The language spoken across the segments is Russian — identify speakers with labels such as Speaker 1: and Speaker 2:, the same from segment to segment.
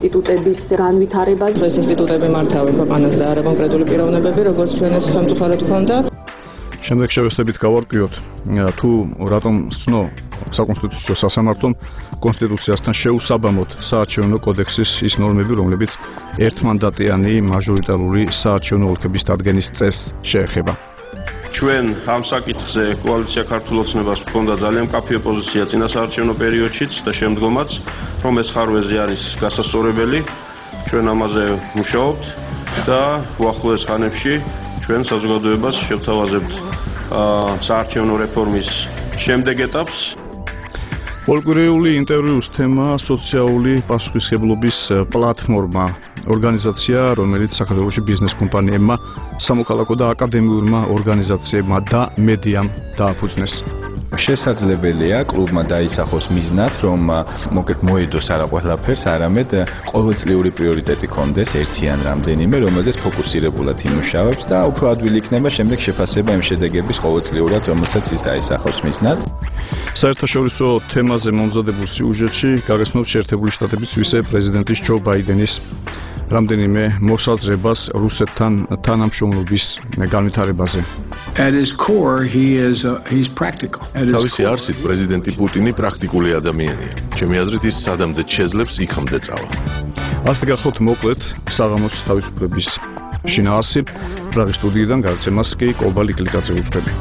Speaker 1: ინსტიტუტების განვითარებას.
Speaker 2: ეს ინსტიტუტები მართავენ ქვეყანას და არა კონკრეტული პიროვნებები, როგორც ჩვენ ეს სამწუხაროდ ქონდა.
Speaker 3: შემდეგ შევეცდებით გავარკვიოთ, თუ რატომ სცნო საკონსტიტუციო სასამართლომ კონსტიტუციასთან შეუსაბამოდ საარჩევნო კოდექსის ის ნორმები, რომლებიც ერთმანდატიანი მაჟორიტარული საარჩევნო ოლქების დადგენის წესს შეეხება.
Speaker 4: ჩვენ ამ საკითხზე კოალიცია ქართულ ოცნებას ჰქონდა ძალიან მკაფიო პოზიცია წინა საარჩევნო პერიოდშიც და შემდგომაც, რომ ეს ხარვეზი არის გასასწორებელი, ჩვენ ამაზე მუშაობთ და უახლოეს ხანებში ჩვენ საზოგადოებას შევთავაზებთ საარჩევნო რეფორმის შემდეგ ეტაპს.
Speaker 3: პოლიტიკური ინტერვიუს თემა სოციალური პასუხისმგებლობის პლატფორმა, ორგანიზაცია, რომელიც საქართველოში ბიზნეს კომპანიებმა, სამოქალაქო და აკადემიურმა ორგანიზაციებმა და მედიამ დააფუძნეს.
Speaker 5: შესაძლებელია კლუბმა დაისახოს მიზნად, რომ მოედოს არა ყველაფერს, არამედ ყოველწლიური პრიორიტეტი კონდეს ერთი ან რამდენიმე, რომელზეც ფოკუსირებულად იმუშავებს და უფრო ადვილი იქნება შემდეგ შეფასება იმ შედეგების ყოველწლიურად, რომელსაც ის დაისახოს მიზნად.
Speaker 3: საერთაშორისო თემაზე მომზადებულ სიუჟეტში გაგესმოთ შეერთებული შტატების ვიცე-პრეზიდენტის ჯო ბაიდენის რამდენიმე მოსაზრებას რუსეთთან თანამშრომლობის განვითარებაზე.
Speaker 6: At his core, he's practical.
Speaker 7: თავისი არსით პრეზიდენტი პუტინი პრაქტიკული ადამიანია. ჩემი აზრით ის სადამდე შეძლებს იქამდე წავა.
Speaker 3: ასე გახსოვთ მოკლედ საღამოს თავისუფლების შინაარსი. პრაღის სტუდიიდან გადაცემას კი კობალი კლიკაძე უძღვები.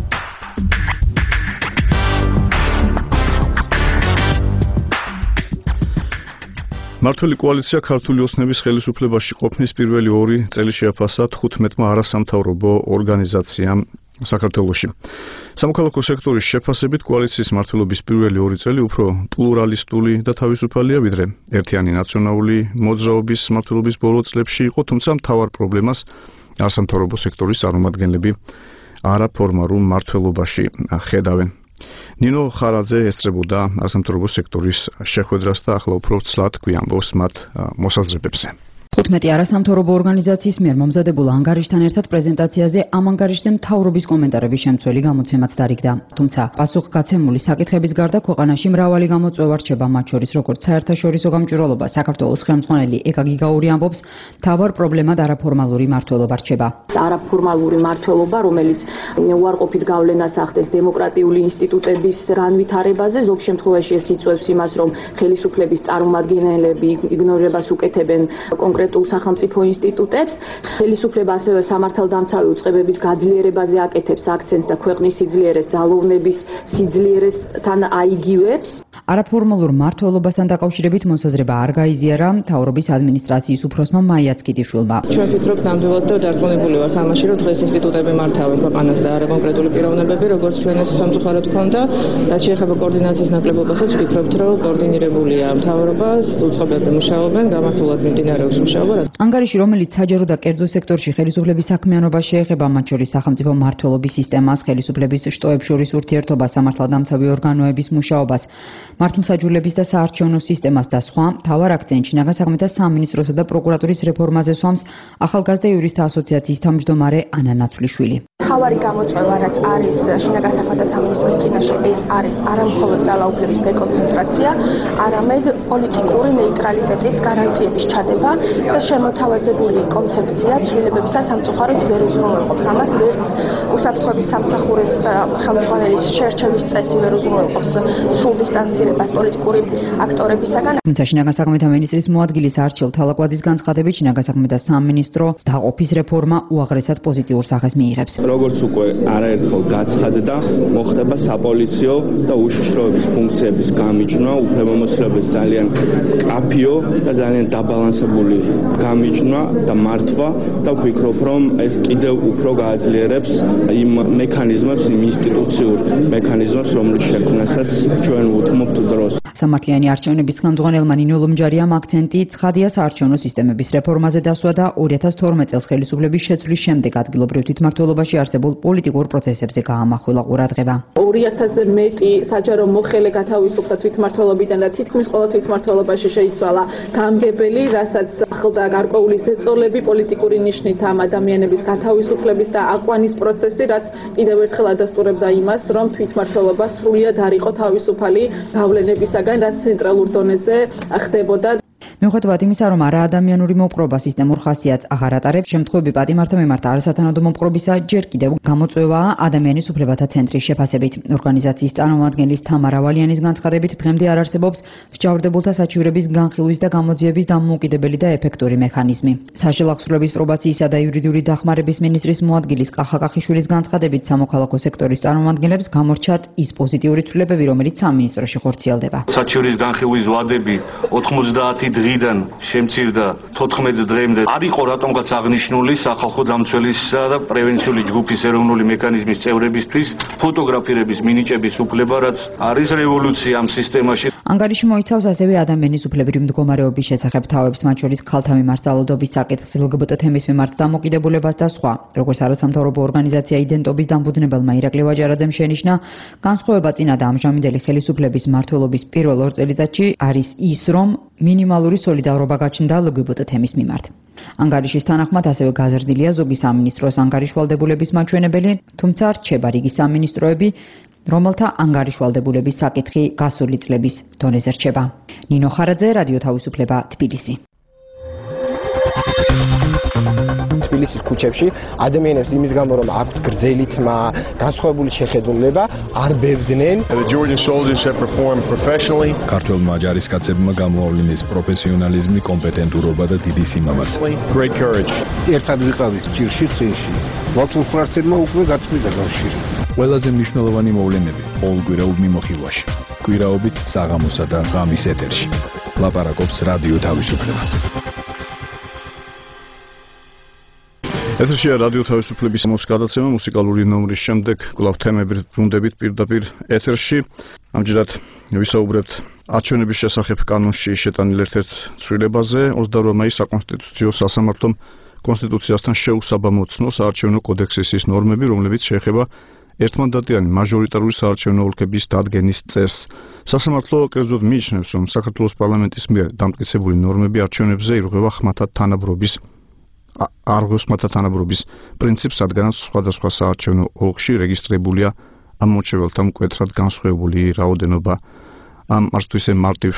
Speaker 3: მართველი კოალიცია ქართული ოცნების ხელისუფლებაში ყოფნის პირველი 2 წელი შეაფასა 15-მა არასამთავრობო ორგანიზაციამ საქართველოში. სამოქალაქო სექტორის შეფასებით კოალიციის მმართველობის პირველი 2 წელი უფრო პლურალისტული და თავისუფალია, ვიდრე ერთიანი ნაციონალური მოძრაობის მმართველობის ბოლო წლებში იყო, თუმცა მთავარ პრობლემას არასამთავრობო სექტორის წარმომადგენლები არაფორმალურ მმართველობაში ხედავენ. ნინო ხარაძე ესწრებოდა არასამთავრობო სექტორის შეხვედრას და ახლა უფრო ცლად გვიამბობს მათ მოსაზრებებზე.
Speaker 8: 15 არასამთავრობო ორგანიზაციის მიერ მომზადებულ ანგარიშთან ერთად პრეზენტაციაზე ამ ანგარიშზე მთავრობის კომენტარების შემცველი გამოცემაც დარიგდა. თუმცა პასუხგაცემული საკითხების გარდა ქვეყანაში მრავალი გამოწვევა რჩება, მათ შორის როგორც საერთაშორისო გამჭვირვალობა, საქართველოს ხელმძღვანელი ეკა გიგაური ამბობს, მთავარ პრობლემად არაფორმალური მმართველობა რჩება.
Speaker 1: არაფორმალური მმართველობა, რომელიც უარყოფით გავლენას ახდენს დემოკრატიული ინსტიტუტების განვითარებაზე, ზოგ შემთხვევაში ეს იწვევს იმას, რომ ხელისუფლების წარმომადგენლები იგნორებას უკეთებენ კონკრეტულ სახელმწიფო ინსტიტუტებს. ხელისუფლება ასევე სამართალდამცავი უწყებების გაძლიერებაზე აკეთებს აქცენტს და ქვეყნის სიძლიერეს, ძალოვნების სიძლიერესთან აიგივებს.
Speaker 8: არაფორმალურ მმართველობასთან დაკავშირებით მოსაზრება არ გაიზიარა მთავრობის ადმინისტრაციის უფროსმა მაია ცკიდიშვილმა.
Speaker 2: ჩვენ ვფიქრობთ ნამდვილად და დარწმუნებული ვართ ამაში, რომ დღეს ინსტიტუტები მართავენ ქვეყანას და არა კონკრეტული პიროვნებები, როგორც ჩვენ ეს სამწუხაროდ ქონდა. რაც შეეხება კოორდინაციის ნაკლებობასაც ვფიქრობთ, რომ კოორდინირებულია მთავრობა, უწყებები მუშაობენ, გამართულად მიმდინარეობს მუშაობა.
Speaker 8: ანგარიში, რომელიც საჯარო და კერძო სექტორში ხელისუფლების საქმიანობას შეეხება, მათ შორის სახელმწიფო მმართველობის სისტემას, ხელისუფლების შტოებს შორის ურთიერთობას, სამართალდამცავი ორგანოების მუშაობას, მართლმსაჯულების და საარჩევნო სისტემას და სხვა, მთავარ აქცენტში ნაგასაღმეთა სამინისტროსა და პროკურატურის რეფორმაზე სვამს ახალგაზრდა იურისტთა ასოციაციის თავმჯდომარე ანა ნაცვლიშვილი.
Speaker 9: მთავარი გამოწვევა, რაც არის შინაგან საქმეთა სამინისტროს წინაშე, ეს არის არამხოლოდ ძალაუფლების დეკონცენტრაცია, არამედ პოლიტიკური ნეიტრალიტეტის გარანტიების ჩადება და შემოთავაზებული კონცეფცია ცვლილებების და სამწუხაროდ ვერ უზრუნველყოფს. ამას ვერც უსაფრთხოების სამსახურის ხელმძღვანელის შერჩევის წესი ვერ უზრუნველყოფს სრულ დისტანცირებას პოლიტიკური აქტორებისაგან.
Speaker 8: თუმცა შინაგან საქმეთა მინისტრის მოადგილის არჩილ თალაკვაძის განცხადებით, შინაგან საქმეთა სამინისტრო დაყოფის რეფორმა უაღრესად პოზიტიურ სახეს მიიღებს.
Speaker 10: როგორც უკვე არაერთხელ გაცხადდა, მოხდება საპოლიციო და უშიშროების ფუნქციების გამიჯვნა, უფლებამოსილების ძალიან კაფიო და ძალიან დაბალანსებული გამიჯვნა და მართვა და ვფიქრობ, რომ ეს კიდევ უფრო გააძლიერებს იმ მექანიზმებს, იმ ინსტიტუციურ მექანიზმებს, რომლის შექმნასაც ჩვენ ვუთმობთ დროს.
Speaker 8: სამართლიანი არჩევნების ხელმძღვანელმა ნინო ლომჯარიამ აქცენტი ცხადია საარჩევნო სისტემების რეფორმაზე დასვა და 2012 წელს ხელისუფლების შეცვლის შემდეგ ადგილობრივ თვითმმართველობაში არსებულ პოლიტიკურ პროცესებზე გაამახვილა ყურადღება.
Speaker 2: 2000-ზე მეტი საჯარო მოხელე გათავისუფლდა თვითმმართველობიდან და თითქმის ყველა თვითმმართველობაში შეიცვალა გამგებელი, რასაც ახლდა გარკვეული ზეწოლები, პოლიტიკური ნიშნით ამ ადამიანების გათავისუფლების და აყვანის პროცესი, რაც კიდევ ერთხელ ადასტურებდა იმას, რომ თვითმმართველობა სრულიად არ იყო თავისუფალი გავლენებისაგან, რაც ცენტრალურ დონეზე ხდებოდა.
Speaker 8: მიუხედავად იმისა, რომ არაადამიანური მოპყრობა სისტემურ ხასიათს აღარ ატარებს, შემთხვევები პატიმართა მიმართ არასათანადო მოპყრობისა ჯერ კიდევ გამოწვევაა ადამიანის უფლებათა ცენტრის შეფასებით. ორგანიზაციის წარმომადგენლის თამარა ვალიანის განცხადებით, დღემდე არ არსებობს მსჯავრდებულთა საჩივრების განხილვის და გამოძიების დამოუკიდებელი და ეფექტური მექანიზმი. საჯელახსრულების პრობაციისა და იურიდიული დახმარების მინისტრის მოადგილის კახა კახიშვილის განცხადებით, სამოქალაქო სექტორის წარმომადგენლებს გამორჩათ ის პოზიტიური ცვლილებები, რომელიც სამინისტროში ხორციელდება.
Speaker 11: საჩივრის განხილვის ვადები 90 დღიდან შემცირდა 14 დღემდე. არ იყო რატომღაც აღნიშნული სახალხო დამცველისა და პრევენციული ჯგუფის ეროვნული მექანიზმის წევრებისთვის ფოტოგრაფირების მინიჭების უფლება, რაც არის რევოლუცია ამ სისტემაში.
Speaker 8: ანგარიში მოიცავს ასევე ადამიანის უფლებრივი მდგომარეობის შესახებ თავებს, მათ შორის ქალთა მიმართ ძალადობის საკითხს, LGBT თემის მიმართ დამოკიდებულებას და სხვა. როგორც არასამთავრობო ორგანიზაცია იდენტობის დამფუძნებელმა ირაკლი ვაჯარაძემ შენიშნა, განსხვავება წინა და ამჟამინდელი ხელისუფლების მმართველობის პირველ 2 წელიწადში არის ის, რომ მინიმალური სოლიდარობა გაჩნდა LGBT თემის მიმართ. ანგარიშის თანახმად ასევე გაზრდილია ზოგი სამინისტროს ანგარიშვალდებულების მაჩვენებელი, თუმცა რჩება რიგი სამინისტროები, რომელთა ანგარიშვალდებულების საკითხი გასული წლების დონეზე რჩება. ნინო ხარაძე, რადიო თავისუფლება, თბილისი.
Speaker 12: თბილისის ქუჩებში ადამიანებს იმის გამო რომ აქვთ გრძელი თმა, განსხვავებული შეხედულება, არ ბევდნენ.
Speaker 5: ქართველმა ჯარისკაცებმა გამოავლინეს პროფესიონალიზმი, კომპეტენტურობა და დიდი სიმამაცე.
Speaker 12: ერთად ვიყავით ჭირში წინში. ვაკულფრაცებმა უკვე გაწყვიტა კავშირი.
Speaker 5: ყველაზე მნიშვნელოვანი მოვლენები ყოველკვირეულ მიმოხილვაში. კვირაობით საღამოსა და ღამის ეთერში. ლაპარაკობს რადიო თავისუფლება.
Speaker 3: ეთერშია რადიო თავისუფლების მუსიკალურია მუსიკალური ნომრის შემდეგ კვლავ თემები ბრუნდებით პირდაპირ ეთერში. ამჯერად ვისაუბრებთ არჩევნების შესახებ კანონში შეტანილ ერთ-ერთ ცვლილებაზე. 28 მაისს საკონსტიტუციო სასამართლომ კონსტიტუციასთან შეუსაბამო ცნო საარჩევნო კოდექსის ის ნორმები, რომლებიც შეეხება ერთმანდატიანი მაჟორიტარული საარჩევნო ოლქების დადგენის წესს. სასამართლო კერძოდ მიიჩნევს, რომ საქართველოს პარლამენტის მიერ დამტკიცებული ნორმები არჩევნებზე ირღვევა ხმათა თანაბრობის პრინციპს, რადგანაც სხვადასხვა საარჩევნო ოლქში რეგისტრირებულია ამომრჩეველთა მკვეთრად განსხვავებული რაოდენობა. ამ არცთვისე მარტივ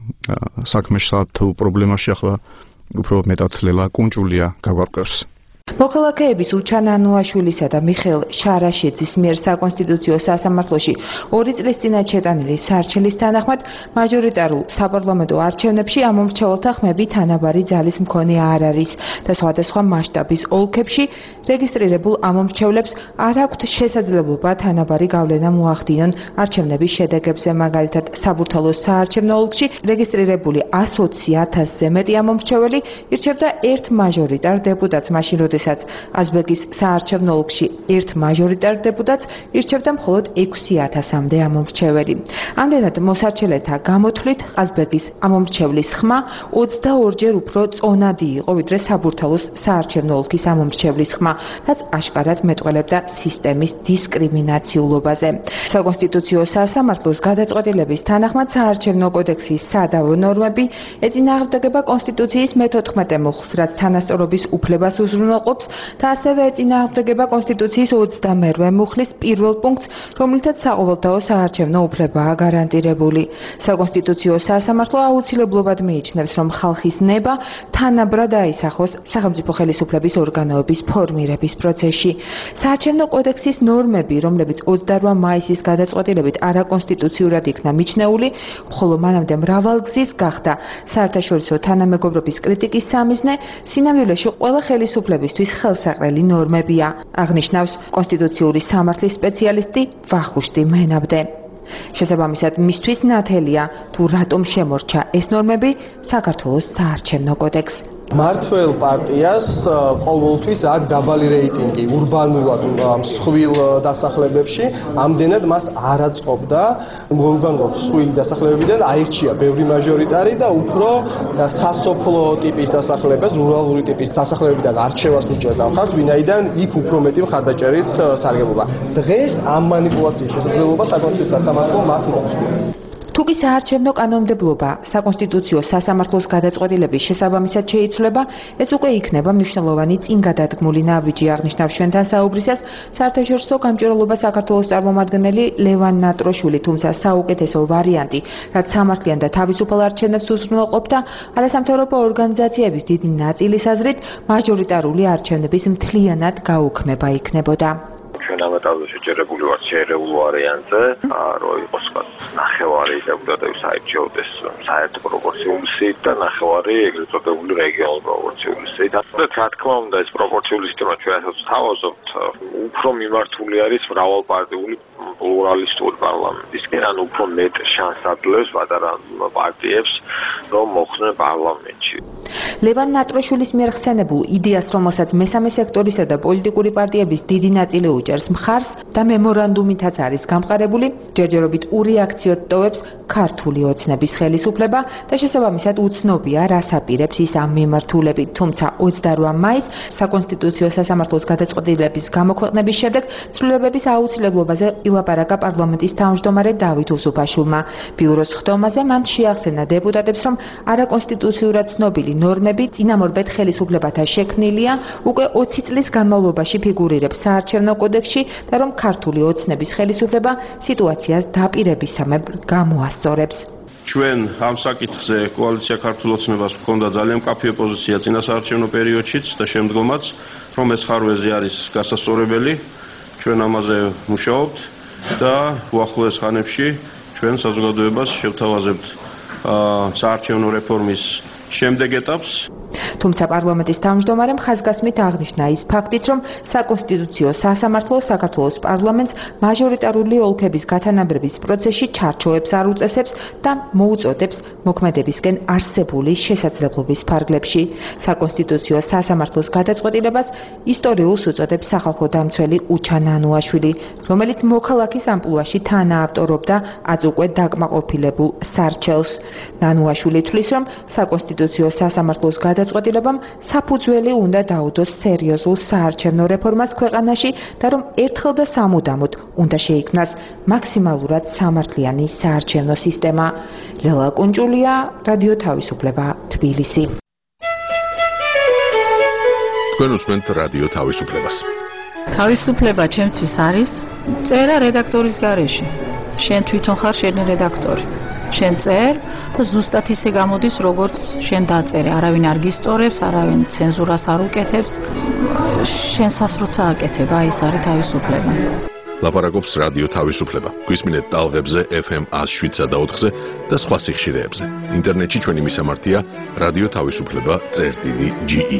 Speaker 3: საქმეში თუ პრობლემაში ახლა უფრო მეტად ლელა კუნჭულია გაგვარკვევს.
Speaker 13: მოქალაქეების უჩან ანუაშვილისა და მიხეილ შარაშიძის მიერ საკონსტიტუციო სასამართლოში 2 წლის წინათ შეტანილი სარჩელის თანახმად მაჟორიტარულ საპარლამენტო არჩევნებში ამომრჩეველთა ხმები თანაბარი ძალის მქონე არ არის და სხვადასხვა მასშტაბის ოლქებში რეგისტრირებულ ამომრჩევლებს არ აქვთ შესაძლებლობა თანაბარი გავლენა მოახდინონ არჩევნების შედეგებზე. მაგალითად, საბურთალოს საარჩევნო ოლქში რეგისტრირებული 120,000-ზე მეტი ამომრჩეველი ირჩევდა ერთ მაჟორიტარ დეპუტატს, მაშინ როდესაც აზბეგის საარჩევნო ოლქში ერთ მაჟორიტარ დეპუტატს ირჩევდა მხოლოდ 6,000-მდე ამომრჩეველი. ამდენად მოსარჩელეთა გამოთვლით ყაზბეგის ამომრჩევლის ხმა 22-ჯერ უფრო წონადი იყო, ვიდრე საბურთალოს საარჩევნო ოლქის ამომრჩევლის ხმა, რაც აშკარად მეტყველებდა სისტემის დისკრიმინაციულობაზე. საკონსტიტუციო სასამართლოს გადაწყვეტილების თანახმად საარჩევნო კოდექსის სადავო ნორმები ეწინააღმდეგება კონსტიტუციის მე-14 მუხლს, რაც თანასწორობის უფლებას უზრუნველყოფს და ასევე ეწინააღმდეგება კონსტიტუციის 28 მუხლის პირველ პუნქტს, რომლითაც საყოველთაო საარჩევნო უფლებაა გარანტირებული. საკონსტიტუციო სასამართლო აუცილებლობად მიიჩნევს, რომ ხალხის ნება თანაბრად აისახოს სახელმწიფო ხელისუფლების ორგანოების ფორმირების პროცესში. საარჩევნო კოდექსის ნორმები, რომლებიც 28 მაისის გადაწყვეტილებით არაკონსტიტუციურად იქნა მიჩნეული, ხოლო მანამდე მრავალგზის გახდა საერთაშორისო თანამეგობრობის კრიტიკის სამიზნე, სინამდვილეში ყველა ხელისუფლებისთვის ხელსაყრელი ნორმებია, აღნიშნავს კონსტიტუციური სამართლის სპეციალისტი ვახუშტი მენაბდე. შესაბამისად, მისთვის ნათელია თუ რატომ შემორჩა ეს ნორმები საქართველოს საარჩევნო კოდექსს.
Speaker 14: მართველ პარტიას ყოველთვის აქვს დაბალი რეიტინგი ურბანულად მსხვილ დასახლებებში, ამდენად მას არ აწყობდა მოუგანგო მსხვილი დასახლებებიდან აირჩია ბევრი მაჟორიტარი და უფრო სასოფლო ტიპის დასახლებას, რურალური ტიპის დასახლებებიდან არჩევას უჭერდა მხარს, ვინაიდან იქ უფრო მეტი მხარდაჭერით სარგებლობა. დღეს ამ მანიპულაციის შესაძლებლობა საკონსტიტუციო სასამართლომ მას მოუწია.
Speaker 13: თუკი საარჩევნო კანონმდებლობა საკონსტიტუციო სასამართლოს გადაწყვეტილების შესაბამისად შეიცვლება, ეს უკვე იქნება მნიშვნელოვანი წინგადადგმული ნაბიჯი, აღნიშნავს ჩვენთან საუბრისას საერთაშორისო გამჭვირვალობა საქართველოს წარმომადგენელი ლევან ნატროშვილი, თუმცა საუკეთესო ვარიანტი, რაც სამართლიან და თავისუფალ არჩევნებს უზრუნველყოფდა, არასამთავრობო ორგანიზაციების დიდი ნაწილის აზრით, მაჟორიტარული არჩევნების მთლიანად გაუქმება იქნებოდა.
Speaker 15: ჩვენ ამატავზე შეჯერებული ვართ შეერეულ ვარიანტზე, რომ იყოს ნახევარი დეპუტატების აირჩეოდეს საერთო პროპორციული სიით და ნახევარი ეგრეთ წოდებული რეგიონალური პროპორციული სიით. რა თქმა უნდა, ეს პროპორციული სისტემა ჩვენ ასაც თავაზობთ, უფრო მიმართული არის მრავალპარტიული პლურალისტური პარლამენტისკენ, ანუ უფრო მეტ შანსს აძლევს პატარა პარტიებს, რომ მოხვდნენ პარლამენტში.
Speaker 13: ლევან ნატროშვილის მიერ ხსენებულ იდეას, რომელსაც მესამე სექტორისა და პოლიტიკური პარტიების დიდი ნაწილი უჭერს მხარს და მემორანდუმითაც არის გამყარებული, ჯერჯერობით ურეაქციოდ ტოვებს ქართული ოცნების ხელისუფლება და შესაბამისად უცნობია, რას აპირებს ის ამ მიმართულებით. თუმცა 28 მაისს საკონსტიტუციო სასამართლოს გადაწყვეტილების გამოქვეყნების შემდეგ ცვლილებების აუცილებლობაზე ილაპარაკა პარლამენტის თავმჯდომარე დავით უსუფაშვილმა. ბიუროს ხდომაზე მან შეახსენა დეპუტატებს, რომ არაკონსტიტუციურად ცნობილი ნორმები წინამორბედ ხელისუფლებათა შექმნილია, უკვე 20 წლის განმავლობაში ფიგურირებს საარჩევნო კოდექსში და რომ ქართული ოცნების ხელისუფლება სიტუაციას დაპირებისამებრ გამოასწორებს.
Speaker 4: ჩვენ ამ საკითხზე კოალიცია ქართულ ოცნებას ჰქონდა ძალიან მკაფიო პოზიცია წინასაარჩევნო პერიოდშიც და შემდგომაც, რომ ეს ხარვეზი არის გასასწორებელი, ჩვენ ამაზე მუშაობთ და უახლოეს ხანებში ჩვენ საზოგადოებას შევთავაზებთ საარჩევნო რეფორმის შემდეგ ეტაპს.
Speaker 13: თუმცა პარლამენტის თავმჯდომარემ ხაზგასმით აღნიშნა ის ფაქტიც, რომ საკონსტიტუციო სასამართლო საქართველოს პარლამენტს მაჟორიტარული ოლქების გათანაბრების პროცესში ჩარჩოებს არ უწესებს და მოუწოდებს მოქმედებისკენ არსებული შესაძლებლობის ფარგლებში. საკონსტიტუციო სასამართლოს გადაწყვეტილებას ისტორიულს უწოდებს სახალხო დამცველი უჩა ნანუაშვილი, რომელიც მოქალაქის ამპლუაში თანაავტორობდა აწ უკვე დაკმაყოფილებულ სარჩელს. ნანუაშვილი თვლის, რომ საკონსტიტუციო სასამართლოს გადაწყვეტილებამ საფუძველი უნდა დაუდოს სერიოზულ საარჩევნო რეფორმას ქვეყანაში და რომ ერთხელ და სამუდამოდ უნდა შეიქმნას მაქსიმალურად სამართლიანი საარჩევნო სისტემა. ლელა კუნჭულია, რადიო თავისუფლება, თბილისი.
Speaker 7: თქვენ უსმენთ რადიო თავისუფლებას.
Speaker 16: თავისუფლება ჩემთვის არის წერა რედაქტორის გარეშე. შენ თვითონ ხარ შენი რედაქტორი. შენ წერ და ზუსტად ისე გამოდის, როგორც შენ დაწერე. არავინ არ გისწორებს, არავინ ცენზურას არ უკეთებს. შენსას როცა აკეთებ, აი ეს არის თავისუფლება.
Speaker 7: ლაპარაკობს რადიო თავისუფლება. გვისმინეთ ტალღებზე FM 107 და 4-ზე და სხვა სიხშირეებზე. ინტერნეტში ჩვენი მისამართია რადიო თავისუფლება.ge.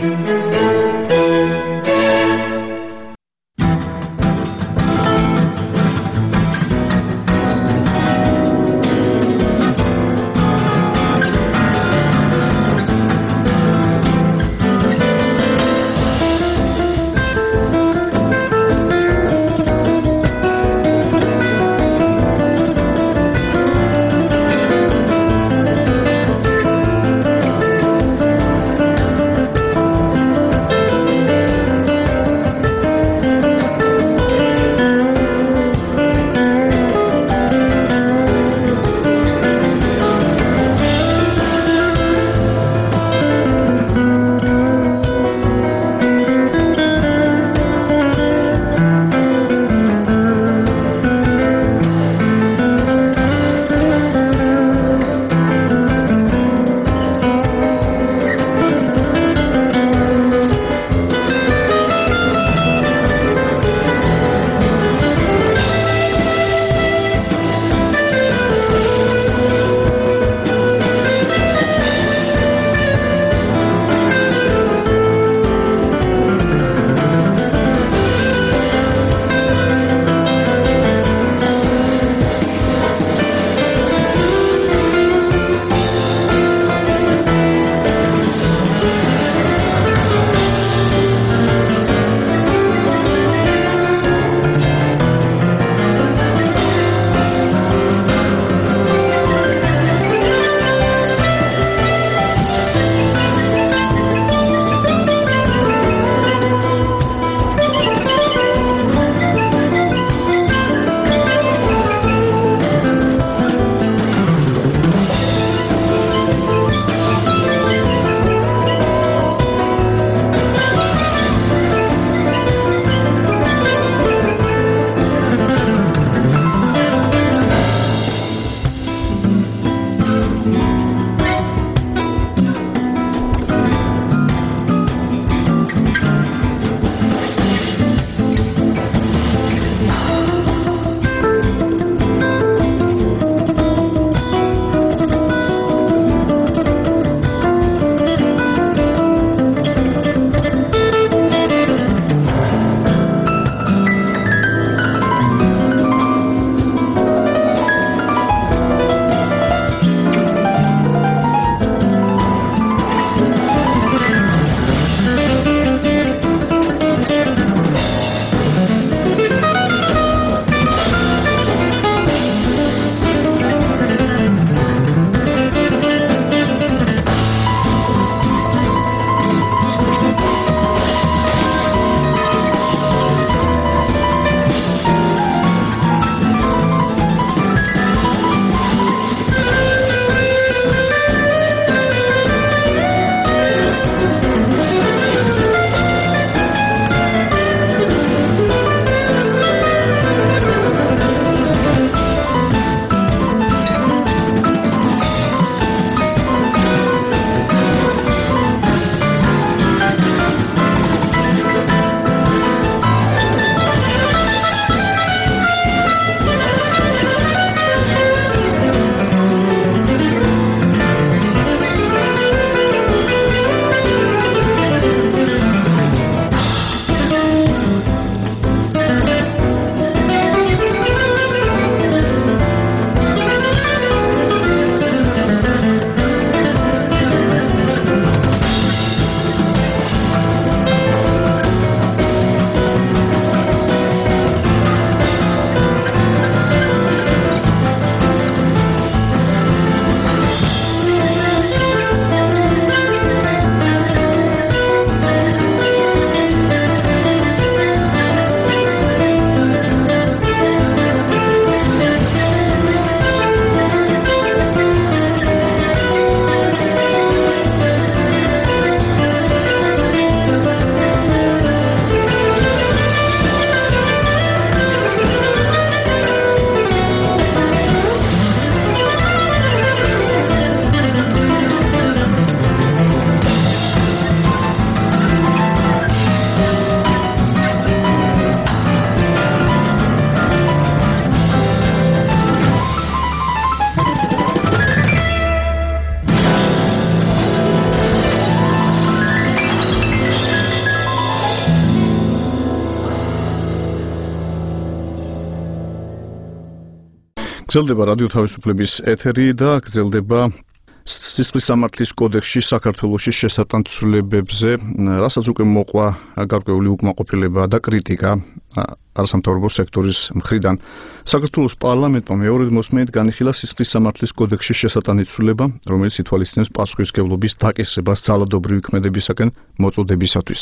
Speaker 3: გრძელდება რადიო თავისუფლების ეთერი და გრძელდება სისხლის სამართლის კოდექსში საქართველოში შესატანცვლებებზე, რასაც უკვე მოყვა გარკვეული უკმაყოფილება და კრიტიკა არასამთავრობო სექტორის მხრიდან. საქართველოს პარლამენტმა მეორედ მოსმენით განიხილა სისხლის სამართლის კოდექსში შესატანცვლება, რომელიც ითვალისწინებს პასუხისმგებლობის დაკისრებას ძალადობრივი ქმედებისაკენ მოწოდებისათვის.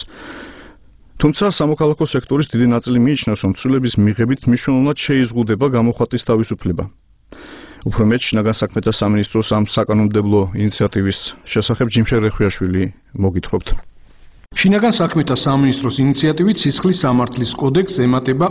Speaker 3: თუმცა სამოქალაქო სექტორის დიდი ნაწილი მიიჩნევს, რომ ცვლილების მიღებით მნიშვნელოვნად შეიზღუდება გამოხატვის თავისუფლება. უფრო მეტ, შინაგან საქმეთა სამინისტროს ამ საკანონმდებლო ინიციატივის შესახებ ჯიმშე რეხვიაშვილი მოგითხრობთ.
Speaker 6: შინაგან საქმეთა სამინისტროს ინიციატივით სისხლის სამართლის კოდექსს ემატება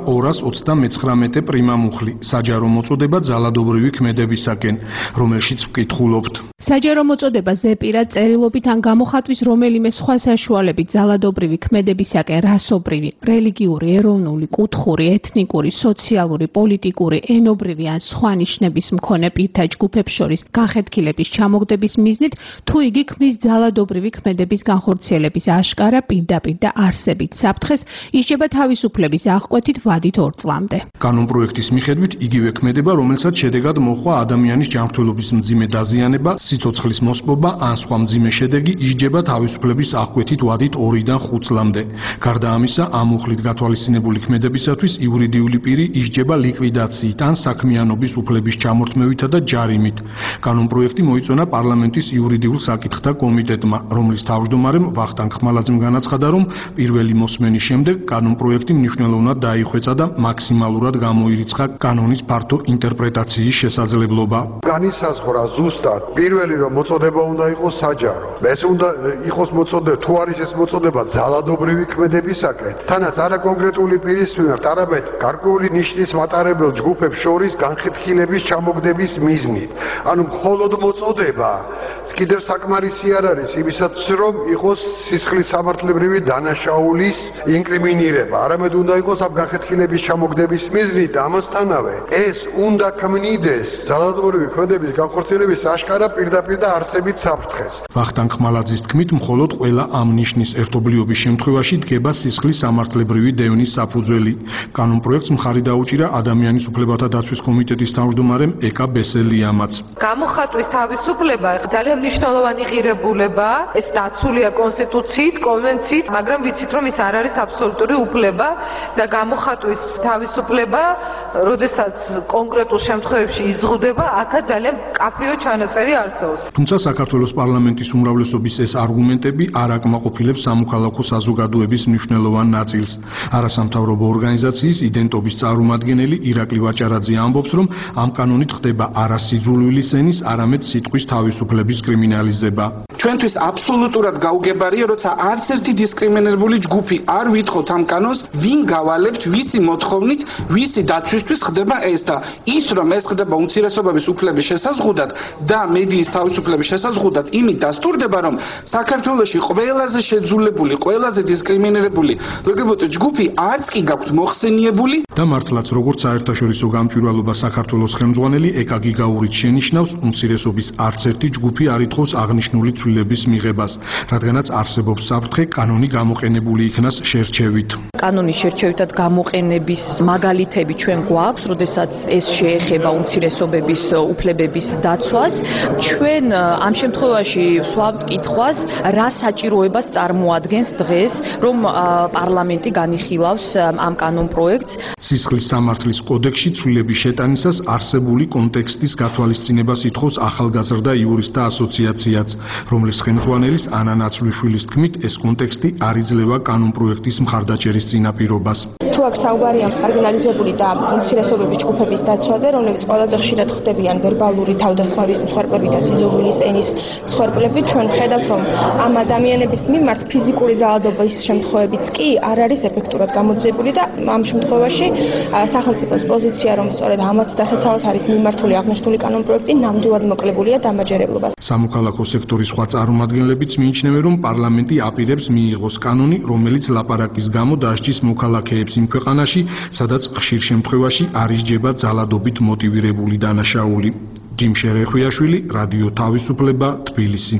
Speaker 6: 229 პრიმამუხლი, საჯარო მოწოდება ძალადობრივი ქმედებისაკენ, რომელშიც ვკითხულობთ.
Speaker 17: საჯარო მოწოდება ზეპირად წერილობით ან გამოხატვის რომელიმე სხვა საშუალებით ძალადობრივი ქმედებისაკენ რასობრივი, რელიგიური, ეროვნული, კუთხური, ეთნიკური, სოციალური, პოლიტიკური, ენობრივი ან სხვა ნიშნების მქონე პირთა ჯგუფებს შორის განხეთქილების ჩამოგდების მიზნით, თუ იგი ქმნის ძალადობრივი ქმედების განხორციელების აშკარა პირდაპირ და არსებით საფრთხეს, ისჯება თავისუფლების აღკვეთით ვადით 2 წლამდე.
Speaker 6: კანონპროექტის მიხედვით იგივე ქმედება, რომელსაც შედეგად მოჰყვა ადამიანის ჯანმრთელობის მძიმე დაზიანება, სიცოცხლის მოსპობა ან სხვა მძიმე შედეგი, ისჯება თავისუფლების აღკვეთით ვადით 2-დან 5 წლამდე. გარდა ამისა, ამ მუხლით გათვალისწინებული ქმედებისათვის იურიდიული პირი ისჯება ლიკვიდაციით ან საქმიანობის უფლების ჩამორთმევითა და ჯარიმით. კანონპროექტი მოიწონა პარლამენტის იურიდიულ საკითხთა კომიტეტმა, რომლის თავმჯდომარემ ვახტანგ ხმალაძემ განაცხადა, რომ პირველი მოსმენის შემდეგ კანონპროექტი მნიშვნელოვნად დაიხვეწა და მაქსიმალურად გამოირიცხა კანონის ფართო ინტერპრეტაციის შესაძლებლობა.
Speaker 18: განისაზღვრა ზუსტად პირველი რომ მოწოდება უნდა იყოს საჯარო. ეს უნდა იყოს მოწოდება, თუ არის ეს მოწოდება ძალადობრივი ქმედებისაკენ, თანაც არა კონკრეტული პირის მიმართ, არამედ გარკვეული ნიშნის მატარებელ ჯგუფებს შორის განხეთქილების ჩამოგდების მიზნით. ანუ მხოლოდ მოწოდება კიდევ საკმარისი არ არის იმისაც, რომ იყოს სისხლის სამართლებრივი დანაშაულის ინკრიმინირება, არამედ უნდა იყოს ამ განხეთქილების ჩამოგდების მიზნით და ამასთანავე ეს უნდა ქმნიდეს ძალადობრივი ქმედების განხორციელების აშკარა პირდაპირ და არსებით საფრთხეს.
Speaker 6: ვახტანგ ხმალაძის თქმით, მხოლოდ ყველა ამ ნიშნის ერთობლიობის შემთხვევაში დგება სისხლის სამართლებრივი დევნის საფუძველი. კანონპროექტს მხარი დაუჭირა ადამიანის უფლებათა დაცვის კომიტეტის თავმჯდომარემ ეკა ბესელიამაც.
Speaker 13: გამოხატვის თავისუფლება ძალიან მნიშვნელოვანი ღირებულებაა, ეს დაცულია კონსტიტუციით, კონვენციით, მაგრამ ვიცით, რომ ის არ არის აბსოლუტური უფლება და გამოხატვის თავისუფლება, როდესაც კონკრეტულ შემთხვევებში იზღუდება, აქაც ძალიან კაფეო ჩანაწერი არსებობს.
Speaker 6: თუმცა საქართველოს პარლამენტის უმრავლესობის ეს არგუმენტები არ აკმაყოფილებს სამოქალაქო საზოგადოების მნიშვნელოვან ნაწილს. არასამთავრობო ორგანიზაციის იდენტობის წარმომადგენელი ირაკლი ვაჭარაძე ამბობს, რომ ამ კანონით ხდება არა სიძულვილის ენის, არამედ სიტყვის თავისუფლების კრიმინალიზება.
Speaker 19: ჩვენთვის აბსოლუტურად გაუგებარია, როცა არც ერთი დისკრიმინირებული ჯგუფი არ ვითხოვთ ამ კანონს, ვინ გავალებთ, ვისი მოთხოვნით, ვისი დაცვისთვის ხდება ეს და ის რომ ეს ხდება უმცირესობების უფლების შესაზღუდად და მედიის თავისუფლების შესაზღუდად, იმით დასტურდება, რომ საქართველოში ყველაზე შეძულებული, ყველაზე დისკრიმინირებული LGBT ჯგუფი არც კი გაქვთ მოხსენიებული
Speaker 6: და მართლაც როგორც საერთაშორისო გამჭვირვალობა საქართველოს ხელმძღვანელი ეკა გიგაურიც შენიშნავს, უმცირესობის არც ერთი ჯგუფი არ ითხოვს აღნიშნული ცვლილების მიღებას, რადგანაც არსებობს საფრთხე კანონი გამოყენებული იქნას შერჩევით.
Speaker 1: კანონის შერჩევითად გამოყენების მაგალითები ჩვენ გვაქვს, როდესაც ეს შეეხება უმცირესობების უფლებების დაცვას. ჩვენ ამ შემთხვევაში ვსვამთ კითხვას, რა საჭიროებას წარმოადგენს დღეს, რომ პარლამენტი განიხილავს ამ კანონპროექტს.
Speaker 6: სისხლის სამართლის კოდექსში ცვლილების შეტანისას არსებული კონტექსტის გათვალისწინებას ითხოვს ახალგაზრდა იურისტთა ასოციაციაც, რომლის ხელმძღვანელის ანა ნაცვლიშვილის თქმით, ეს კონტექსტი არ იძლევა კანონპროექტის მხარდაჭერის წინაპირობას.
Speaker 9: თუ აქ საუბარია მარგინალიზებული და უმცირესობების ჯგუფების დაცვაზე, რომლებიც ყველაზე ხშირად ხდებიან ვერბალური თავდასხმების მსხვერპლები და სიძულვილის ენის მსხვერპლები, ჩვენ ხედავთ, რომ ამ ადამიანების მიმართ ფიზიკური ძალადობის შემთხვევებიც კი არ არის ეფექტურად გამოძიებული და ამ შემთხვევაში სახელმწიფოს პოზიცია, რომ სწორედ ამათ დასაცავად არის მიმართული აღნიშნული კანონპროექტი, ნამდვილად მოკლებულია დამაჯერებლობას.
Speaker 6: სამოქალაქო სექტორის სხვა წარმომადგენლებიც მიიჩნევენ, რომ პარლამენტი აპირებს მიიღოს კანონი, რომელიც ლაპარაკის გამო დასჯის მოქალაქეებს იმ ქვეყანაში, სადაც ხშირ შემთხვევაში არ ისჯება ძალადობით მოტივირებული დანაშაული. ჯიმშე რეხვიაშვილი, რადიო თავისუფლება, თბილისი.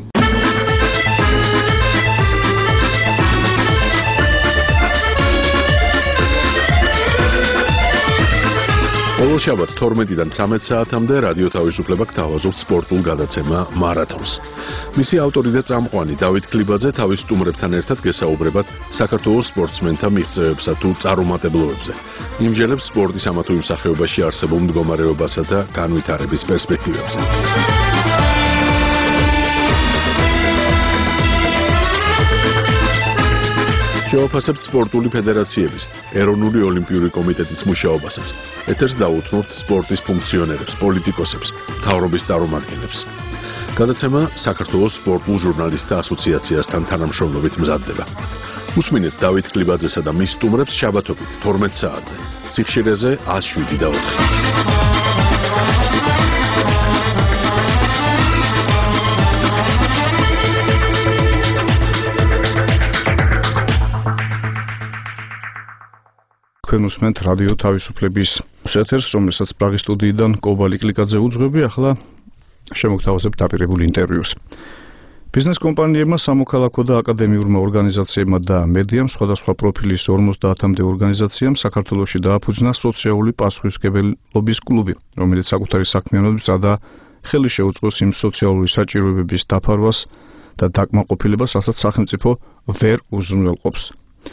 Speaker 3: ბოლო
Speaker 7: შაბათს 12-დან 13 საათამდე რადიო თავისუფლება გთავაზობთ სპორტულ გადაცემა მარათონს. მისი ავტორი და წამყვანი დავით ქლიბაძე თავის სტუმრებთან ერთად გესაუბრებათ საქართველოს სპორტსმენთა მიღწევებსა თუ წარუმატებლობებზე. იმჟელებს სპორტის ამა თუ იმ სახეობაში არსებულ მდგომარეობასა და განვითარების პერსპექტივებზე. შევაფასებთ სპორტული ფედერაციების, ეროვნული ოლიმპიური კომიტეტის მუშაობასაც. ეთერს დაუთმობთ სპორტის ფუნქციონერებს, პოლიტიკოსებს, მთავრობის წარმომადგენლებს. გადაცემა საქართველოს სპორტულ ჟურნალისტთა ასოციაციასთან თანამშრომლობით მზადდება. უსმინეთ დავით ქლიბაძესა და მის სტუმრებს შაბათობით 12 საათზე. სიხშირეზე 107.4.
Speaker 3: უსმენთ რადიო თავისუფლების ეთერს, რომელსაც პრაღის სტუდიიდან კობალი კლიკაძე უძღვები. ახლა შემოგთავაზებთ დაპირებულ ინტერვიუს. ბიზნეს კომპანიებმა, სამოქალაქო და აკადემიურმა ორგანიზაციებმა და მედიამ სხვადასხვა პროფილის 50-მდე ორგანიზაციამ საქართველოში დააფუძნა სოციალური პასუხისმგებლობის კლუბი, რომელიც საკუთარი საქმიანობისა და ხელი შეუწყოს იმ სოციალური საჭიროებების დაფარვას და დაკმაყოფილებას, რასაც სახელმწიფო ვერ უზრუნველყოფს.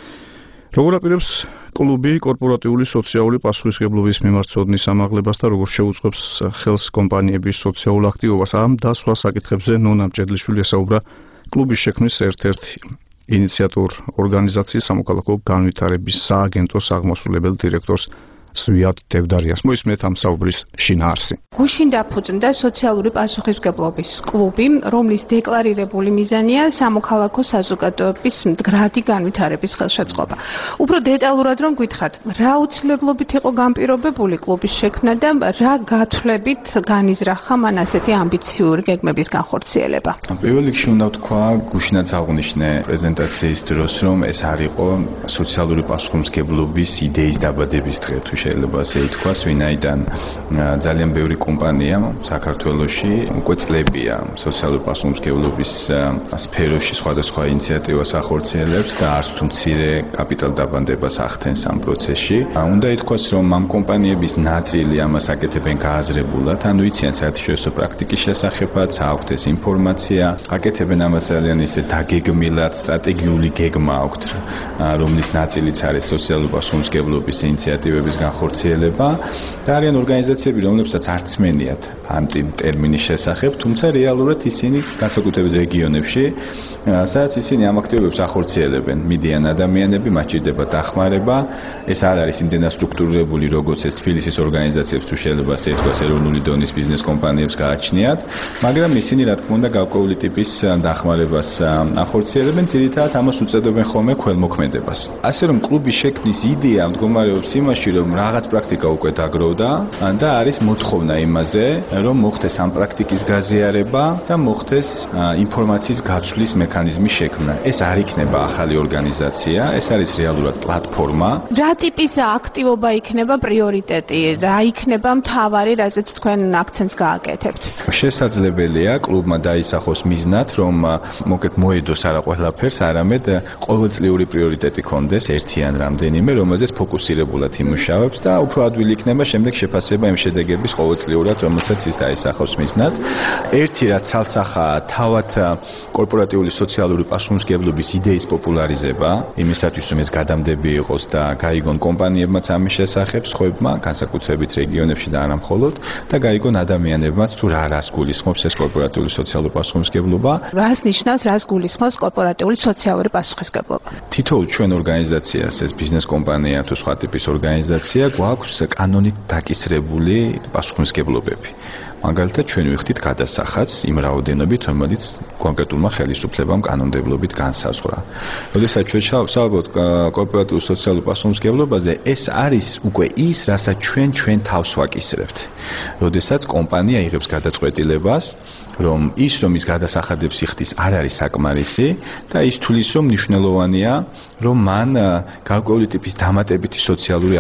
Speaker 3: როგორ აპირებს კლუბი კორპორატიული სოციალური პასუხისმგებლობის მიმართვების ამაღლებას და როგორ შეუწყობს ხელს კომპანიების სოციალურ აქტივობას, ამ და სხვა საკითხებზე ნონა მჭედლიშვილი ესაუბრა კლუბის შექმნის ერთ-ერთ ინიციატორ ორგანიზაციის სამოქალაქო განვითარების სააგენტოს აღმასრულებელ დირექტორს ზვიად დევდარიას. მოისმენთ ამ საუბრის შინაარსი.
Speaker 17: გუშინ დაფუძნდა სოციალური პასუხისმგებლობის კლუბი, რომლის დეკლარირებული მიზანია სამოქალაქო საზოგადოების მდგრადი განვითარების ხელშეწყობა. უფრო დეტალურად რომ გითხრათ, რა უცვლებლობით იყო განპირობებული კლუბის შექმნა და რა გათვლებით განიზრახა მან ასეთი ამბიციური გეგმების განხორციელება?
Speaker 5: პირველ რიგში უნდა ვთქვა, გუშინაც აღვნიშნე პრეზენტაციის დროს, რომ ეს არ იყო სოციალური პასუხისმგებლობის იდეის დაბადების დღე, თუ შეიძლება ასე ითქვას, ვინაიდან ძალიან ბევრი კომპანია საქართველოში უკვე წლებია სოციალური პასუხისმგებლობის სფეროში სხვადასხვა ინიციატივას ახორციელებს და არც თუ მცირე კაპიტალ დაბანდებას ახდენს ამ პროცესში. უნდა ითქვას, რომ ამ კომპანიების ნაწილი ამას აკეთებენ გააზრებულად, ანუ იციან საერთაშორისო პრაქტიკის შესახებაც, აქვთ ეს ინფორმაცია, აკეთებენ ამას ძალიან ისე დაგეგმილად, სტრატეგიული გეგმა აქვთ, რომლის ნაწილიც არის სოციალური პასუხისმგებლობის ინიციატივების განხორციელება და არიან ორგანიზაციები, რომლებსაც არც მენიათ ამ ტერმინის შესახებ, თუმცა რეალურად ისინი განსაკუთრებით რეგიონებში, სადაც ისინი ამ აქტივობებს ახორციელებენ, მიდიან ადამიანები, მათ ჭირდება დახმარება, ეს არ არის იმდენად სტრუქტურირებული, როგორც ეს თბილისის ორგანიზაციებს თუ შეიძლება ასე ითქვას, ეროვნული დონის ბიზნეს კომპანიებს გააჩნიათ, მაგრამ ისინი რა თქმა უნდა გარკვეული ტიპის დახმარებას ახორციელებენ, ძირითადად ამას უწოდებენ ხოლმე ქველმოქმედებას. ასე რომ კლუბის შექმნის იდეა მდგომარეობს იმაში, რომ რაღაც პრაქტიკა უკვე დაგროვდა და არის მოთხოვნა იმაზე, რომ მოხდეს ამ პრაქტიკის გაზიარება და მოხდეს ინფორმაციის გაცვლის მექანიზმის შექმნა. ეს არ იქნება ახალი ორგანიზაცია, ეს არის რეალურად პლატფორმა.
Speaker 17: რა ტიპის აქტივობა იქნება პრიორიტეტი? რა იქნება მთავარი, რაზეც თქვენ აქცენტს გააკეთებთ?
Speaker 5: შესაძლებელია კლუბმა დაისახოს მიზნად, რომ მოკეთ მოედოს არა ყველაფერს, არამედ ყოველწლიური პრიორიტეტი კონდეს ერთი ან რამდენიმე, რომელზეც ფოკუსირებულად იმუშავებს და უფრო ადვილი იქნება შემდეგ შეფასება იმ შედეგების ყოველწლიურად, რომელსაც ის დაისახოს მიზნად. ერთი რაც ცალსახაა თავად კორპორატიული სოციალური პასუხისმგებლობის იდეის პოპულარიზება, იმისათვის რომ ეს გადამდები იყოს და გაიგონ კომპანიებმაც ამის შესახებ, სხვებმა, განსაკუთრებით რეგიონებში და არა მხოლოდ, და გაიგონ ადამიანებმაც თუ რას გულისხმობს ეს კორპორატიული სოციალური პასუხისმგებლობა.
Speaker 17: რას ნიშნავს, რას გულისხმობს კორპორატიული სოციალური პასუხისმგებლობა?
Speaker 5: თითოეულ ჩვენ ორგანიზაციას, ეს ბიზნეს კომპანია თუ სხვა ტიპის ორგანიზაცია, გვაქვს კანონით დაკისრებული პასუხისმგებლობები. მაგალითად, ჩვენ ვიხდით გადასახადს იმ რაოდენობით, რომელიც კონკრეტულმა ხელისუფლებამ კანონმდებლობით განსაზღვრა. როდესაც ჩვენ ვსაუბრობთ კორპორატიულ სოციალურ პასუხისმგებლობაზე, ეს არის უკვე ის, რასაც ჩვენ თავს ვაკისრებთ. როდესაც კომპანია იღებს გადაწყვეტილებას, რომ ის რომ ის გადასახადებს იხდის არ არის საკმარისი და ის თulis რომ მნიშვნელოვანია, რომ მან გარკვეული ტიპის დამატებითი სოციალური აქტივობები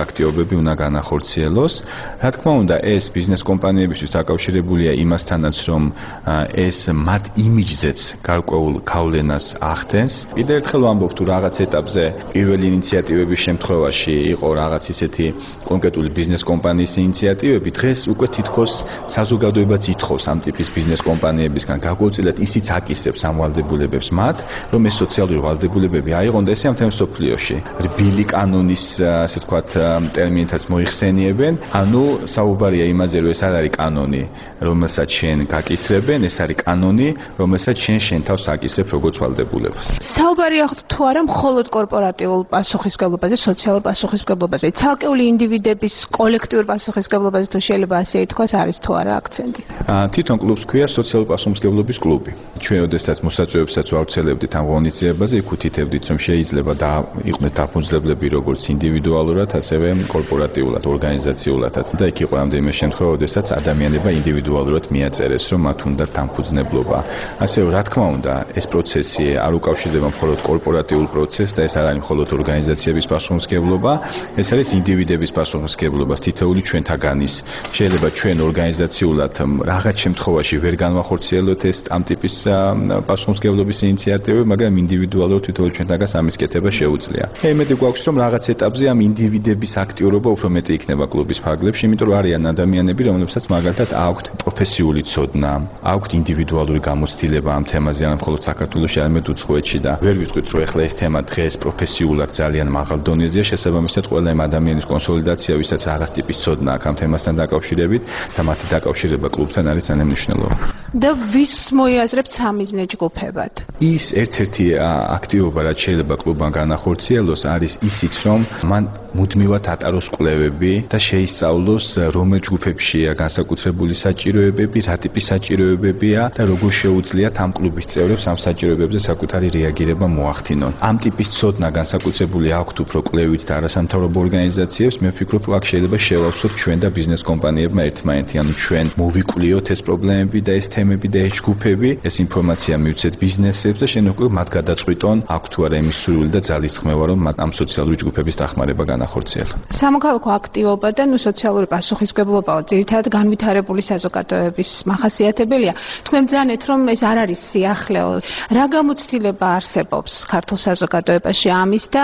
Speaker 5: მიზნები უნდა განახორციელოს. Რა თქმა უნდა, ეს ბიზნეს კომპანიებისთვის დაკავშირებულია იმასთანაც, რომ ეს მათ იმიჯზეც გარკვეულ გავლენას ახდენს. კიდევ ერთხელ ვამბობ, თუ რაღაც ეტაპზე პირველი ინიციატივების შემთხვევაში იყო რაღაც ისეთი კონკრეტული ბიზნეს კომპანიის ინიციატივები, დღეს უკვე თითქოს საზოგადოებაც ითხოვს ამ ტიპის ბიზნეს კომპანიებისგან გარკვეულწილად ისიც აკისრებს ამ ვალდებულებებს მათ, რომ ეს სოციალური ვალდებულებები აიღონ და ესე ამ თემს სოფლიოში. რბილი კანონის, ასე ვთქვათ, ტერმინითაც მოიხსენიებენ, ანუ საუბარია იმაზე, რომ ეს არ არის კანონი, რომელსაც შენ გაკისრებენ, ეს არის კანონი, რომელსაც შენ თავს აკისრებ როგორც ვალდებულებას.
Speaker 17: საუბარი ახთ თუ არა მხოლოდ კორპორატიულ პასუხისმგებლობაზე, სოციალურ პასუხისმგებლობაზე, ცალკეული ინდივიდების კოლექტიურ პასუხისმგებლობაზე თუ შეიძლება ასე ითქვას, არის თუ არა აქცენტი?
Speaker 5: თვითონ კლუბს ქვია სოციალური პასუხისმგებლობის კლუბი. ჩვენ როდესაც მოსაწვევებსაც ვავრცელებდით ამ ღონისძიებაზე, იქ უთითებდით, რომ შეიძლება იყვნენ დაფუძნებლები როგორც ინდივიდუალურად, ასევე კორპორატიულად, ორგანიზაციულადაც. და იქ იყო რამდენიმე შემთხვევა, როდესაც ადამიანებმა ინდივიდუალურად მიაწერეს, რომ მათ უნდა დამფუძნებლობა. ასევე რა თქმა უნდა, ეს პროცესი არ უკავშირდება მხოლოდ კორპორატიულ პროცესს და ეს არ არის მხოლოდ ორგანიზაციების პასუხისმგებლობა, ეს არის ინდივიდების პასუხისმგებლობა თითოეული ჩვენთაგანის. შეიძლება ჩვენ ორგანიზაციულად რაღაც შემთხვევაში ვერ განვახორციელოთ ეს ამ ტიპის პასუხისმგებლობის ინიციატივები, მაგრამ ინდივიდუალურად თითოეული ჩვენთაგანს ამის კეთება შეუძლია. იმედი გვაქვს, რომ რაღაც ეტაპზე ამ ინდივიდების აქტიურობა უფრო მეტი იქნება კლუბის ფარგლებში, იმიტომ რომ არიან ადამიანები, რომლებსაც მაგალითად აქვთ პროფესიული ცოდნა, აქვთ ინდივიდუალური გამოცდილება ამ თემაზე, არა მხოლოდ საქართველოში, არამედ უცხოეთში და ვერ ვიტყვით, რომ ეხლა ეს თემა დღეს პროფესიულად ძალიან მაღალ დონეზეა, შესაბამისად ყველა იმ ადამიანის კონსოლიდაცია, ვისაც რაღაც ტიპის ცოდნა აქვს ამ თემასთან დაკავშირებით და მათი დაკავშირება კლუბთან არის ძალიან მნიშვნელოვანი.
Speaker 17: და ვის მოიაზრებთ სამიზნე ჯგუფებად?
Speaker 5: ის ერთ-ერთი აქტივობა, რაც შეიძლება კლუბთან განახორციელოს, არის ისიც, რომ მან მუდმივად ატაროს კვლევები და შეისწავლოს, რომელ ჯგუფებშია განსაკუთრებული საჭიროებები, რა ტიპის საჭიროებებია და როგორ შეუძლიათ ამ კლუბის წევრებს ამ საჭიროებებზე საკუთარი რეაგირება მოახდინონ. ამ ტიპის ცოდნა განსაკუთრებული აქვთ უფრო კვლევით და არასამთავრობო ორგანიზაციებს. მე ვფიქრობ, აქ შეიძლება შევავსოთ ჩვენ და ბიზნეს კომპანიებმა ერთმანეთი, ანუ ჩვენ მოვიკვლიოთ ეს პრობლემები და ეს თემები და ეს ჯგუფები, ეს ინფორმაცია მივცეთ ბიზნესებს და შენ უკვე მათ გადაწყვიტონ, აქვს თუ არა იმის სურვილი და ძალისხმევა, რომ ამ სოციალური ჯგუფების დახმარება განახორციელონ.
Speaker 17: სამოქალაქო აქტივობა და სოციალური პასუხისმგებლობაა ძირითადად განვითარებული საზოგადოების მახასიათებელია. თქვენ ბრძანეთ, რომ ეს არ არის სიახლეო. რა გამოცდილება არსებობს ქართულ საზოგადოებაში ამის და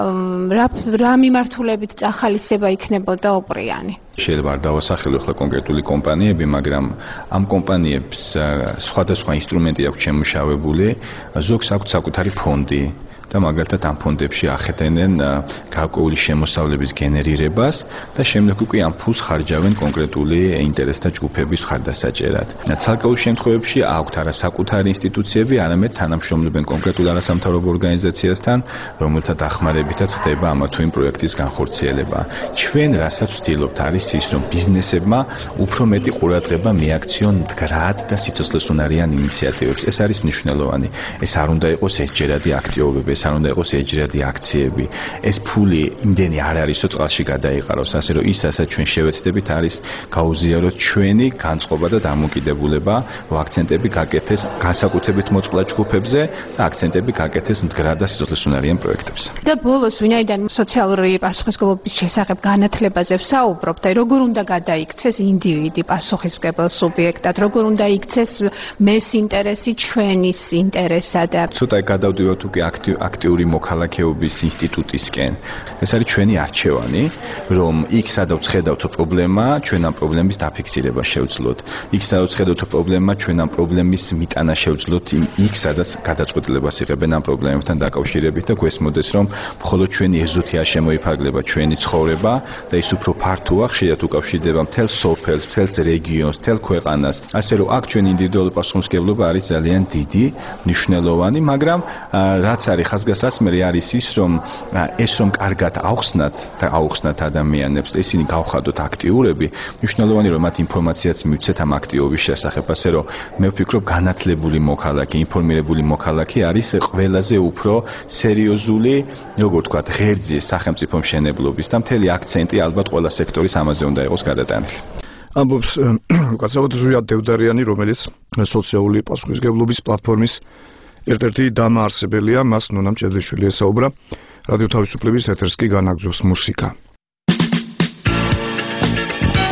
Speaker 17: რა მიმართულებით წახალისება იქნებოდა ოპრიანი?
Speaker 5: შეიძლება არ დავასახელო ახლა კონკრეტული კომპანიები, მაგრამ ამ კომპანიებს სხვადასხვა ინსტრუმენტი აქვს შემუშავებული, ზოგს აქვს საკუთარი ფონდი და მაგალითად ამ ფონდებში ახედენენ გარკვეული შემოსავლების გენერირებას და შემდეგ უკვე ამ ფულს ხარჯავენ კონკრეტული ინტერესთა ჯგუფების ხარდასაჭერად. ცალკეულ შემთხვევებში აქვთ არა საკუთარი ინსტიტუციები, არამედ თანამშრომლობენ კონკრეტულ არასამთავრობო ორგანიზაციასთან, რომელთა დახმარებითაც ხდება ამა თუ იმ პროექტის განხორციელება. ჩვენ რასაც ვცდილობთ არის ის, რომ ბიზნესებმა უფრო მეტი ყურადღება მიაქციონ მდგრად და სიცოცხლესუნარიან ინიციატივებს. ეს არის მნიშვნელოვანი. ეს არ უნდა იყოს ერთჯერადი აქტივობები, ეს არ უნდა იყოს ერთჯერადი აქციები. ეს ფული იმდენი არ არის, რომ წყალში გადაიყაროს, ასე რომ ის, რასაც ჩვენ შევეცდებით, არის გაუზიაროთ ჩვენი განწყობა და დამოკიდებულება, რომ აქცენტები გაკეთდეს განსაკუთრებით მოწყვლად ჯგუფებზე და აქცენტები გაკეთდეს მდგრად და სიცოცხლესუნარიან პროექტებზე.
Speaker 17: და ბოლოს, ვინაიდან სოციალური პასუხისმგებლობის შესახებ განათლებაზე ვსაუბრობთ, და როგორ უნდა გადაიქცეს ინდივიდი პასუხისმგებელ სუბიექტად, როგორ უნდა იქცეს მეს ინტერესი ჩვენის ინტერესად.
Speaker 5: ცოტა გადავდივართ უკვე აქტიური მოქალაქეობის ინსტიტუტისკენ. ეს არის ჩვენი არჩევანი, რომ იქ სადაც ხედავთ პრობლემა, ჩვენ ამ პრობლემის დაფიქსირება შევძლოთ. იქ სადაც ხედავთ პრობლემა, ჩვენ ამ პრობლემის მიტანა შევძლოთ იქ სადაც გადაწყვეტილებას იღებენ ამ პრობლემებთან დაკავშირებით და გვესმოდეს, რომ მხოლოდ ჩვენი ეზოთი არ შემოიფარგლება ჩვენი ცხოვრება და ის უფრო ფართოა, ხშირად უკავშირდება მთელ სოფელს, მთელს რეგიონს, მთელ ქვეყანას. ასე რომ აქ ჩვენი ინდივიდუალური პასუხისმგებლობა არის ძალიან დიდი, მნიშვნელოვანი, მაგრამ რაც არის ხაზგასასმელი არის ის, რომ კარგად აუხსნათ ადამიანებს, ისინი გავხადოთ აქტიურები, მნიშვნელოვანი რომ მათ ინფორმაციაც მივცეთ ამ აქტიობის შესახებ, ასე რომ მე ვფიქრობ განათლებული მოქალაქე, ინფორმირებული მოქალაქე არის ყველაზე უფრო სერიოზული, როგორ ვთქვათ, ღერძი სახელმწიფო მშენებლობის და მთელი აქცენტი ალბათ ყველა სექტორის ამაზე უნდა იყოს გადატანილი.
Speaker 3: ამბობს უკაცრავად ზვია დევდარიანი, რომელიც სოციალური პასუხისმგებლობის პლატფორმის ერთ-ერთი დამაარსებელია, მას ნონა მჭედლიშვილი ესაუბრა. რადიო თავისუფლების ეთერს კი განაგზობს მუსიკა.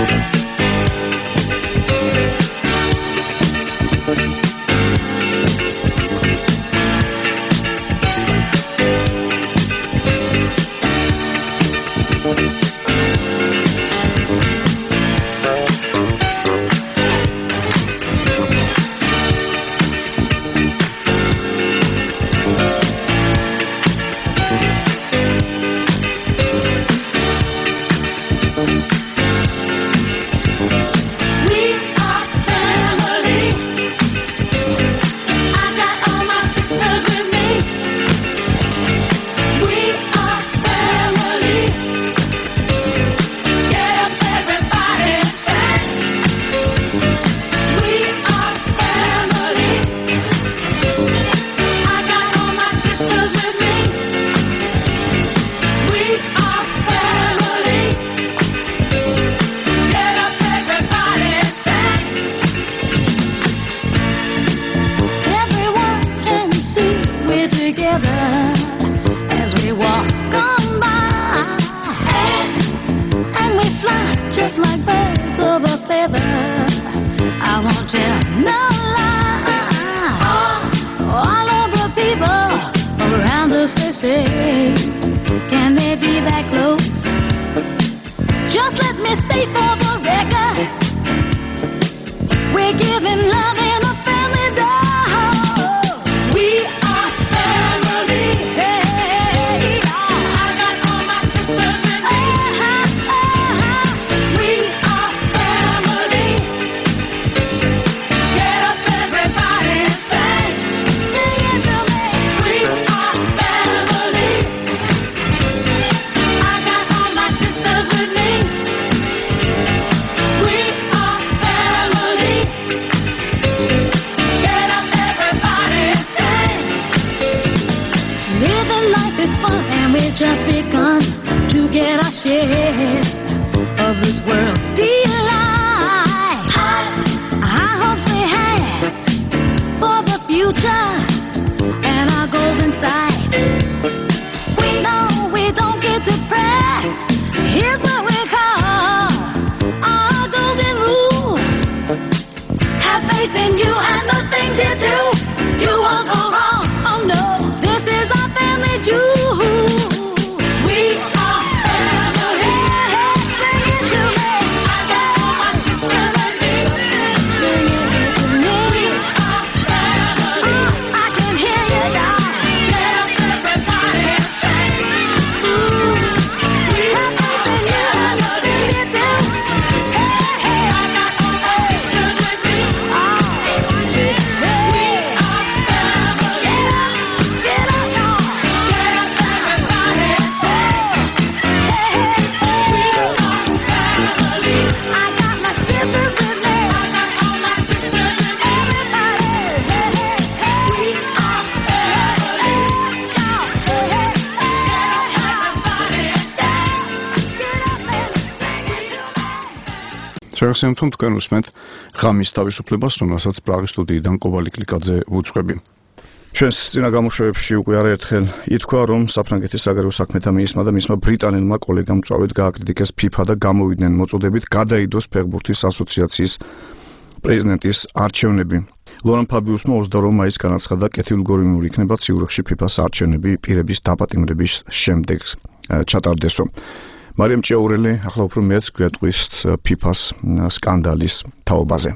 Speaker 3: შეგახსენებთ, რომ თქვენ უსმენთ ღამის თავისუფლებას, რომელსაც პრაღის სტუდიიდან კოვალი კლიკაძე ვუძღვები. ჩვენს წინა გამოშვებებში უკვე არაერთხელ ითქვა, რომ საფრანგეთის საგარეო საქმეთა მინისტრმა და მისმა ბრიტანელმა კოლეგამ მწვავედ გააკრიტიკეს FIFA და გამოვიდნენ მოწოდებით გადაიდოს ფეხბურთის ასოციაციის პრეზიდენტის არჩევნები. ლორან ფაბიუსმა 28 მაისს განაცხადა, კეთილგონიური იქნება ციურიხში FIFA-ს არჩევნები პირების დაპატიმრების შემდეგ ჩატარდესო. მარიამ ჭიაურელი ახლა უფრო მეც გვეტყვის FIFA-ს სკანდალის თაობაზე.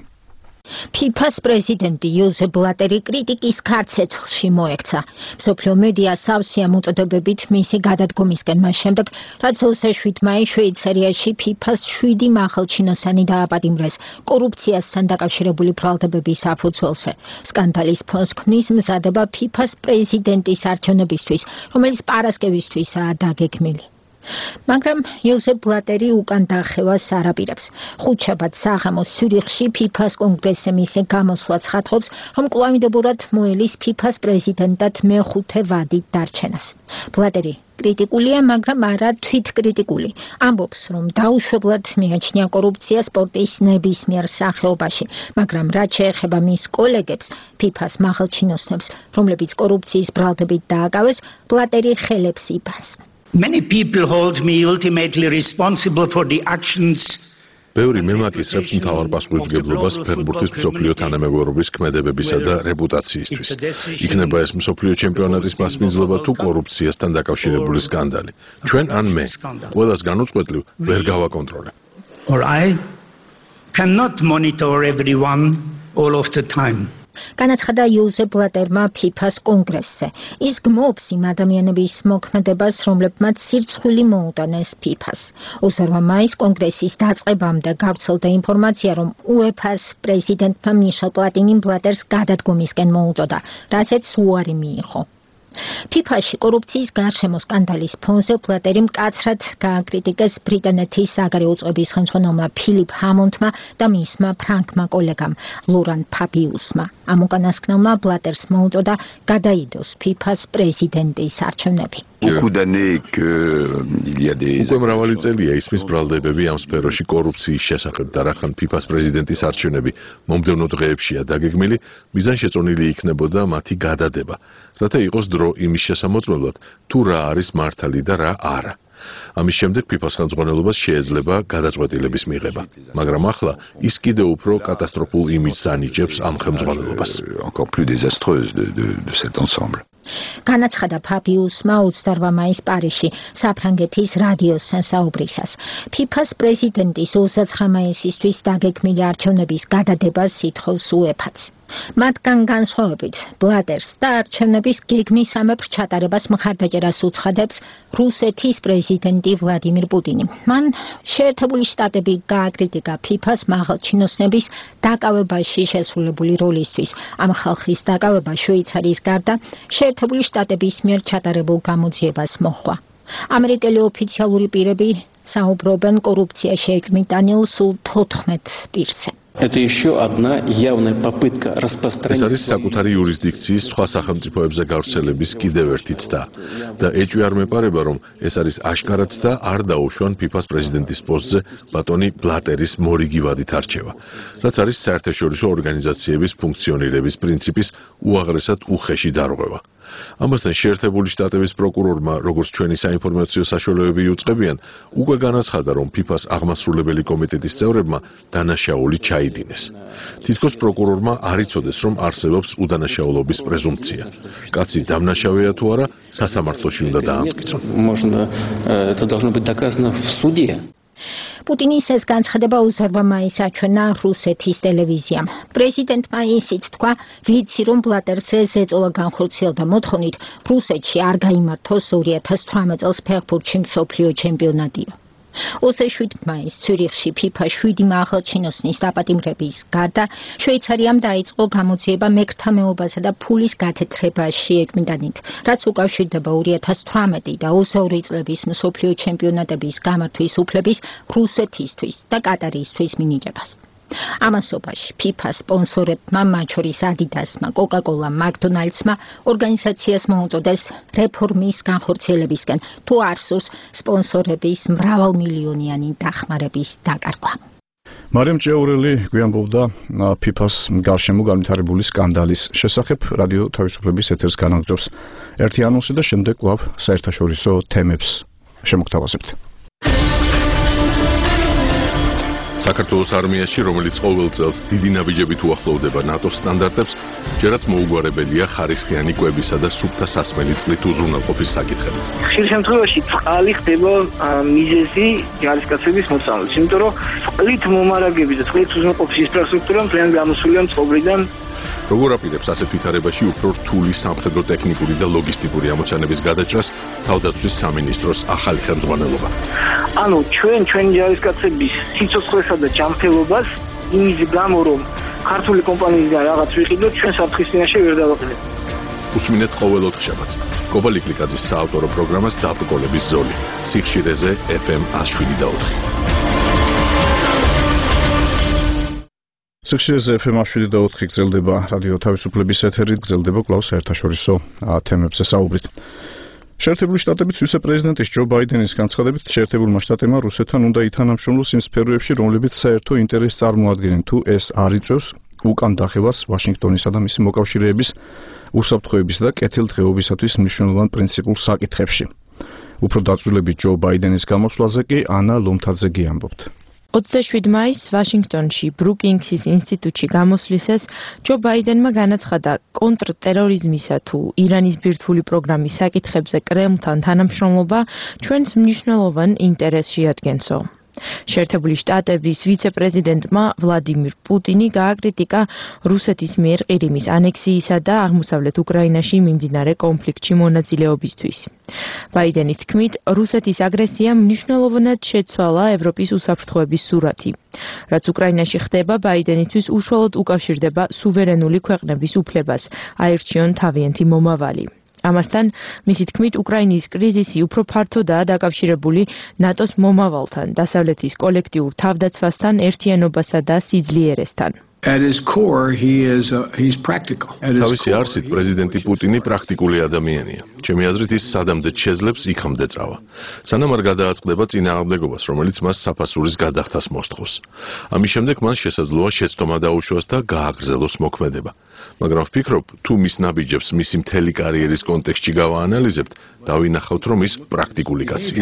Speaker 20: FIFA-ს პრეზიდენტი იოზეფ ბლატერი კრიტიკის ქარცეცხლში მოექცა. მსოფლიო მედია სავსეა მოწოდებებით მისი გადადგომისკენ მას შემდეგ, რაც 27 მაისს შვეიცარიაში FIFA-ს 7 მაღალჩინოსანი დააპატიმრეს კორუფციასთან დაკავშირებული ბრალდებების საფუძველზე. სკანდალის ფონს ქმნის მზადება FIFA-ს პრეზიდენტის არჩევნებისთვის, რომელიც პარასკევისთვისაა დაგეგმილი. მაგრამ იოზეფ ბლატერი უკან დახევას არ აპირებს. ხუთშაბათ საღამოს ციურიხში FIFA-ს კონგრესზე მისი გამოსვლა ცხადყოფს, რომ კვლავინდებურად მოელის FIFA-ს პრეზიდენტად მეხუთე ვადით დარჩენას. ბლატერი კრიტიკულია, მაგრამ არა თვითკრიტიკული. ამბობს, რომ დაუშვებლად მიაჩნია კორუფცია სპორტის ნებისმიერ სახეობაში, მაგრამ რაც შეეხება მის კოლეგებს, FIFA-ს მაღალჩინოსნებს, რომლებიც კორუფციის ბრალდებით დააკავეს, ბლატერი ხელებს იფანს.
Speaker 21: Many people hold me ultimately responsible for the actions
Speaker 7: ბევრი მემაკისრებს მთავარ პასუხისმგებლობას ფეხბურთის მსოფლიო თანამეგობრობის ქმედებებისა და რეპუტაციისთვის. იქნება ეს მსოფლიო ჩემპიონატის მასპინძლობა თუ კორუფციასთან დაკავშირებული სკანდალი. ჩვენ ან მე, ყველას განუწყვეტლივ ვერ გავაკონტროლებ.
Speaker 21: Or I cannot monitor everyone all of the time.
Speaker 20: განაცხადა იუზეფ ბლატერმა FIFA-ს კონგრესზე. ის გმობს იმ ადამიანების მოქმედებას, რომლებმაც სირცხვილი მოუტანეს FIFA-ს. 20 მაისს კონგრესის დაწყებამდე გავრცელდა ინფორმაცია, რომ UEFA-ს პრეზიდენტმა მიშელ პლატინიმ ბლატერს გადადგომისკენ მოუწოდა, რაცაც უარი მიიღო. FIFA-ში კორუფციის გარშემო სკანდალის ფონზე ბლატერი მკაცრად გააკრიტიკეს ბრიტანეთის საგარეო წყობის ხელმძღვანელმა ფილიპ ჰამონდმა და მისმა ფრანგმა კოლეგამ ლორან ფაბიუსმა. ამ უკანასკნელმა ბლატერს მოუწოდა გადაიდოს FIFA-ს პრეზიდენტის არჩევნები.
Speaker 7: უკვე მრავალი წელია ისმის ბრალდებები ამ სფეროში კორუფციის შესახებ და რახან FIFA-ს პრეზიდენტის არჩევნები მომდევნო დღეებშია დაგეგმილი, მიზანშეწონილი იქნებოდა მათი გადადება, რათა იყოს დრო იმის შესამოწმებლად, თუ რა არის მართალი და რა არა. ამის შემდეგ FIFA-ს ხელმძღვანელობას შეეძლება გადაწყვეტილების მიღება, მაგრამ ახლა ის კიდევ უფრო კატასტროფულ იმიჯს ანიჭებს ამ ხელმძღვანელობას.
Speaker 20: განაცხადა ფაბიუსმა 28 მაისს პარიზში საფრანგეთის რადიოსთან საუბრისას. FIFA-ს პრეზიდენტის 29 მაისისთვის დაგეგმილი არჩევნების გადადებას ითხოვს UEFA-ც. მათგან განსხვავებით, ბლატერს და არჩევნების გეგმისამებრ ჩატარებას მხარდაჭერას უცხადებს რუსეთის პრეზიდენტი ვლადიმირ პუტინი. მან შეერთებული შტატები გააკრიტიკა FIFA-ს მაღალჩინოსნების დაკავებაში შესრულებული როლისთვის. ამ ხალხის დაკავება შვეიცარიის გარდა შეერთებული შტატების მიერ ჩატარებულ გამოძიებას მოჰყვა. ამერიკელი ოფიციალური პირები საუბრობენ კორუფციაში ეკმიტანილ სულ 14 პირზე.
Speaker 22: Это еще одна явная попытка распространить.
Speaker 7: ეს არის საკუთარი იურისდიქციის სხვა სახელმწიფოებზე გავრცელების კიდევ ერთი ცდა და ეჭვი არ მეპარება, რომ ეს არის აშკარად და არ დაუშვან FIFA-ს პრეზიდენტის პოსტზე ბატონი ბლატერის მორიგი ვადით არჩევა, რაც არის საერთაშორისო ორგანიზაციების ფუნქციონირების პრინციპის უაღრესად უხეში დარღვევა. ამასთან შეერთებული შტატების პროკურორმა, როგორც ჩვენი საინფორმაციო საშუალებები იუწყებიან, უკვე განაცხადა, რომ FIFA-ს აღმასრულებელი კომიტეტის წევრებმა დანაშაული ჩაიდინეს. თითქოს პროკურორმა არ იცოდეს, რომ არსებობს უდანაშაულობის პრეზუმპცია. კაცი დამნაშავეა თუ არა, სასამართლოში უნდა დაამტკიცონ.
Speaker 22: Это должно быть доказано в суде.
Speaker 20: პუტინის ეს განცხადება 20 მაისს აჩვენა რუსეთის ტელევიზიამ. პრეზიდენტმა ისიც თქვა, ვიცი რომ ბლატერზე ზეწოლა განხორციელდა მოთხოვნით, რუსეთში არ გაიმართოს 2018 წელს ფეხბურთში მსოფლიო ჩემპიონატი. 27 მაისს ცյურიხში FIFA 7 მაღალჩინოსნის დაპატიმრების გარდა შვეიცარიამ დაიწყო გამოძიება მეკრთამეობასა და ფულის გათეთრებაში ეკმიტანით, რაც უკავშირდება 2018 და 22 წლების მსოფლიო ჩემპიონატების გამართვის უფლების რუსეთისთვის და კატარისთვის მინიჭებას. ამასობაში FIFA სპონსორებმა, მათ შორის Adidas-მა, Coca-Cola, McDonald's-მა ორგანიზაციას მოუწოდეს რეფორმის განხორციელებისკენ, თუ არ სურს სპონსორების მრავალმილიონიანი დახმარების დაკარგვა.
Speaker 3: მარიამ ჭეურელი გვიამბობდა FIFA-ს გარშემო განვითარებული სკანდალის შესახებ რადიო თავისუფლების ეთერს განაგრძობს. ერთი ანონსი და შემდეგ კვლავ საერთაშორისო თემებს შემოგთავაზებთ.
Speaker 7: საქართველოს არმიაში, რომელიც ყოველ წელს დიდი ნაბიჯებით უახლოვდება ნატოს სტანდარტებს, ჯერაც მოუგვარებელია ხარისხიანი კვებისა და სუფთა სასმელი წყლით უზრუნველყოფის საკითხები.
Speaker 23: ხშირ შემთხვევაში წყალი ხდება მიზეზი ჯარისკაცების მოწამვლის, იმიტომ რომ წყლით მომარაგების და წყლით უზრუნველყოფის ინფრასტრუქტურა მთლიანად გამოსულია წყობრიდან.
Speaker 7: როგორ აპირებს ასეთ ვითარებაში უფრო რთული სამხედრო ტექნიკური და ლოგისტიკური ამოცანების გადაჭრას თავდაცვის სამინისტროს ახალი ხელმძღვანელობა?
Speaker 23: ანუ ჩვენი ჯარისკაცების სიცოცხლესა და ჯანმრთელობას იმის გამო, რომ ქართული კომპანიისგან რაღაც ვიყიდოთ, ჩვენ საფრთხის წინაშე ვერ დავაყენებთ.
Speaker 7: უსმინეთ ყოველ ოთხშაბათს გობა ლიკლიკაძის საავტორო პროგრამას დაბრკოლების ზოლი სიხშირეზე FM 107.4.
Speaker 3: სიხშირეზე FM 107.4 გრძელდება რადიო თავისუფლების ეთერი, გრძელდება კვლავ საერთაშორისო თემებზე საუბრით. შეერთებული შტატების ვიცე-პრეზიდენტის ჯო ბაიდენის განცხადებით, შეერთებულმა შტატებმა რუსეთთან უნდა ითანამშრომლოს იმ სფეროებში, რომლებიც საერთო ინტერესს წარმოადგენენ, თუ ეს არ იწევს უკან დახევას ვაშინგტონისა და მისი მოკავშირეების უსაფრთხოებისა და კეთილდღეობისათვის მნიშვნელოვან პრინციპულ საკითხებში. უფრო დაწვრილებით ჯო ბაიდენის გამოსვლაზე კი ანა ლომთაძე გიამბობთ.
Speaker 2: 27 მაისს ვაშინგტონში ბრუკინგსის ინსტიტუტში გამოსვლისას ჯო ბაიდენმა განაცხადა კონტრტერორიზმისა თუ ირანის ბირთვული პროგრამის საკითხებზე კრემლთან თანამშრომლობა ჩვენს მნიშვნელოვან ინტერესს შეადგენსო. შეერთებული შტატების ვიცე-პრეზიდენტმა ვლადიმირ პუტინი გააკრიტიკა რუსეთის მიერ ყირიმის ანექსიისა და აღმოსავლეთ უკრაინაში მიმდინარე კონფლიქტში მონაწილეობისთვის. ბაიდენის თქმით, რუსეთის აგრესიამ მნიშვნელოვნად შეცვალა ევროპის უსაფრთხოების სურათი. რაც უკრაინაში ხდება, ბაიდენისთვის უშუალოდ უკავშირდება სუვერენული ქვეყნების უფლებას, აირჩიონ თავიანთი მომავალი. ამასთან, მისი თქმით, უკრაინის კრიზისი უფრო ფართოდაა დაკავშირებული ნატოს მომავალთან, დასავლეთის კოლექტიურ თავდაცვასთან, ერთიანობასა და სიძლიერესთან.
Speaker 7: თავისი არსით პრეზიდენტი პუტინი პრაქტიკული ადამიანია. ჩემი აზრით ის სადამდე შეძლებს იქამდე წავა. სანამ არ გადააწყდება წინააღმდეგობას, რომელიც მას საფასურის გადახდას მოსთხოვს. ამის შემდეგ მას შესაძლოა შეცდომა დაუშვას და გააგრძელოს მოქმედება. მაგრამ ვფიქრობ, თუ მის ნაბიჯებს მისი მთელი კარიერის კონტექსტში გავაანალიზებთ, დავინახავთ, რომ ის პრაქტიკული კაცია.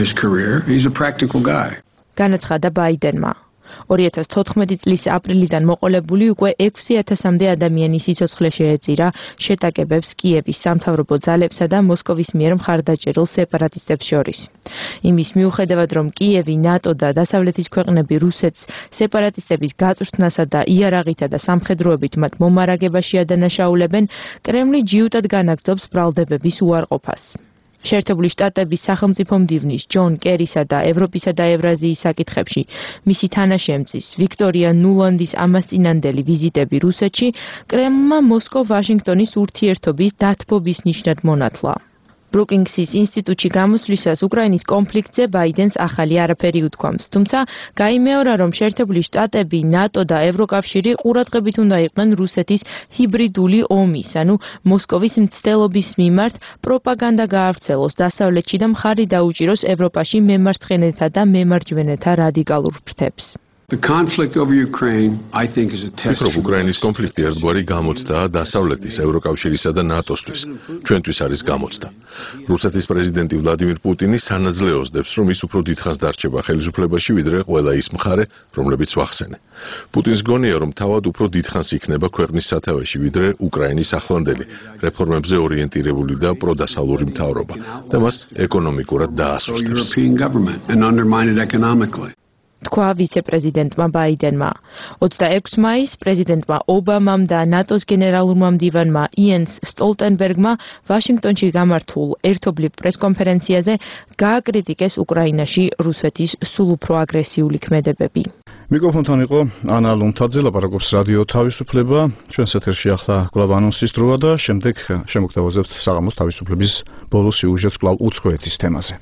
Speaker 2: განაცხადა ბაიდენმა. 2014 წლის აპრილიდან მოყოლებული უკვე 6000-მდე ადამიანის სიცოცხლე შეეწირა შეტაკებებს კიევის სამთავრობო ძალებსა და მოსკოვის მიერ მხარდაჭერილ სეპარატისტებს შორის. იმის მიუხედავად, რომ კიევი, ნატო და დასავლეთის ქვეყნები რუსეთს სეპარატისტების გაწვრთნასა და იარაღითა და სამხედროებით მათ მომარაგებაში ადანაშაულებენ, კრემლი ჯიუტად განაგრძობს ბრალდებების უარყოფას. შეერთებული შტატების სახელმწიფო მდივნის ჯონ კერისა და ევროპისა და ევრაზიის საკითხებში მისი თანაშემწის ვიქტორია ნულანდის ამასწინანდელი ვიზიტები რუსეთში კრემლმა მოსკოვ-ვაშინგტონის ურთიერთობის დათბობის ნიშნად მონათლა. ბრუკინგსის ინსტიტუტში გამოსვლისას უკრაინის კონფლიქტზე ბაიდენს ახალი არაფერი უთქვამს, თუმცა გაიმეორა, რომ შეერთებული შტატები, ნატო და ევროკავშირი ყურადღებით უნდა იყვნენ რუსეთის ჰიბრიდული ომის, ანუ მოსკოვის მცდელობის მიმართ პროპაგანდა გაავრცელოს დასავლეთში და მხარი დაუჭიროს ევროპაში მემარცხენეთა და მემარჯვენეთა რადიკალურ ფრთებს.
Speaker 7: ვფიქრობ, უკრაინის კონფლიქტი ერთგვარი გამოცდაა დასავლეთის, ევროკავშირისა და ნატოსთვის. ჩვენთვის არის გამოცდა. რუსეთის პრეზიდენტი ვლადიმირ პუტინი სანაძლეოს დებს, რომ ის უფრო დიდხანს დარჩება ხელისუფლებაში, ვიდრე ყველა ის მხარე, რომლებიც ვახსენე. პუტინს გონია, რომ თავად უფრო დიდხანს იქნება ქვეყნის სათავეში, ვიდრე უკრაინის ახლანდელი, რეფორმებზე ორიენტირებული და პროდასავლური მთავრობა და მას ეკონომიკურად დაასუსტებს.
Speaker 2: თქვა ვიცე-პრეზიდენტმა ბაიდენმა. 26 მაისს პრეზიდენტმა ობამამ და ნატოს გენერალურმა მდივანმა იენს სტოლტენბერგმა ვაშინგტონში გამართულ ერთობლივ პრესკონფერენციაზე გააკრიტიკეს უკრაინაში რუსეთის სულ უფრო აგრესიული ქმედებები.
Speaker 3: მიკროფონთან იყო ანა ლუნთაძე, ლაპარაკობს რადიო თავისუფლება. ჩვენს ეთერში ახლა კვლავ ანონსის დროა და შემდეგ შემოგთავაზებთ საღამოს თავისუფლების ბოლო სიუჟეტს კვლავ უცხოეთის თემაზე.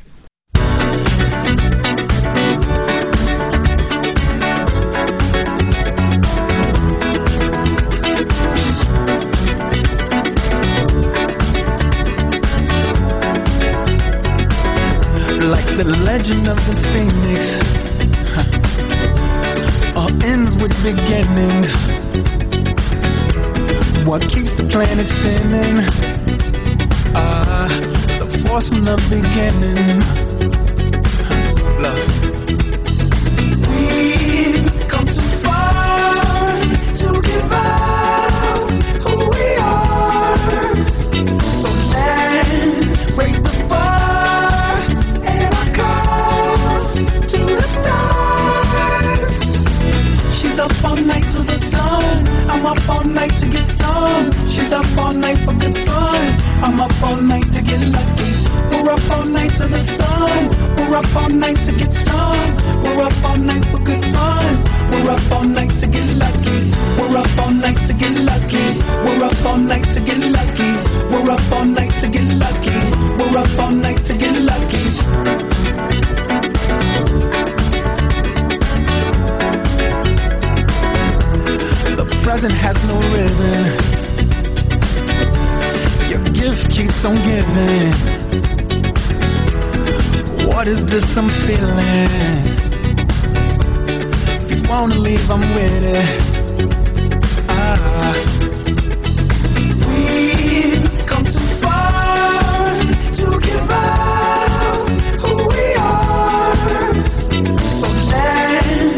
Speaker 10: The legend of the phoenix all ends with beginnings. What keeps the planet spinning? The force from the beginning. Love. We've come too far to give up who we are. So let's raise the bar and our cause to the stars. She's up all night to the sun. I'm up all night to get some. She's up all night for good fun. I'm up all night to get lucky. We're up all night to the sun. We're up all night to get some. We're up all night for good fun. We're up all night to get lucky. We're up all night to get lucky. We're up all night to get lucky. We're up all night to get lucky. We're up all night to get lucky. The present has no ribbon. Your gift keeps on giving. What is this I'm feeling? If you wanna leave, I'm with it. We've come too far to give up who we are. So let's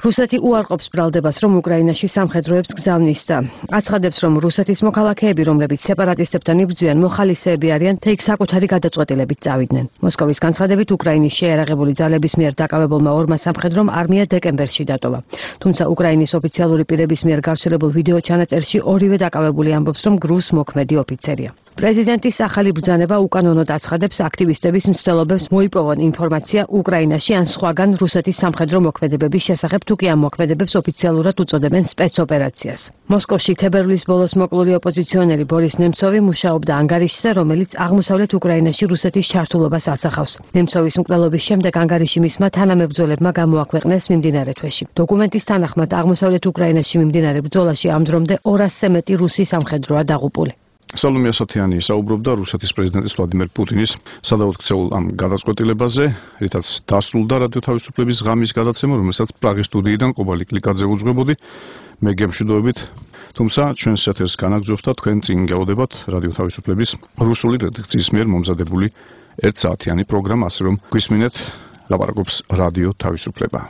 Speaker 11: რუსეთი უარყოფს ბრალდებას, რომ უკრაინაში სამხედროებს გზავნის და აცხადებს, რომ რუსეთის მოქალაქეები, რომლებიც სეპარატისტებთან იბრძვიან, მოხალისეები არიან და იქ საკუთარი გადაწყვეტილებით წავიდნენ. მოსკოვის განცხადებით, უკრაინის შეერაღებული ძალების მიერ დაკავებულმა ორმა სამხედრომ არმია დეკემბერში დატოვა. თუმცა უკრაინის ოფიციალური პირების მიერ გავრცელებულ ვიდეო ჩანაწერში ორივე დაკავებული ამბობს, რომ გრუს მოქმედი ოფიცერია. პრეზიდენტის ახალი ბრძანება უკანონოდ აცხადებს აქტივისტების მცდელობებს მოიპოვონ ინფორმაცია უკრაინაში ან სხვაგან რუსეთის სამხედრო მოქმედებების შესახებ, თუ კი ამ მოქმედებებს ოფიციალურად უწოდებენ სპეცოპერაციას. მოსკოვში თებერვლის ბოლოს მოკლული ოპოზიციონერი ბორის ნემცოვი მუშაობდა ანგარიშზე, რომელიც აღმოსავლეთ უკრაინაში რუსეთის ჩართულობას ასახავს. ნემცოვის მკვლელობის შემდეგ ანგარიში მისმა თანამებრძოლებმა გამოაქვეყნეს მიმდინარე თვეში. დოკუმენტის თანახმად აღმოსავლეთ უკრაინაში მიმდინარე ბრძოლაში ამ დრომდე 200-ზე მეტი რუსი სამხედროა დაღუპული.
Speaker 3: სალომე ასათიანი საუბრობდა რუსეთის პრეზიდენტის ვლადიმერ პუტინის სადავოდ ქცეულ ამ გადაწყვეტილებაზე, რითაც დასრულდა რადიო თავისუფლების ღამის გადაცემა, რომელსაც პრაღის სტუდიიდან ყობალი კლიკაძე უძღვებოდი. მე გემშვიდობებით, თუმცა ჩვენს ეთერს განაგრძობთ და თქვენ წინ გეოდებათ რადიო თავისუფლების რუსული რედაქციის მიერ მომზადებული 1 საათიანი პროგრამა, ასე რომ გვისმინეთ ლაპარაკობს რადიო თავისუფლება.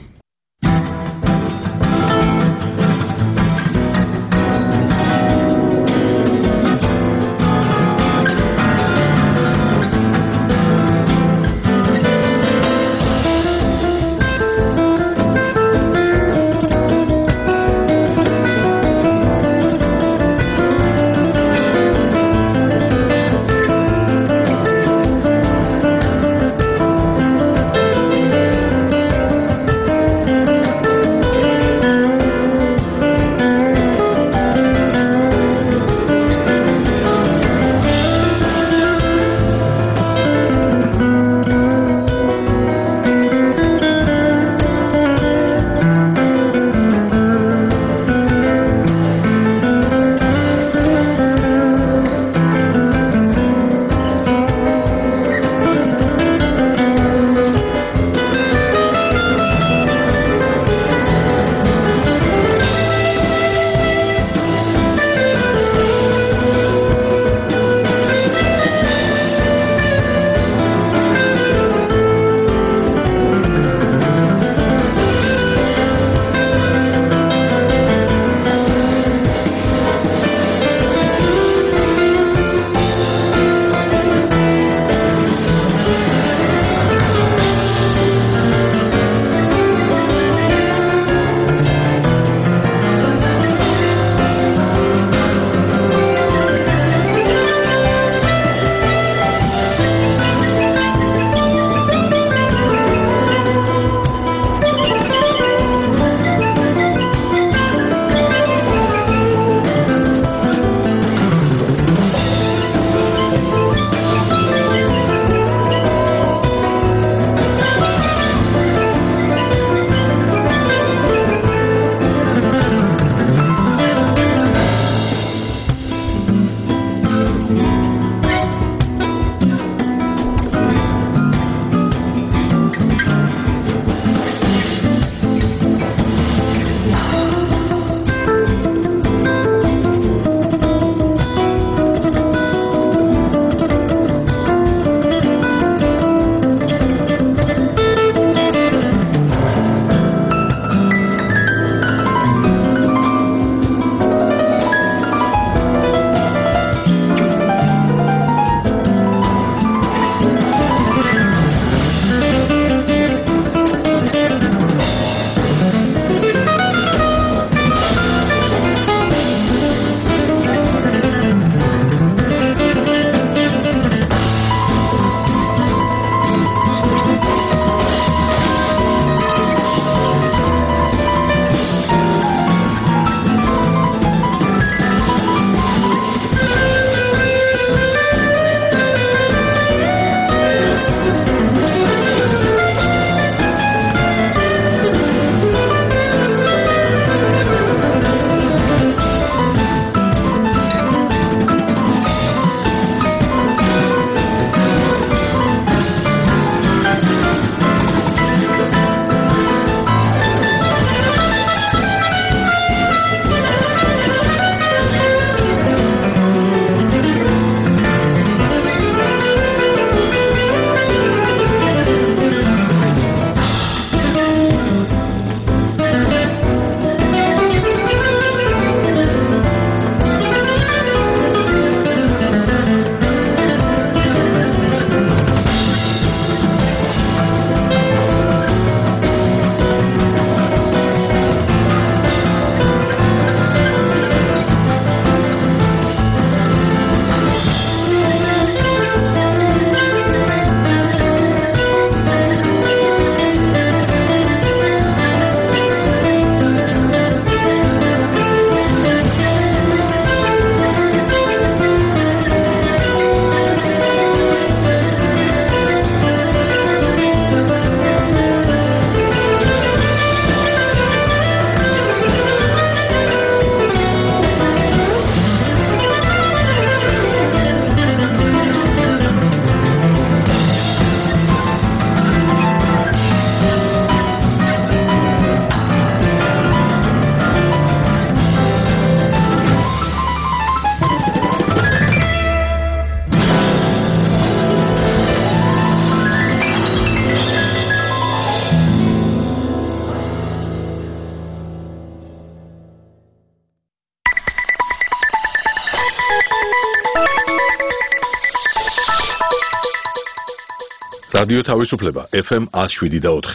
Speaker 7: რადიო თავისუფლება FM 107.4.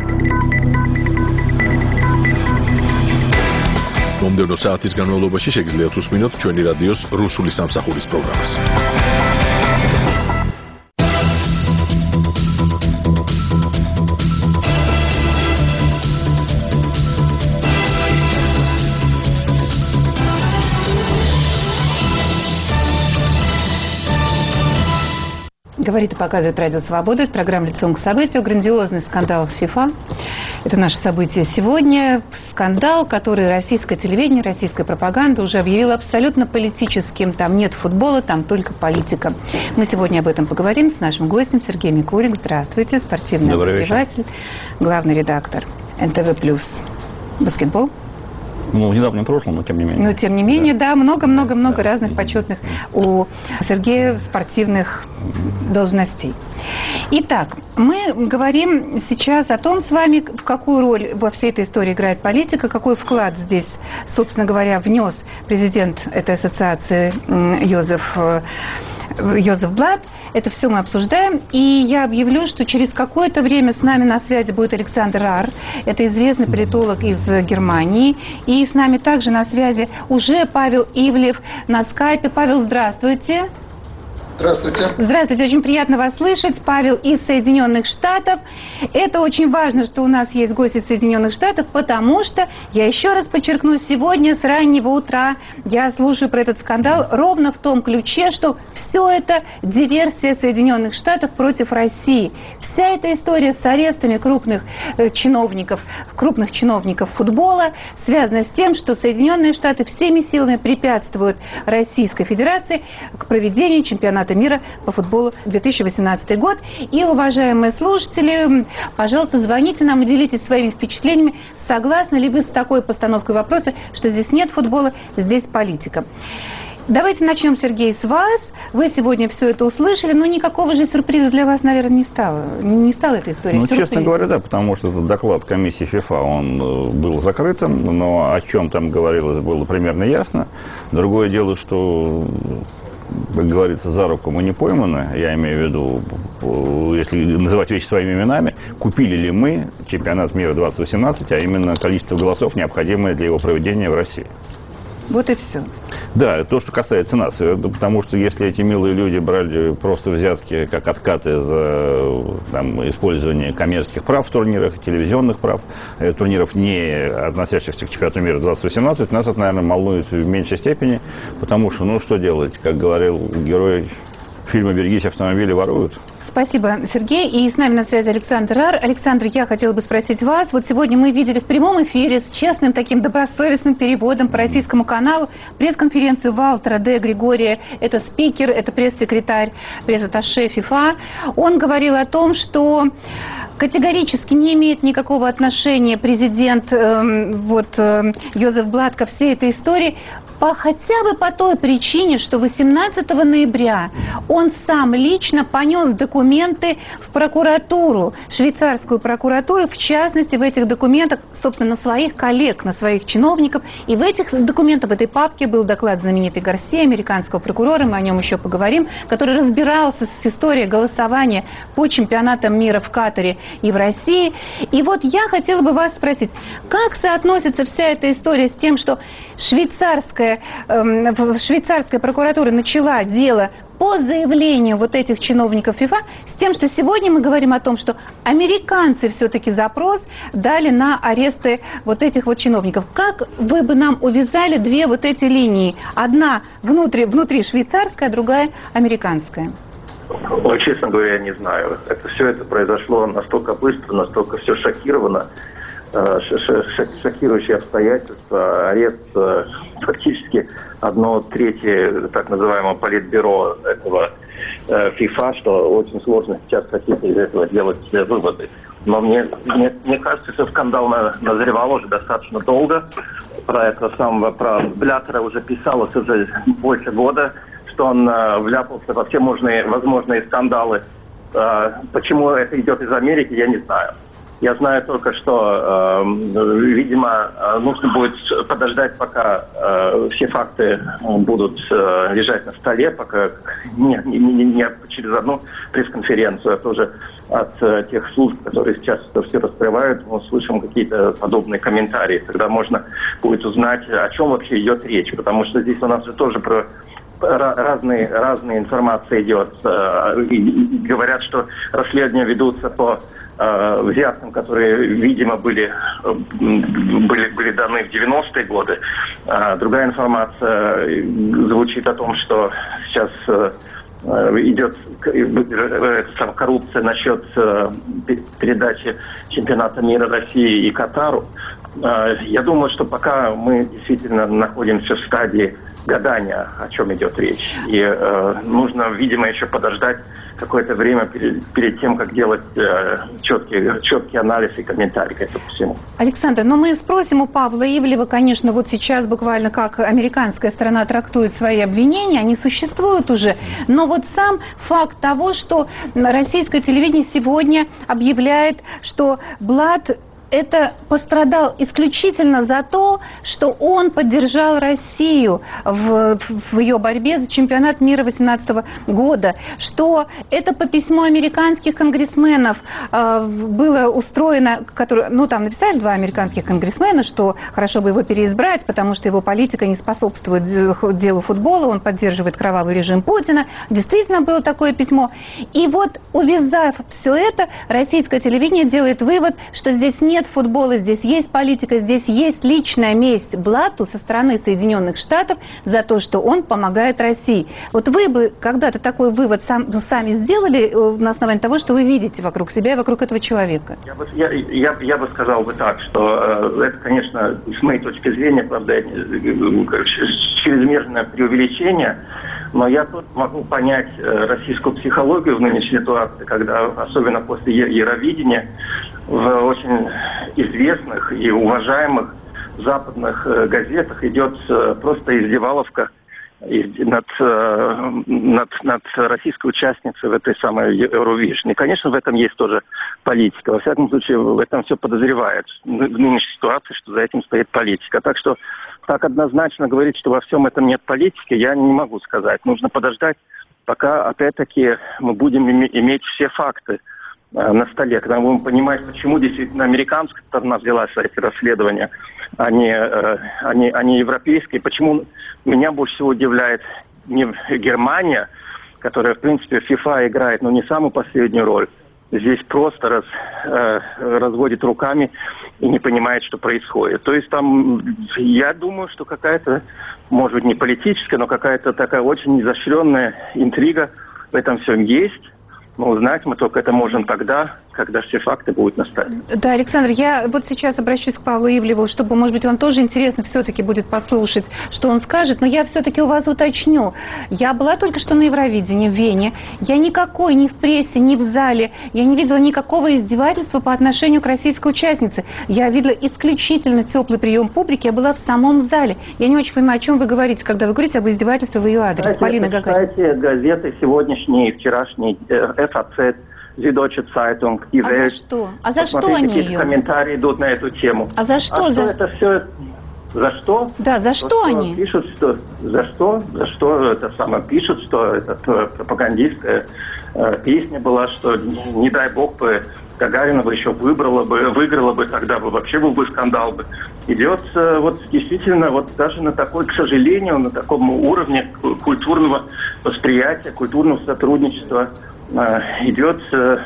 Speaker 7: მომდევნო საათის განმავლობაში შეგიძლიათ უსმინოთ ჩვენი რადიოს რუსული სამსახურის პროგრამას.
Speaker 8: Говорит и показывает Радио Свобода. Это программа «Лицом к событию». Грандиозный скандал в ФИФА. Это наше событие сегодня. Скандал, который российское телевидение, российская пропаганда уже объявила абсолютно политическим. Там нет футбола, там только политика. Мы сегодня об этом поговорим с нашим гостем Сергеем Микулик. Здравствуйте. Спортивный обозреватель, главный редактор НТВ+. Баскетбол.
Speaker 12: Ну, в недавнем прошлом, но тем не менее.
Speaker 8: Но тем не менее, да, много-много-много разных почетных у Сергея спортивных должностей. Итак, мы говорим сейчас о том с вами, в какую роль во всей этой истории играет политика, какой вклад здесь, собственно говоря, внес президент этой ассоциации Йозеф Блат. Это все мы обсуждаем. И я объявлю, что через какое-то время с нами на связи будет Александр Рар. Это известный политолог из Германии. И с нами также на связи уже Павел Ивлев на скайпе. Павел, здравствуйте.
Speaker 14: Здравствуйте.
Speaker 8: Здравствуйте, очень приятно вас слышать. Павел из Соединенных Штатов. Это очень важно, что у нас есть гость из Соединенных Штатов, потому что, я еще раз подчеркну, сегодня с раннего утра я слушаю про этот скандал ровно в том ключе, что все это диверсия Соединенных Штатов против России. Вся эта история с арестами крупных чиновников футбола связана с тем, что Соединенные Штаты всеми силами препятствуют Российской Федерации к проведению чемпионата мира по футболу 2018 год. И, уважаемые слушатели, пожалуйста, звоните нам и делитесь своими впечатлениями. Согласны ли вы с такой постановкой вопроса, что здесь нет футбола, здесь политика? Давайте начнем, Сергей, с вас. Вы сегодня все это услышали, но никакого же сюрприза для вас, наверное, не стало. Не стала эта история сюрпризом.
Speaker 12: Честно говоря, да, потому что этот доклад комиссии ФИФА, он был закрытым, но о чем там говорилось, было примерно ясно. Другое дело, что, как говорится, за руку мы не пойманы, я имею в виду, если называть вещи своими именами, купили ли мы чемпионат мира 2018, а именно количество голосов, необходимое для его проведения в России.
Speaker 8: Вот и все.
Speaker 12: Да, то, что касается нас, потому что если эти милые люди брали просто взятки как откаты за использование коммерческих прав в турнирах, телевизионных прав, турниров, не относящихся к чемпионату мира 2018, нас это, наверное, волнует в меньшей степени, потому что, ну, что делать, как говорил герой фильма «Берегись, автомобили воруют».
Speaker 8: Спасибо, Сергей. И с нами на связи Александр Рар. Александр, я хотела бы спросить вас. Вот сегодня мы видели в прямом эфире с честным таким добросовестным переводом по российскому каналу пресс-конференцию Валтера Д. Григория. Это спикер, это пресс-секретарь, пресс-атташе ФИФА. Он говорил о том, что категорически не имеет никакого отношения президент Йозеф Блат ко всей этой истории, хотя бы по той причине, что 18 ноября он сам лично понес документы в прокуратуру, швейцарскую прокуратуру, в частности, в этих документах, собственно, на своих коллег, на своих чиновников. И в этих документах, в этой папке был доклад знаменитой Гарсии, американского прокурора, мы о нем еще поговорим, который разбирался с историей голосования по чемпионатам мира в Катаре и в России. И вот я хотела бы вас спросить, как соотносится вся эта история с тем, что швейцарская прокуратура начала дело по заявлению вот этих чиновников ФИФА, с тем, что сегодня мы говорим о том, что американцы все-таки запрос дали на аресты вот этих вот чиновников. Как вы бы нам увязали две вот эти линии? Одна внутри швейцарская, другая американская.
Speaker 24: Ну, честно говоря, я не знаю. Все это произошло настолько быстро, настолько все шокировано. Шокирующие обстоятельства, арест фактически 1/3 так называемого политбюро этого ФИФА, что очень сложно сейчас какие-то из этого делать выводы. Но мне кажется, что скандал назревал уже достаточно долго. Про Блаттера уже писалось уже больше года, что он вляпался во все возможные скандалы. Почему это идет из Америки, я не знаю. Я знаю только, что, видимо, нужно будет подождать, пока все факты будут лежать на столе, пока не через одну пресс-конференцию, а тоже от тех служб, которые сейчас это все раскрывают, мы услышим какие-то подобные комментарии. Тогда можно будет узнать, о чем вообще идет речь, потому что здесь у нас же тоже про разные информации идет. И говорят, что расследования ведутся по взяткам, которые, видимо, были даны в 90-е годы. Другая информация звучит о том, что сейчас идет коррупция насчет передачи чемпионата мира России и Катару. Я думаю, что пока мы действительно находимся в стадии гадания, о чем идет речь. И нужно, видимо, еще подождать какое-то время перед тем, как делать четкий анализ и комментарий к этому всему.
Speaker 8: Александр, мы спросим у Павла Ивлева, конечно, вот сейчас буквально как американская сторона трактует свои обвинения, они существуют уже, но вот сам факт того, что российское телевидение сегодня объявляет, что Блад это пострадал исключительно за то, что он поддержал Россию в ее борьбе за чемпионат мира 2018 года, что это по письму американских конгрессменов было устроено, там написали 2 американских конгрессмена, что хорошо бы его переизбрать, потому что его политика не способствует делу футбола, он поддерживает кровавый режим Путина. Действительно было такое письмо. И вот, увязав все это, российское телевидение делает вывод, что здесь нет футбола, здесь есть политика, здесь есть личная месть Блатту со стороны Соединенных Штатов за то, что он помогает России. Вот вы бы когда-то такой вывод сами сделали на основании того, что вы видите вокруг себя и вокруг этого человека?
Speaker 24: Я бы сказал бы так, что это, конечно, с моей точки зрения, правда, чрезмерное преувеличение, но я тут могу понять российскую психологию в нынешней ситуации, когда, особенно после Евровидения, в очень известных и уважаемых западных газетах идет просто издеваловка над российской участницей в этой самой Eurovision. И, конечно, в этом есть тоже политика. Во всяком случае, в этом все подозревает в нынешней ситуации, что за этим стоит политика. Так что так однозначно говорить, что во всем этом нет политики, я не могу сказать. Нужно подождать, пока, опять-таки, мы будем иметь все факты на столе, когда мы будем понимать, почему действительно американская сторона взялась за эти расследования, а не европейские. Почему меня больше всего удивляет не Германия, которая, в принципе, в FIFA играет, но не самую последнюю роль. Здесь просто разводит руками и не понимает, что происходит. То есть там, я думаю, что какая-то, может быть, не политическая, но какая-то такая очень изощренная интрига в этом всем есть. Но узнать мы только это можем тогда, когда все факты будут на столе.
Speaker 8: Да, Александр, я вот сейчас обращусь к Павлу Ивлеву, чтобы, может быть, вам тоже интересно все-таки будет послушать, что он скажет, но я все-таки у вас уточню. Я была только что на Евровидении в Вене, я никакой ни в прессе, ни в зале, я не видела никакого издевательства по отношению к российской участнице. Я видела исключительно теплый прием публики, я была в самом зале. Я не очень понимаю, о чем вы говорите, когда вы говорите об издевательстве в ее адрес. Полина Гагарина.
Speaker 24: Кстати, газеты сегодняшние, вчерашние, ФАЦ, Süddeutsche Zeitung, Die Welt.
Speaker 8: За что? А за что они
Speaker 24: какие
Speaker 8: ее?
Speaker 24: Комментарии идут на эту тему.
Speaker 8: А за что?
Speaker 24: Что это все? За что?
Speaker 8: Да, за что они?
Speaker 24: Пишут, что за что это самое пишут, что это пропагандистская песня была, что не дай бог бы Гагарина бы еще выиграла бы, тогда бы вообще был бы скандал бы. Идет вот действительно вот даже на такой, к сожалению, на таком уровне культурного восприятия, культурного сотрудничества идут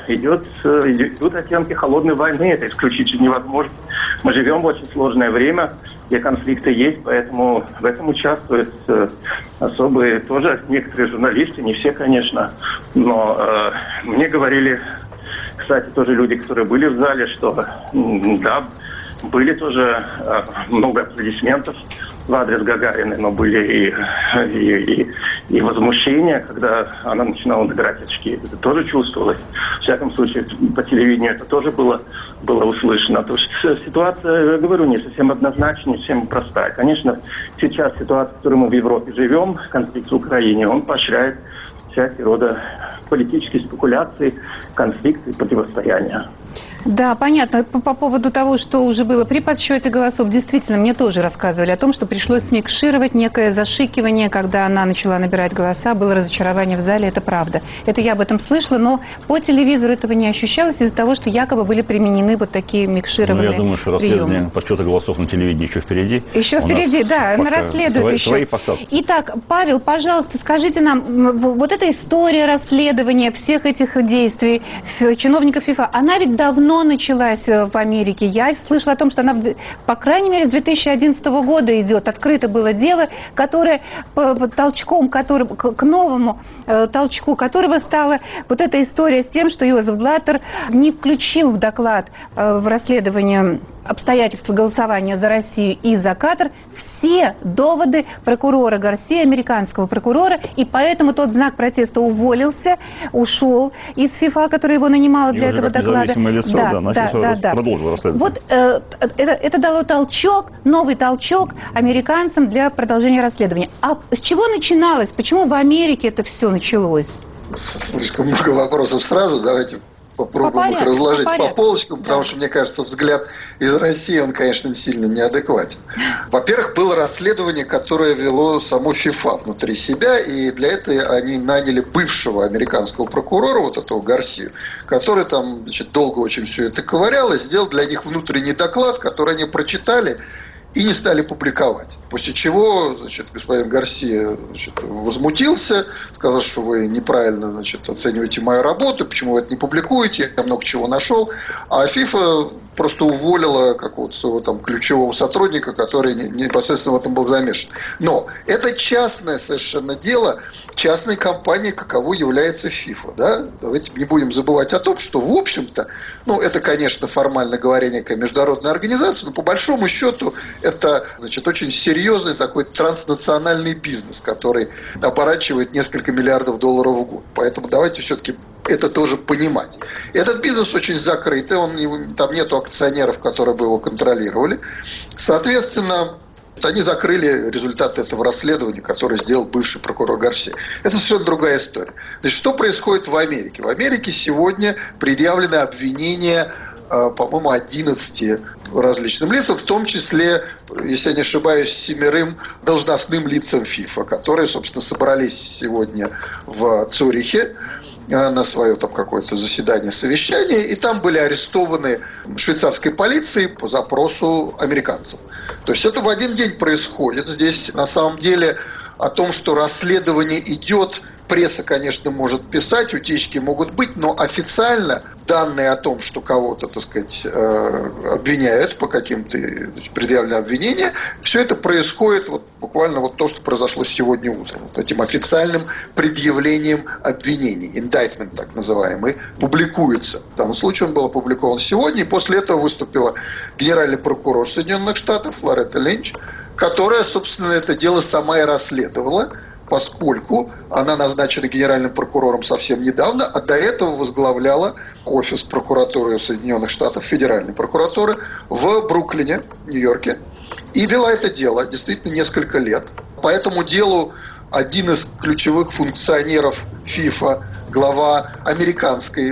Speaker 24: оттенки холодной войны. Это исключительно невозможно. Мы живем в очень сложное время, где конфликты есть, поэтому в этом участвуют особые тоже некоторые журналисты, не все, конечно, но мне говорили, кстати, тоже люди, которые были в зале, что да, были тоже много аплодисментов в адрес Гагариной, но были и возмущения, когда она начинала набирать очки. Это тоже чувствовалось. В всяком случае, по телевидению это тоже было услышано. То есть ситуация, я говорю, не совсем однозначная, не совсем простая. Конечно, сейчас ситуация, в которой мы в Европе живем, конфликт в Украине, он поощряет всякие рода политические спекуляции, конфликты, противостояния.
Speaker 8: Да, понятно. По поводу того, что уже было при подсчете голосов, действительно, мне тоже рассказывали о том, что пришлось смикшировать некое зашикивание, когда она начала набирать голоса, было разочарование в зале, это правда. Это я об этом слышала, но по телевизору этого не ощущалось из-за того, что якобы были применены вот такие микшированные
Speaker 12: приемы. Я думаю, что расследование подсчета голосов на телевидении еще впереди.
Speaker 8: Еще впереди, да, она расследует еще.
Speaker 12: Свои посадки.
Speaker 8: Итак, Павел, пожалуйста, скажите нам, вот эта история расследования всех этих действий чиновников ФИФА, она ведь давно началась в Америке. Я слышала о том, что она, по крайней мере, с 2011 года идет. Открыто было дело, которое толчком, к новому толчку, которого стала вот эта история с тем, что Йозеф Блаттер не включил в доклад в расследование обстоятельства голосования за Россию и за Катар все доводы прокурора Гарсии, американского прокурора, и поэтому тот знак протеста уволился, ушел из ФИФА, который его нанимала для этого доклада.
Speaker 12: Лицо, да, продолжил расследование.
Speaker 8: Вот это дало толчок, новый толчок американцам для продолжения расследования. А с чего начиналось? Почему в Америке это все началось?
Speaker 4: Слишком много вопросов сразу, давайте попробуем их разложить по полочкам, потому что, мне кажется, взгляд из России, он, конечно, сильно неадекватен. Во-первых, было расследование, которое вело само ФИФА внутри себя, и для этого они наняли бывшего американского прокурора, вот этого Гарсию, который там, значит, долго очень все это ковырял и сделал для них внутренний доклад, который они прочитали и не стали публиковать. После чего, значит, господин Гарсия, значит, возмутился, сказал, что вы неправильно, значит, оцениваете мою работу, почему вы это не публикуете, я много чего нашел. А ФИФА просто уволила какого-то своего там ключевого сотрудника, который непосредственно в этом был замешан. Но это частное совершенно дело частной компании, каковой является ФИФА. Да? Давайте не будем забывать о том, что, в общем-то, ну, это, конечно, формально говоря, некая международная организация, но по большому счету это, значит, очень серьезный такой транснациональный бизнес, который оборачивает несколько миллиардов долларов в год. Поэтому давайте все-таки это тоже понимать. Этот бизнес очень закрытый, там нету акционеров, которые бы его контролировали. Соответственно, они закрыли результаты этого расследования, которое сделал бывший прокурор Гарсия. Это совершенно другая история. Значит, что происходит в Америке? В Америке сегодня предъявлены обвинения, по-моему, 11 различным лицам, в том числе, если я не ошибаюсь, 7 должностным лицам ФИФА, которые, собственно, собрались сегодня в Цюрихе на свое там какое-то заседание, совещание, и там были арестованы швейцарской полицией по запросу американцев. То есть это в один день происходит. Здесь на самом деле о том, что расследование идет, пресса, конечно, может писать, утечки могут быть, но официально данные о том, что кого-то, так сказать, обвиняют по каким-то, предъявлены обвинения, все это происходит вот буквально вот то, что произошло сегодня утром. Вот этим официальным предъявлением обвинений, indictment так называемый, публикуется. В данном случае он был опубликован сегодня, и после этого выступила генеральный прокурор Соединенных Штатов Лоретта Линч, которая, собственно, это дело сама и расследовала, поскольку она назначена генеральным прокурором совсем недавно, а до этого возглавляла офис прокуратуры Соединенных Штатов, федеральной прокуратуры в Бруклине, Нью-Йорке, и вела это дело действительно несколько лет. По этому делу один из ключевых функционеров ФИФА, глава американской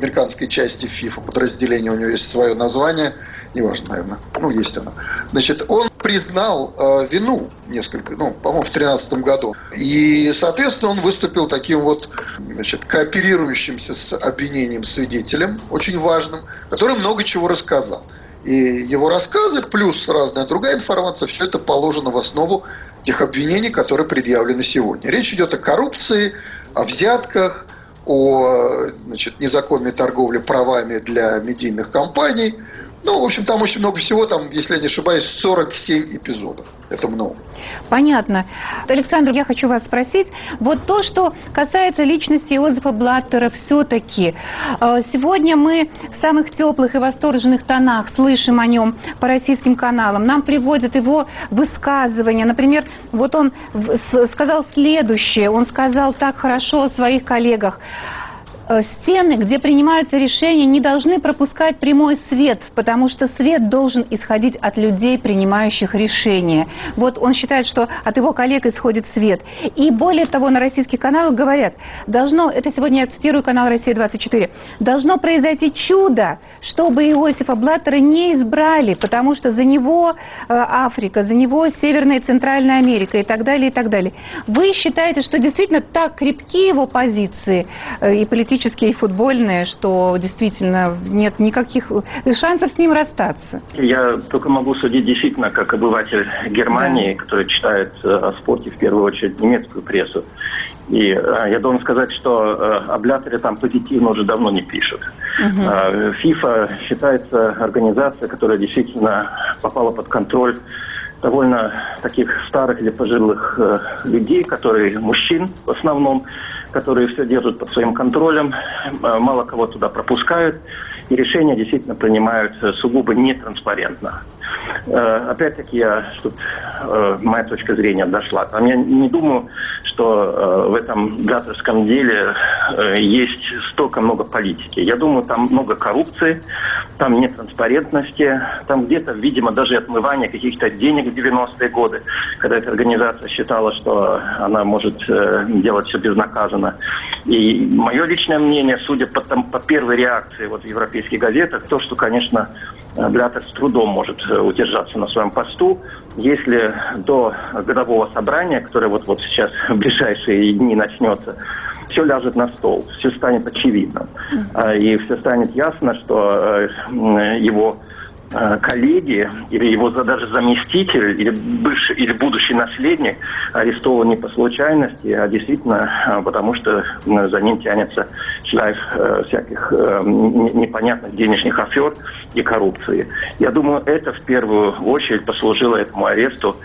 Speaker 4: части ФИФА, подразделения, у него есть свое название, неважно, наверное, есть оно. Значит, он признал вину по-моему, в 2013 году. И, соответственно, он выступил таким вот, значит, кооперирующимся с обвинением свидетелем, очень важным, который много чего рассказал. И его рассказы, плюс разная другая информация, все это положено в основу тех обвинений, которые предъявлены сегодня. Речь идет о коррупции, о взятках, о, значит, незаконной торговле правами для медийных компаний. В общем, там очень много всего, там, если я не ошибаюсь, 47 эпизодов. Это много.
Speaker 8: Понятно. Александр, я хочу вас спросить, вот то, что касается личности Йозефа Блаттера, все-таки сегодня мы в самых теплых и восторженных тонах слышим о нем по российским каналам. Нам приводят его высказывания. Например, вот он сказал следующее, он сказал так хорошо о своих коллегах. стены, где принимаются решения, не должны пропускать прямой свет, потому что свет должен исходить от людей, принимающих решения. Вот он считает, что от его коллег исходит свет. И более того, на российских каналах говорят, это сегодня я цитирую канал «Россия-24», должно произойти чудо, чтобы Иосифа Блаттера не избрали, потому что за него Африка, за него Северная и Центральная Америка и так далее, и так далее. Вы считаете, что действительно так крепки его позиции, и политические, и футбольные, что действительно нет никаких шансов с ним расстаться?
Speaker 24: Я только могу судить действительно как обыватель Германии, который читает о спорте в первую очередь немецкую прессу. И я должен сказать, что о Блятере там позитивно уже давно не пишут. ФИФА считается организацией, которая действительно попала под контроль довольно таких старых или пожилых людей, мужчин в основном, которые все держат под своим контролем, мало кого туда пропускают, и решения действительно принимают сугубо нетранспарентно. Опять-таки, моя точка зрения дошла. Там я не думаю, что в этом блятерском деле есть столько много политики. Я думаю, там много коррупции, там нетранспарентности, там где-то, видимо, даже отмывание каких-то денег в 90-е годы, когда эта организация считала, что она может делать все безнаказанно. И мое личное мнение, судя по первой реакции в европейских газетах, то, что, конечно, Блаттер с трудом может удержаться на своем посту, если до годового собрания, которое вот сейчас в ближайшие дни начнется, все ляжет на стол, все станет очевидно. И все станет ясно, что его коллеги или его даже заместитель или будущий наследник арестован не по случайности, а действительно потому, что за ним тянется шлейф всяких непонятных денежных афер и коррупции. Я думаю, это в первую очередь послужило этому аресту.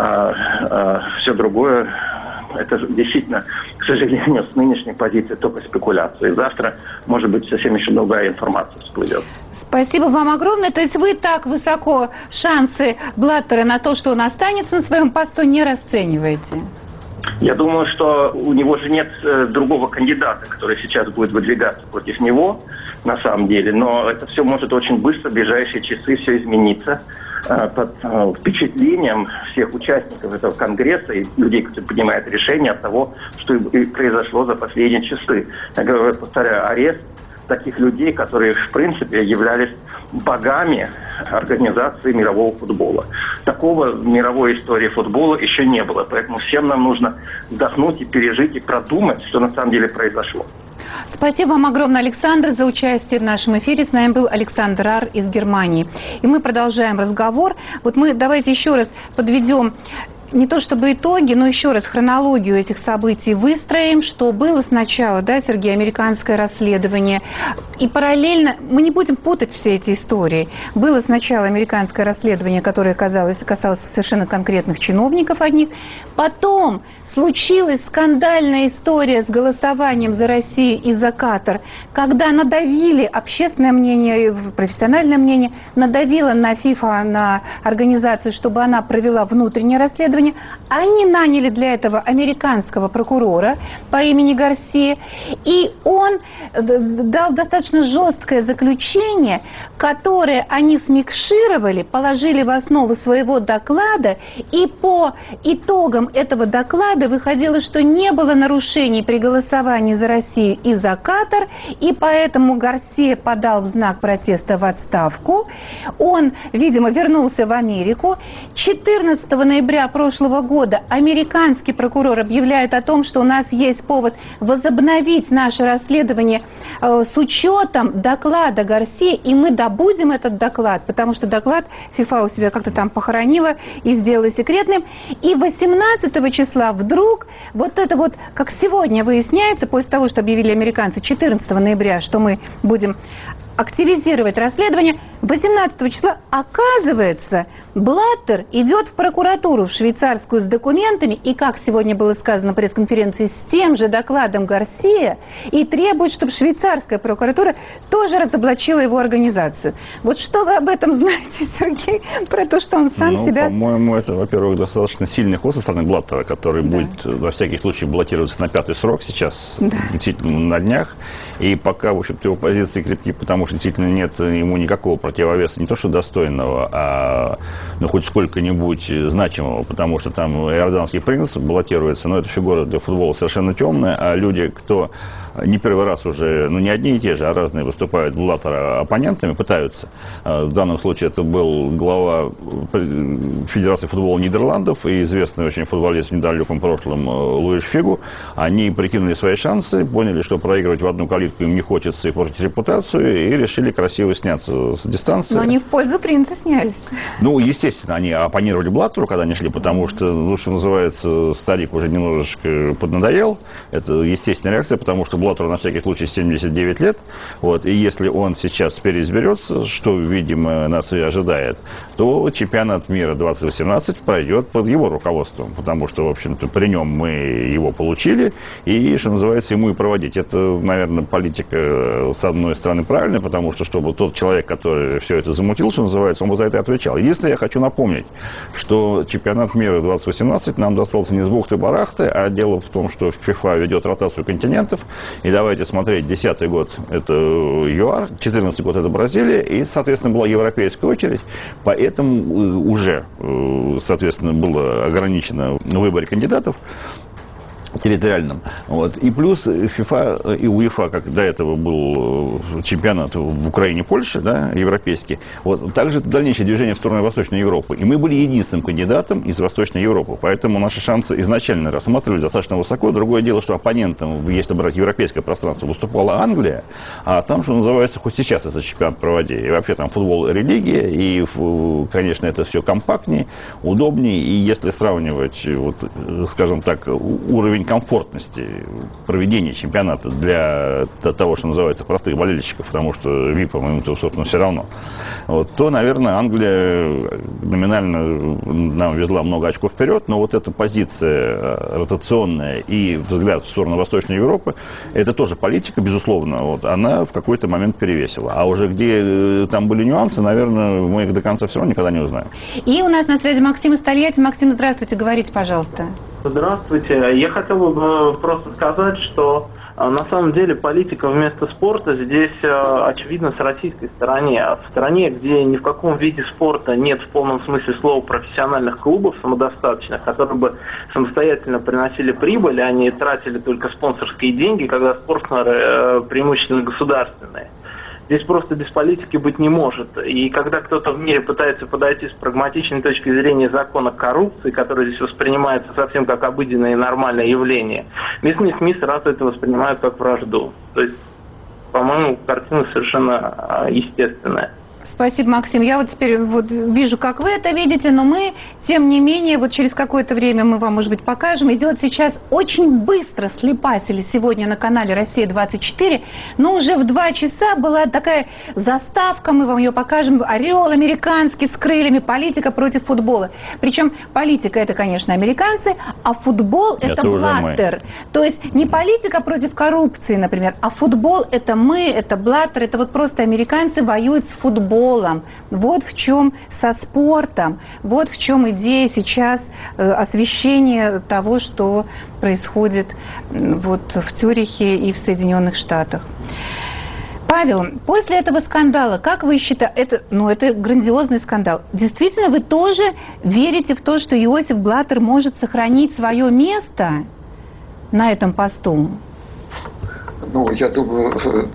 Speaker 24: Все другое, это действительно, к сожалению, с нынешней позиции только спекуляции. Завтра, может быть, совсем еще другая информация всплывет.
Speaker 8: Спасибо вам огромное. То есть вы так высоко шансы Блаттера на то, что он останется на своем посту, не расцениваете?
Speaker 24: Я думаю, что у него же нет другого кандидата, который сейчас будет выдвигаться против него, на самом деле. Но это все может очень быстро, в ближайшие часы все измениться. Под впечатлением всех участников этого конгресса и людей, которые принимают решения от того, что и произошло за последние часы. Я повторяю, арест таких людей, которые, в принципе, являлись богами организации мирового футбола. Такого в мировой истории футбола еще не было. Поэтому всем нам нужно вдохнуть и пережить, и продумать, что на самом деле произошло.
Speaker 8: Спасибо вам огромное, Александр, за участие в нашем эфире. С нами был Александр Ар из Германии. И мы продолжаем разговор. Давайте еще раз подведем не то чтобы итоги, но еще раз хронологию этих событий выстроим, что было сначала, Сергей, американское расследование. И параллельно, мы не будем путать все эти истории. Было сначала американское расследование, которое касалось совершенно конкретных чиновников одних. Потом случилась скандальная история с голосованием за Россию и за Катар, когда надавили, общественное мнение, профессиональное мнение, надавило на ФИФА, на организацию, чтобы она провела внутреннее расследование. Они наняли для этого американского прокурора по имени Гарсия, и он дал достаточно жесткое заключение, которое они смикшировали, положили в основу своего доклада, и по итогам этого доклада выходило, что не было нарушений при голосовании за Россию и за Катар, и поэтому Гарсия подал в знак протеста в отставку. Он, видимо, вернулся в Америку. 14 ноября прошлого года американский прокурор объявляет о том, что у нас есть повод возобновить наше расследование с учетом доклада Гарсии, и мы добудем этот доклад, потому что доклад ФИФА у себя как-то там похоронила и сделала секретным. И 18 числа вдруг как сегодня выясняется, после того, что объявили американцы 14 ноября, что мы будем активизировать расследование. 18 числа, оказывается, Блаттер идет в прокуратуру в швейцарскую с документами и, как сегодня было сказано на пресс-конференции, с тем же докладом Гарсия и требует, чтобы швейцарская прокуратура тоже разоблачила его организацию. Вот что вы об этом знаете, Сергей, про то, что он сам себя...
Speaker 12: По-моему, это, во-первых, достаточно сильный ход со стороны Блаттера, который будет, во всякий случай, баллотироваться на 5-й срок сейчас, действительно, на днях. И пока, в общем-то, его позиции крепки, потому что действительно нет ему никакого противовеса, не то что достойного, а хоть сколько-нибудь значимого, потому что там иорданский принц баллотируется, но эта фигура для футбола совершенно темная, а люди, кто не первый раз уже, не одни и те же, а разные выступают Блаттера оппонентами, пытаются. В данном случае это был глава Федерации футбола Нидерландов и известный очень футболист в недалеком прошлом Луиш Фигу. Они прикинули свои шансы, поняли, что проигрывать в одну калитку им не хочется и портить репутацию, и решили красиво сняться с дистанции.
Speaker 8: Но не в пользу принца снялись.
Speaker 12: Естественно, они оппонировали Блаттеру, когда они шли, потому что, что называется, старик уже немножечко поднадоел. Это естественная реакция, потому что Блаттеру на всякий случай 79 лет. И если он сейчас переизберется, что, видимо, нас и ожидает, то чемпионат мира 2018 пройдет под его руководством, потому что, в общем-то, при нем мы его получили, и, что называется, ему и проводить. Это, наверное, политика, с одной стороны, правильная, потому что, чтобы тот человек, который все это замутил, что называется, он бы за это отвечал. Единственное, я хочу напомнить, что чемпионат мира 2018 нам достался не с бухты-барахты, а дело в том, что ФИФА ведет ротацию континентов, и давайте смотреть, 10-й год это ЮАР, 14-й год это Бразилия, и, соответственно, была европейская очередь, поэтому уже, соответственно, было ограничено в выборе кандидатов территориальном. И плюс ФИФА и УЕФА, как до этого был чемпионат в Украине, Польше, европейский, также дальнейшее движение в сторону Восточной Европы. И мы были единственным кандидатом из Восточной Европы. Поэтому наши шансы изначально рассматривались достаточно высоко. Другое дело, что оппонентом, если брать европейское пространство, выступала Англия, а там, что называется, хоть сейчас этот чемпионат проводи. И вообще там футбол религия, и, конечно, это все компактнее, удобнее. И если сравнивать, скажем так, уровень комфортности проведения чемпионата для того, что называется, простых болельщиков, потому что ВИПам им, собственно, все равно, то, наверное, Англия номинально нам везла много очков вперед, но эта позиция ротационная и взгляд в сторону Восточной Европы, это тоже политика, безусловно, она в какой-то момент перевесила. А уже где там были нюансы, наверное, мы их до конца все равно никогда не узнаем.
Speaker 8: И у нас на связи Максим из Тольятти. Максим, здравствуйте, говорите, пожалуйста.
Speaker 14: Здравствуйте. Я хотел бы просто сказать, что на самом деле политика вместо спорта здесь, очевидно, с российской стороны. В стране, где ни в каком виде спорта нет в полном смысле слова профессиональных клубов самодостаточных, которые бы самостоятельно приносили прибыль, а не тратили только спонсорские деньги, когда спонсоры преимущественно государственные. Здесь просто без политики быть не может. И когда кто-то в мире пытается подойти с прагматичной точки зрения закона коррупции, который здесь воспринимается совсем как обыденное и нормальное явление, местные СМИ сразу это воспринимают как вражду. То есть, по-моему, картина совершенно естественная.
Speaker 8: Спасибо, Максим. Я теперь вижу, как вы это видите, но мы, тем не менее, через какое-то время мы вам, может быть, покажем. Идет сейчас очень быстро слепатели сегодня на канале «Россия-24», но уже в 2 часа была такая заставка, мы вам ее покажем, орел американский с крыльями, политика против футбола. Причем политика это, конечно, американцы, а футбол это Блаттер. То есть не политика против коррупции, например, а футбол это мы, это Блаттер, это просто американцы воюют с футболом. Вот в чем со спортом, вот в чем идея сейчас освещения того, что происходит в Цюрихе и в Соединенных Штатах. Павел, после этого скандала, как вы считаете, это грандиозный скандал, действительно вы тоже верите в то, что Иосиф Блаттер может сохранить свое место на этом посту?
Speaker 4: Я думаю,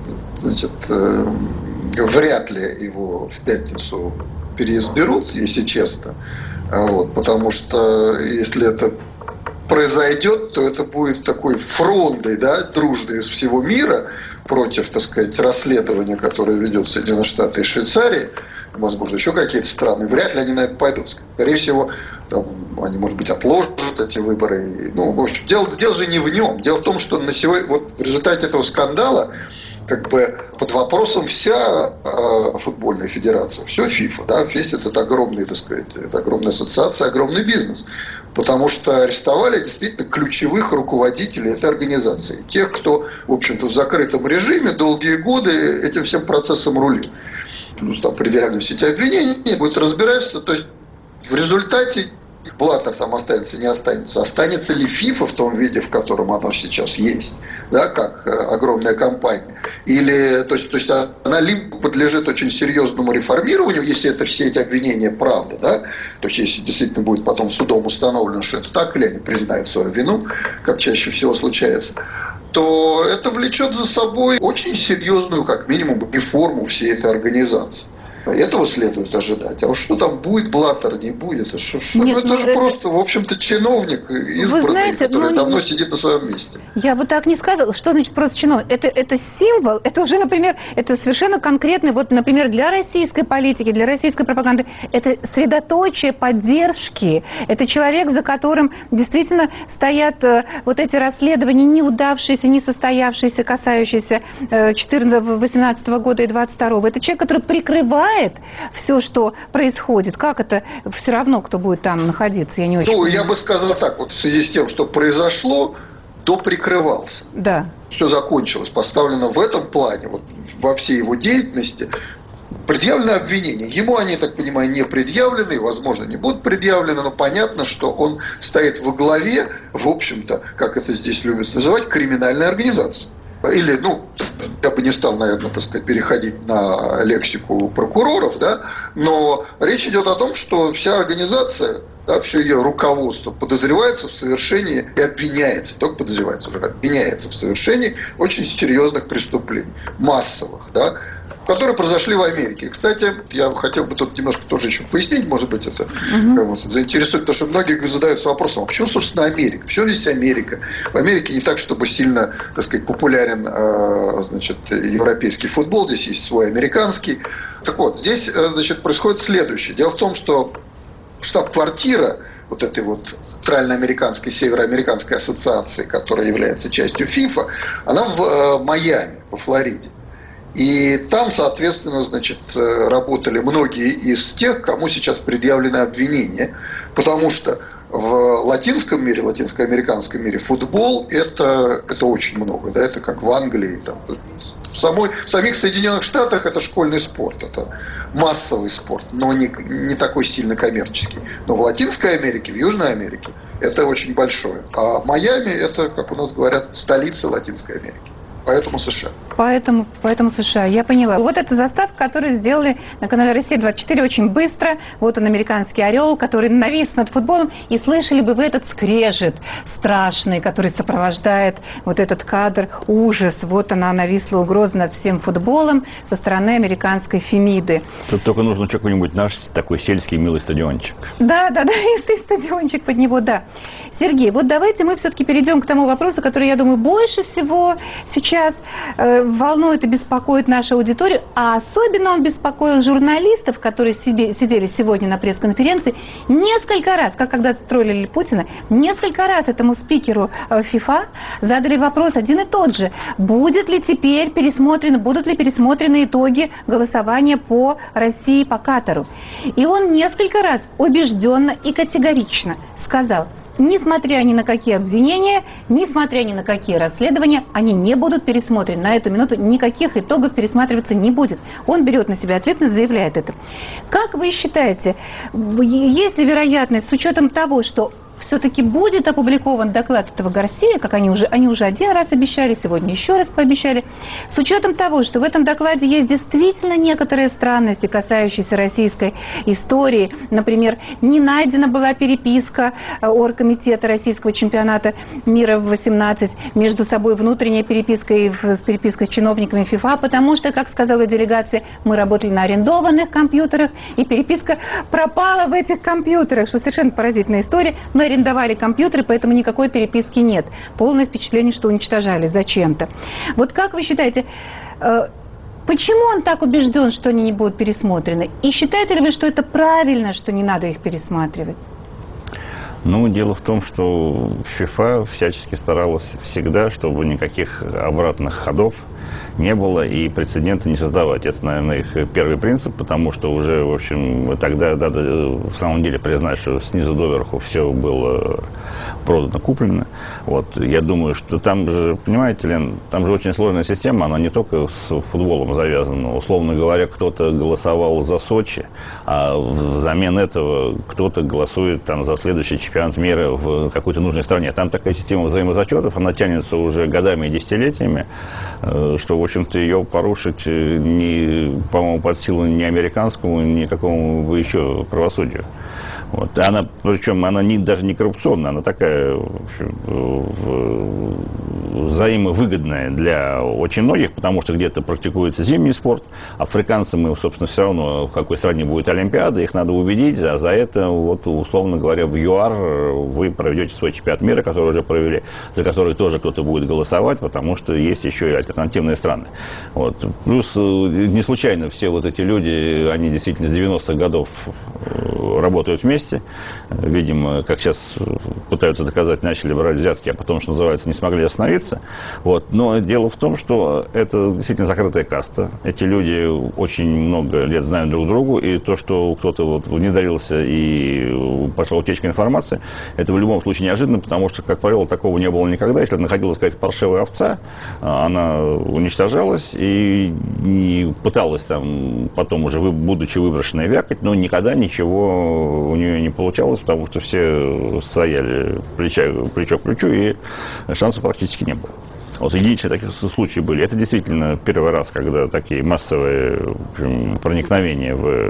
Speaker 4: вряд ли его в пятницу переизберут, если честно. Потому что если это произойдет, то это будет такой фронтой, дружной из всего мира против, так сказать, расследования, которое ведет Соединенные Штаты и Швейцария, возможно, еще какие-то страны. Вряд ли они на это пойдут. Скорее всего, они, может быть, отложат эти выборы. В общем, дело же не в нем. Дело в том, что на сегодня, в результате этого скандала как бы под вопросом вся футбольная федерация, все ФИФА, да, весь этот огромный, так сказать, это огромная ассоциация, огромный бизнес. Потому что арестовали действительно ключевых руководителей этой организации. Тех, кто, в общем-то, в закрытом режиме долгие годы этим всем процессом рулил. Там предъявлены все эти обвинения, будет разбираться. То есть в результате Блаттер там останется, не останется. Останется ли ФИФА в том виде, в котором она сейчас есть, да, как огромная компания. Или, то есть она либо подлежит очень серьезному реформированию, если это все эти обвинения правда, да, то есть если действительно будет потом судом установлено, что это так, или они признают свою вину, как чаще всего случается, то это влечет за собой очень серьезную, как минимум, реформу всей этой организации. Этого следует ожидать. А вот что там будет, Блаттер не будет, это же просто, в общем-то, чиновник избранный, знаете, который давно сидит на своем месте.
Speaker 8: Я бы так не сказала. Что значит просто чиновник? Это символ, это уже, например, это совершенно конкретный, вот, например, для российской политики, для российской пропаганды, это средоточие поддержки. Это человек, за которым действительно стоят вот эти расследования, неудавшиеся, несостоявшиеся, касающиеся 18 года и 22-го. Это человек, который прикрывает все, что происходит. Как это все равно, кто будет там находиться? Я не очень понимаю.
Speaker 4: Я бы сказал так, вот в связи с тем, что произошло, доприкрывался.
Speaker 8: Да.
Speaker 4: Все закончилось, поставлено в этом плане, вот во всей его деятельности, предъявлены обвинения. Ему они, так понимаю, не предъявлены, возможно, не будут предъявлены, но понятно, что он стоит во главе, в общем-то, как это здесь любят называть, криминальной организации. Или, я бы не стал, наверное, так сказать, переходить на лексику прокуроров, да, но речь идет о том, что вся организация, да, все ее руководство подозревается в совершении и обвиняется, только подозревается, уже обвиняется в совершении очень серьезных преступлений, массовых, да, которые произошли в Америке. Кстати, я хотел бы тут немножко тоже еще пояснить, может быть, это заинтересует, потому что многие задаются вопросом, а почему, собственно, Америка? Почему здесь Америка? В Америке не так, чтобы сильно, так сказать, популярен, значит, европейский футбол, здесь есть свой американский. Так вот, здесь, значит, происходит следующее. Дело в том, что штаб-квартира вот этой вот Центральноамериканской, Североамериканской ассоциации, которая является частью ФИФА, она в Майами, во Флориде. И там, соответственно, значит, работали многие из тех, кому сейчас предъявлены обвинения, потому что в латинском мире, латинско-американском мире футбол это очень много, да, это как в Англии, там, в самих Соединенных Штатах это школьный спорт, это массовый спорт, но не такой сильно коммерческий. Но в Латинской Америке, в Южной Америке это очень большое. А Майами это, как у нас говорят, столица Латинской Америки. Поэтому США.
Speaker 8: Поэтому США. Я поняла. Вот эта заставка, которую сделали на канале Россия-24 очень быстро. Вот он, американский орел, который навис над футболом. И слышали бы вы этот скрежет страшный, который сопровождает вот этот кадр. Ужас. Вот она нависла, угроза над всем футболом со стороны американской Фемиды.
Speaker 12: Тут только нужен какой-нибудь наш такой сельский милый стадиончик.
Speaker 8: Да, и стадиончик под него, да. Сергей, вот давайте мы все-таки перейдем к тому вопросу, который, я думаю, больше всего сейчас волнует и беспокоит нашу аудиторию, а особенно он беспокоил журналистов, которые сидели сегодня на пресс-конференции, несколько раз, как когда троллили Путина, несколько раз этому спикеру ФИФА задали вопрос один и тот же. Будут ли пересмотрены итоги голосования по России, по Катару? И он несколько раз убежденно и категорично сказал: несмотря ни на какие обвинения, несмотря ни на какие расследования, они не будут пересмотрены. На эту минуту никаких итогов пересматриваться не будет. Он берет на себя ответственность, заявляет это. Как вы считаете, есть ли вероятность, с учетом того, что все-таки будет опубликован доклад этого Гарсия, как они уже один раз обещали, сегодня еще раз пообещали, с учетом того, что в этом докладе есть действительно некоторые странности, касающиеся российской истории. Например, не найдена была переписка оргкомитета российского чемпионата мира в 18 между собой, внутренняя переписка и переписка с чиновниками ФИФА, потому что, как сказала делегация, мы работали на арендованных компьютерах, и переписка пропала в этих компьютерах, что совершенно поразительная история. Мы арендовали компьютеры, поэтому никакой переписки нет. Полное впечатление, что уничтожали зачем-то. Вот как вы считаете, почему он так убежден, что они не будут пересмотрены? И считаете ли вы, что это правильно, что не надо их пересматривать?
Speaker 12: Дело в том, что ФИФА всячески старалась всегда, чтобы никаких обратных ходов не было и прецедента не создавать. Это, наверное, их первый принцип, потому что уже, в общем, тогда надо в самом деле признать, что снизу доверху все было продано, куплено. Вот. Я думаю, что там же, понимаете, Лен, там же очень сложная система, она не только с футболом завязана. Условно говоря, кто-то голосовал за Сочи, а взамен этого кто-то голосует там за следующий чемпионат мира в какой-то нужной стране. Там такая система взаимозачетов, она тянется уже годами и десятилетиями, что, в общем-то, ее порушить, по-моему, под силу ни американскому, ни какому еще правосудию. Вот. Она, причем, она даже не коррупционная, она такая, в общем, взаимовыгодная для очень многих, потому что где-то практикуется зимний спорт, африканцам, собственно, все равно, в какой стране будет Олимпиада, их надо убедить, а за это, вот, условно говоря, в ЮАР вы проведете свой чемпионат мира, который уже провели, за который тоже кто-то будет голосовать, потому что есть еще и альтернативные страны. Вот. Плюс, не случайно все вот эти люди, они действительно с 90-х годов работают вместе. Видимо, как сейчас пытаются доказать, начали брать взятки, а потом, что называется, не смогли остановиться. Вот. Но дело в том, что это действительно закрытая каста. Эти люди очень много лет знают друг другу, и то, что кто-то вот внедрился и пошла утечка информации, это в любом случае неожиданно, потому что, как правило, такого не было никогда. Если находилась какая-то паршивая овца, она уничтожалась и пыталась там потом уже, будучи выброшенной, вякать, но никогда ничего у нее не получалось, потому что все стояли плечо к плечу, и шансов практически не было. Вот единичные такие случаи были. Это действительно первый раз, когда такие массовые, в общем, проникновения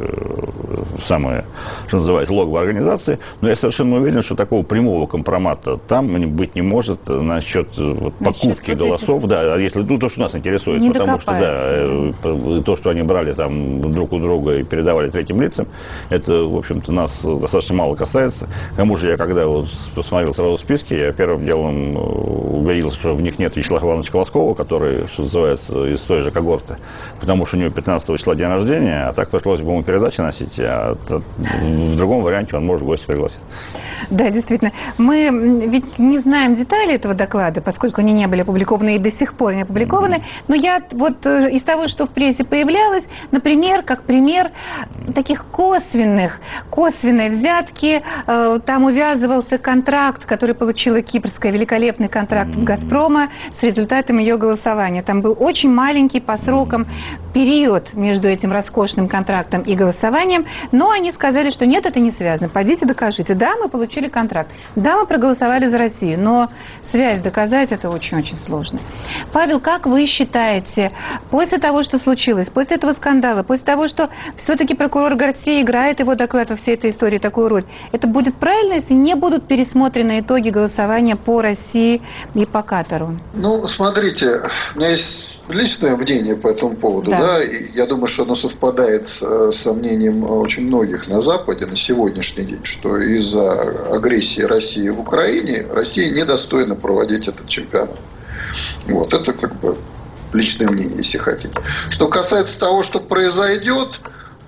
Speaker 12: в самое, что называется, логово организации. Но я совершенно уверен, что такого прямого компромата там быть не может насчет покупки голосов. Да, если то, что нас интересует, не потому что то, что они брали там друг у друга и передавали третьим лицам, это, в общем-то, нас достаточно мало касается. К тому же я, когда вот посмотрел сразу списки, я первым делом убедился, что в них нет Вячеслава Ивановича Колоскова, который, что называется, из той же когорты, потому что у него 15 числа день рождения, а так пришлось бы ему передачи носить, а в другом варианте он может в гости пригласить.
Speaker 8: Да, действительно. Мы ведь не знаем детали этого доклада, поскольку они не были опубликованы и до сих пор не опубликованы, но я вот из того, что в прессе появлялось, например, как пример таких косвенной взятки, там увязывался контракт, который получила кипрская, великолепный контракт «Газпрома» с результатом ее голосования. Там был очень маленький по срокам период между этим роскошным контрактом и голосованием, но они сказали, что нет, это не связано. Пойдите докажите. Да, мы получили контракт. Да, мы проголосовали за Россию, но связь доказать это очень-очень сложно. Павел, как вы считаете, после того, что случилось, после этого скандала, после того, что все-таки прокурор Гарсия играет его доклад во всей этой истории такую роль, это будет правильно, если не будут пересмотрены итоги голосования по России и по Катару?
Speaker 4: Ну, смотрите, у меня есть личное мнение по этому поводу, да, и я думаю, что оно совпадает с мнением очень многих на Западе на сегодняшний день, что из-за агрессии России в Украине Россия недостойна проводить этот чемпионат. Вот, это как бы личное мнение, если хотите. Что касается того, что произойдет,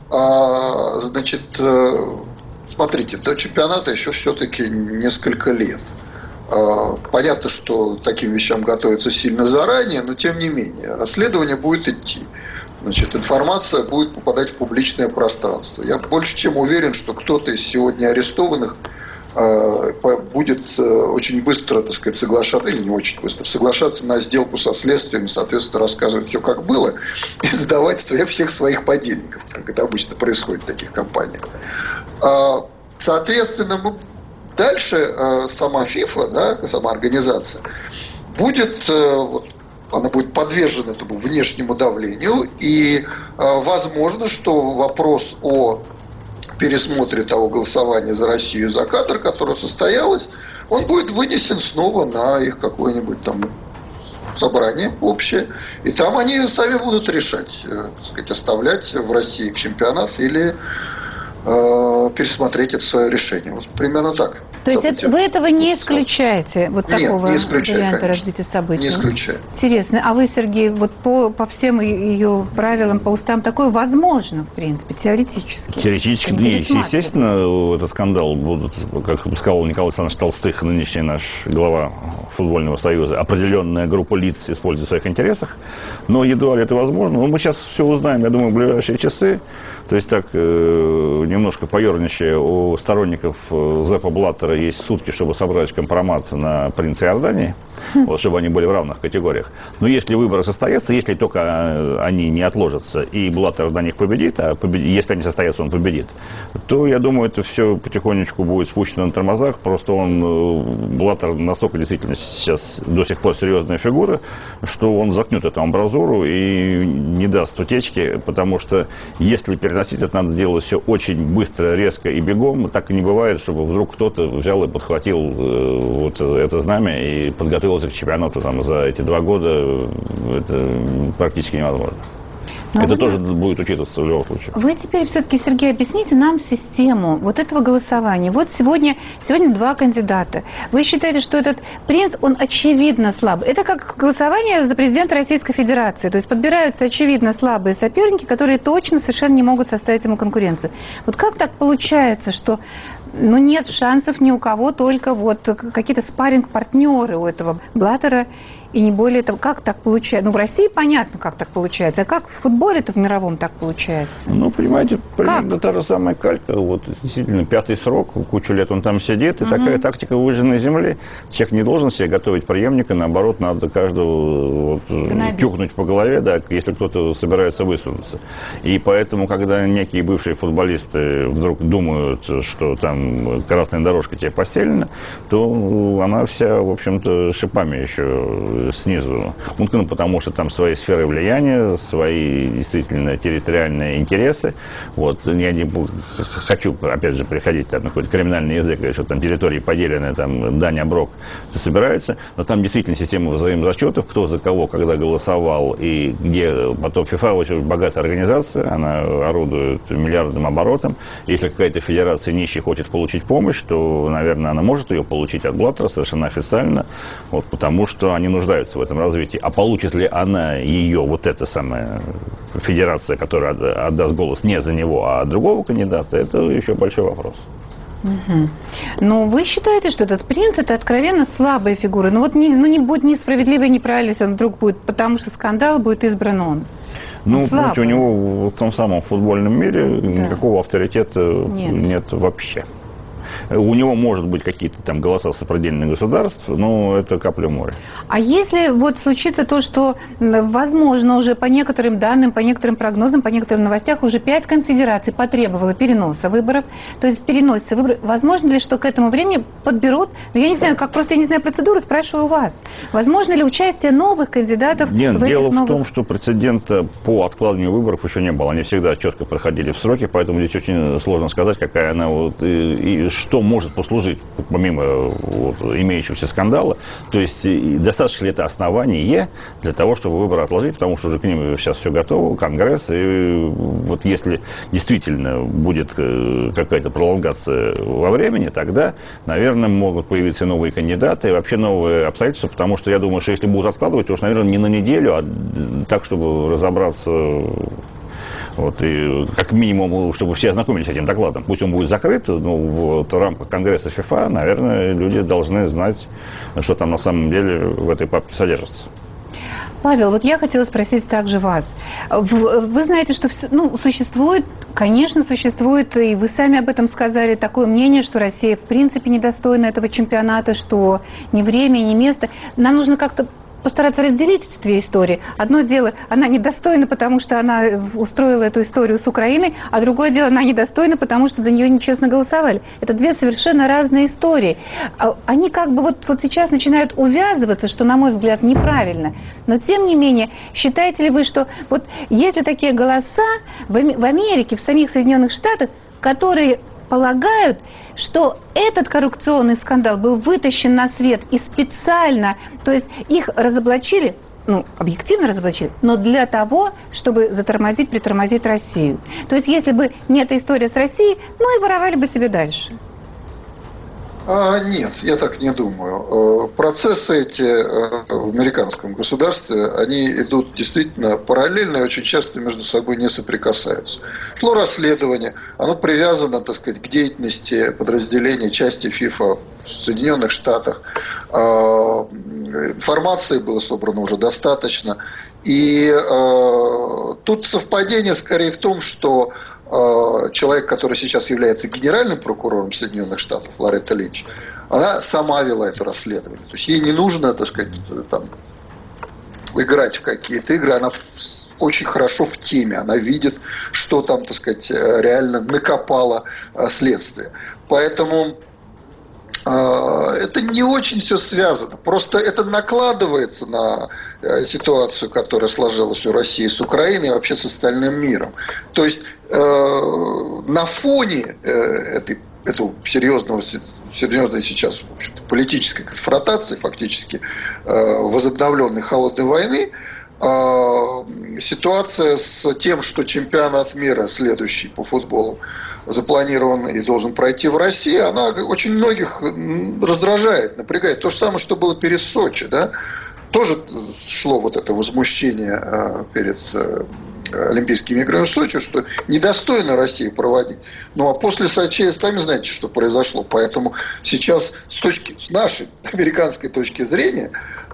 Speaker 4: значит, смотрите, до чемпионата еще все-таки несколько лет. Понятно, что таким вещам готовятся сильно заранее, но тем не менее, расследование будет идти. Значит, информация будет попадать в публичное пространство. Я больше чем уверен, что кто-то из сегодня арестованных будет очень быстро, так сказать, соглашаться, или не очень быстро, соглашаться на сделку со следствием и, соответственно, рассказывать все, как было, и сдавать всех своих подельников, как это обычно происходит в таких компаниях. Соответственно, дальше сама ФИФА, да, сама организация, она будет подвержена этому внешнему давлению, и возможно, что вопрос о пересмотре того голосования за Россию и за Катар, которое состоялось, он будет вынесен снова на их какое-нибудь там собрание общее, и там они сами будут решать, так сказать, оставлять в России чемпионат или пересмотреть это свое решение. Вот примерно так.
Speaker 8: То есть вы этого не исключаете, вот такого варианта развития событий?
Speaker 4: Не исключаю.
Speaker 8: Интересно. А вы, Сергей, вот по всем ее правилам, по устам, такое возможно, в принципе, теоретически?
Speaker 12: Теоретически, естественно, этот скандал будут, как сказал Николай Александрович Толстых, нынешний наш глава футбольного союза, определенная группа лиц использует в своих интересах, но едва ли это возможно. Но мы сейчас все узнаем, я думаю, в ближайшие часы. То есть так, немножко поерничая, у сторонников Зеппа Блаттера есть сутки, чтобы собрать компромат на принца Иордании, вот, чтобы они были в равных категориях. Но если выборы состоятся, если только они не отложатся, и Блаттер на них победит, если они состоятся, он победит, то, я думаю, это все потихонечку будет спущено на тормозах. Просто Блаттер настолько действительно сейчас до сих пор серьезная фигура, что он заткнет эту амбразуру и не даст утечки, потому что если переносить это надо делать все очень быстро, резко и бегом, так и не бывает, чтобы вдруг кто-то взял и подхватил вот это знамя и подготовился к чемпионату там, за эти 2 года. Это практически невозможно. Но это тоже будет учитываться в любом случае.
Speaker 8: Вы теперь все-таки, Сергей, объясните нам систему вот этого голосования. Вот сегодня 2 кандидата. Вы считаете, что этот принц, он очевидно слабый? Это как голосование за президента Российской Федерации. То есть подбираются очевидно слабые соперники, которые точно совершенно не могут составить ему конкуренцию. Вот как так получается, что нет шансов ни у кого, только вот какие-то спарринг-партнеры у этого Блаттера? И не более того, как так получается? В России понятно, как так получается. А как в футболе-то в мировом так получается?
Speaker 12: Понимаете, примерно та же самая калька. Вот, действительно, 5-й срок, кучу лет он там сидит. И такая тактика выжженной земли. Человек не должен себе готовить преемника. Наоборот, надо каждого тюкнуть по голове, да, если кто-то собирается высунуться. И поэтому, когда некие бывшие футболисты вдруг думают, что там красная дорожка тебе постелена, то она вся, в общем-то, шипами еще снизу. Потому что там свои сферы влияния, свои действительно территориальные интересы. Вот. Я не хочу, опять же, приходить на какой-то криминальный язык, что там территории поделены, там дань, оброк собираются, но там действительно система взаимозачетов, кто за кого, когда голосовал и где. Потом ФИФА очень богатая организация, она орудует миллиардным оборотом. Если какая-то федерация нищих хочет получить помощь, то, наверное, она может ее получить от Блаттера совершенно официально, вот, потому что они нуждаются в этом развитии. А получит ли она ее, вот эта самая федерация, которая отдаст голос не за него, а другого кандидата, это еще большой вопрос.
Speaker 8: Но вы считаете, что этот принц — это откровенно слабая фигура? Не будет несправедливо и неправильно, если он вдруг будет, потому что скандал, будет избран он.
Speaker 12: Понимаете, у него в том самом футбольном мире никакого авторитета нет вообще. У него, может быть, какие-то там голоса сопредельных государств, но это капля моря.
Speaker 8: А если вот случится то, что, возможно, уже по некоторым данным, по некоторым прогнозам, по некоторым новостях уже 5 конфедераций потребовало переноса выборов, то есть переносятся выборы, возможно ли, что к этому времени подберут, я не знаю, просто я не знаю процедуру, спрашиваю у вас, возможно ли участие новых кандидатов?
Speaker 12: Нет, дело в том, что прецедента по откладыванию выборов еще не было, они всегда четко проходили в сроки, поэтому здесь очень сложно сказать, какая она и что может послужить, помимо имеющегося скандала. То есть достаточно ли это основание для того, чтобы выборы отложить, потому что уже к ним сейчас все готово, Конгресс, и вот если действительно будет какая-то пролонгация во времени, тогда, наверное, могут появиться новые кандидаты и вообще новые обстоятельства, потому что я думаю, что если будут откладывать, то уж, наверное, не на неделю, а так, чтобы разобраться. Вот, и как минимум, чтобы все ознакомились с этим докладом. Пусть он будет закрыт, но в рамках Конгресса ФИФА, наверное, люди должны знать, что там на самом деле в этой папке содержится.
Speaker 8: Павел, вот я хотела спросить также вас. Вы знаете, что существует, конечно, существует, и вы сами об этом сказали, такое мнение, что Россия в принципе недостойна этого чемпионата, что ни время, ни место. Нам нужно как-то постараться разделить эти 2 истории. Одно дело, она недостойна, потому что она устроила эту историю с Украиной, а другое дело, она недостойна, потому что за нее нечестно голосовали. Это 2 совершенно разные истории. Они как бы вот сейчас начинают увязываться, что, на мой взгляд, неправильно. Но, тем не менее, считаете ли вы, что вот если такие голоса в Америке, в самих Соединенных Штатах, которые полагают, что этот коррупционный скандал был вытащен на свет и специально, то есть их разоблачили, объективно разоблачили, но для того, чтобы притормозить Россию. То есть если бы не эта история с Россией, и воровали бы себе дальше.
Speaker 4: Нет, я так не думаю. Процессы эти в американском государстве, они идут действительно параллельно и очень часто между собой не соприкасаются. Шло расследование, оно привязано, так сказать, к деятельности подразделений части ФИФА в Соединенных Штатах. Информации было собрано уже достаточно. И тут совпадение скорее в том, что человек, который сейчас является генеральным прокурором Соединенных Штатов, Лоретта Линч, она сама вела это расследование. То есть ей не нужно, так сказать, там, играть в какие-то игры, она очень хорошо в теме, она видит, что там, так сказать, реально накопало следствие. Поэтому это не очень все связано. Просто это накладывается на ситуацию, которая сложилась у России с Украиной и вообще с остальным миром. То есть на фоне этого серьезной сейчас, в общем-то, политической конфронтации, фактически возобновленной холодной войны, ситуация с тем, что чемпионат мира следующий по футболу запланирован и должен пройти в России, она очень многих раздражает, напрягает. То же самое, что было перед Сочи, да? Тоже шло вот это возмущение перед Олимпийскими играми в Сочи, что недостойно России проводить. Ну а после Сочи, сами знаете, что произошло. Поэтому сейчас с нашей американской точки зрения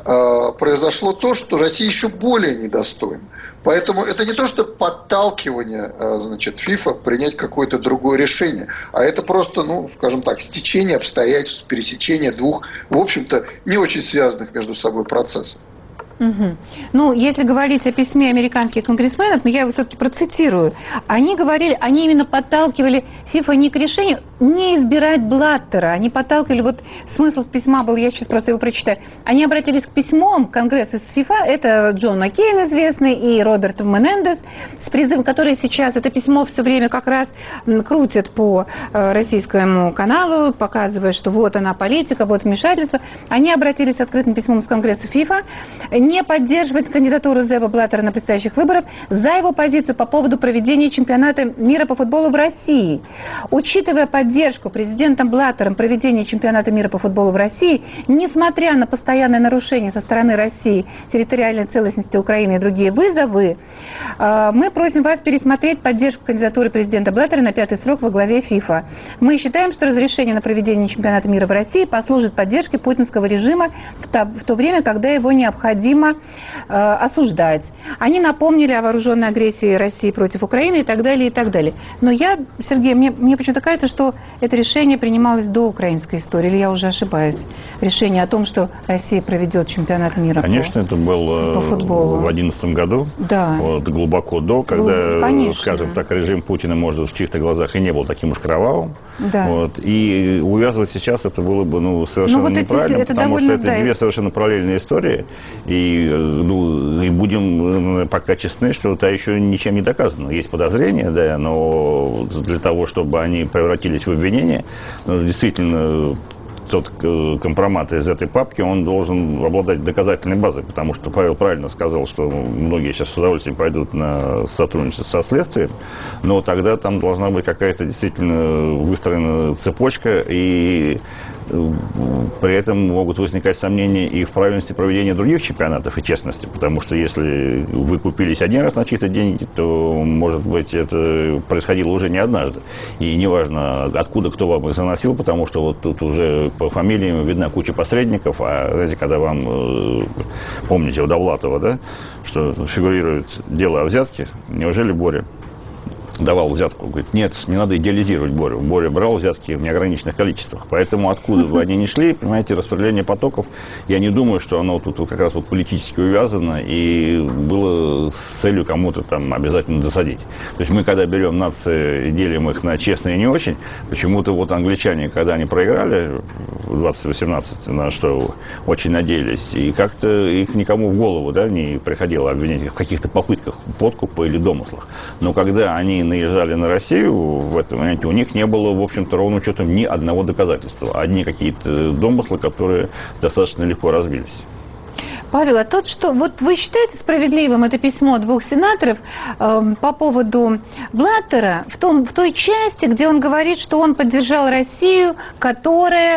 Speaker 4: произошло то, что Россия еще более недостойна. Поэтому это не то, что подталкивание, значит, ФИФА принять какое-то другое решение, а это просто, ну, скажем так, стечение обстоятельств, пересечение двух, в общем-то, не очень связанных между собой процессов.
Speaker 8: Угу. Ну, если говорить о письме американских конгрессменов, но я его все-таки процитирую, они говорили, они именно подталкивали ФИФА не к решению, не избирать Блаттера, они подталкивали, вот смысл письма был, я сейчас просто его прочитаю, они обратились к письмам Конгресса с ФИФА, это Джон Маккейн известный и Роберт Менендес, с призывом, которые сейчас, это письмо все время как раз крутят по российскому каналу, показывая, что вот она политика, вот вмешательство, они обратились с открытым письмом с Конгресса ФИФА, не поддерживать кандидатуру Зеба Блаттера на предстоящих выборах за его позицию по поводу проведения чемпионата мира по футболу в России. Учитывая поддержку президентом Блаттером проведения чемпионата мира по футболу в России, несмотря на постоянное нарушение со стороны России территориальной целостности Украины и другие вызовы, мы просим вас пересмотреть поддержку кандидатуры президента Блаттера на 5-й срок во главе ФИФА. Мы считаем, что разрешение на проведение чемпионата мира в России послужит поддержке путинского режима в то время, когда его необходимо осуждать. Они напомнили о вооруженной агрессии России против Украины и так далее, и так далее. Но я, Сергей, мне почему-то кажется, что это решение принималось до украинской истории, или я уже ошибаюсь? Решение о том, что Россия проведет чемпионат мира.
Speaker 12: Конечно, это было в 2011 году,
Speaker 8: да.
Speaker 12: Вот, глубоко до, когда, скажем так, режим Путина, может, в чьих-то глазах и не был таким уж кровавым.
Speaker 8: Да.
Speaker 12: Вот, и увязывать сейчас это было бы совершенно вот неправильно, потому что это две совершенно параллельные истории. И будем пока честны, что это еще ничем не доказано. Есть подозрения, да, но для того, чтобы они превратились в обвинения, действительно, тот компромат из этой папки, он должен обладать доказательной базой, потому что Павел правильно сказал, что многие сейчас с удовольствием пойдут на сотрудничество со следствием, но тогда там должна быть какая-то действительно выстроена цепочка, и при этом могут возникать сомнения и в правильности проведения других чемпионатов и честности, потому что если вы купились один раз на чьи-то деньги, то, может быть, это происходило уже не однажды. И неважно, откуда кто вам их заносил, потому что вот тут уже по фамилиям видна куча посредников, а знаете, когда вам, помните, у Довлатова, да, что фигурирует дело о взятке, неужели Боря давал взятку? Говорит, нет, не надо идеализировать Борю. Боря брал взятки в неограниченных количествах. Поэтому откуда бы они ни шли, понимаете, распределение потоков, я не думаю, что оно тут как раз вот политически увязано и было с целью кому-то там обязательно досадить. То есть мы, когда берем нации и делим их на честные и не очень, почему-то вот англичане, когда они проиграли в 2018, на что очень надеялись, и как-то их никому в голову, да, не приходило обвинять в каких-то попытках подкупа или домыслах. Но когда они наезжали на Россию, в этом моменте у них не было, в общем-то, ровным счетом ни одного доказательства. Одни какие-то домыслы, которые достаточно легко разбились.
Speaker 8: Павел, а вот вы считаете справедливым это письмо двух сенаторов по поводу Блаттера в той части, где он говорит, что он поддержал Россию, которая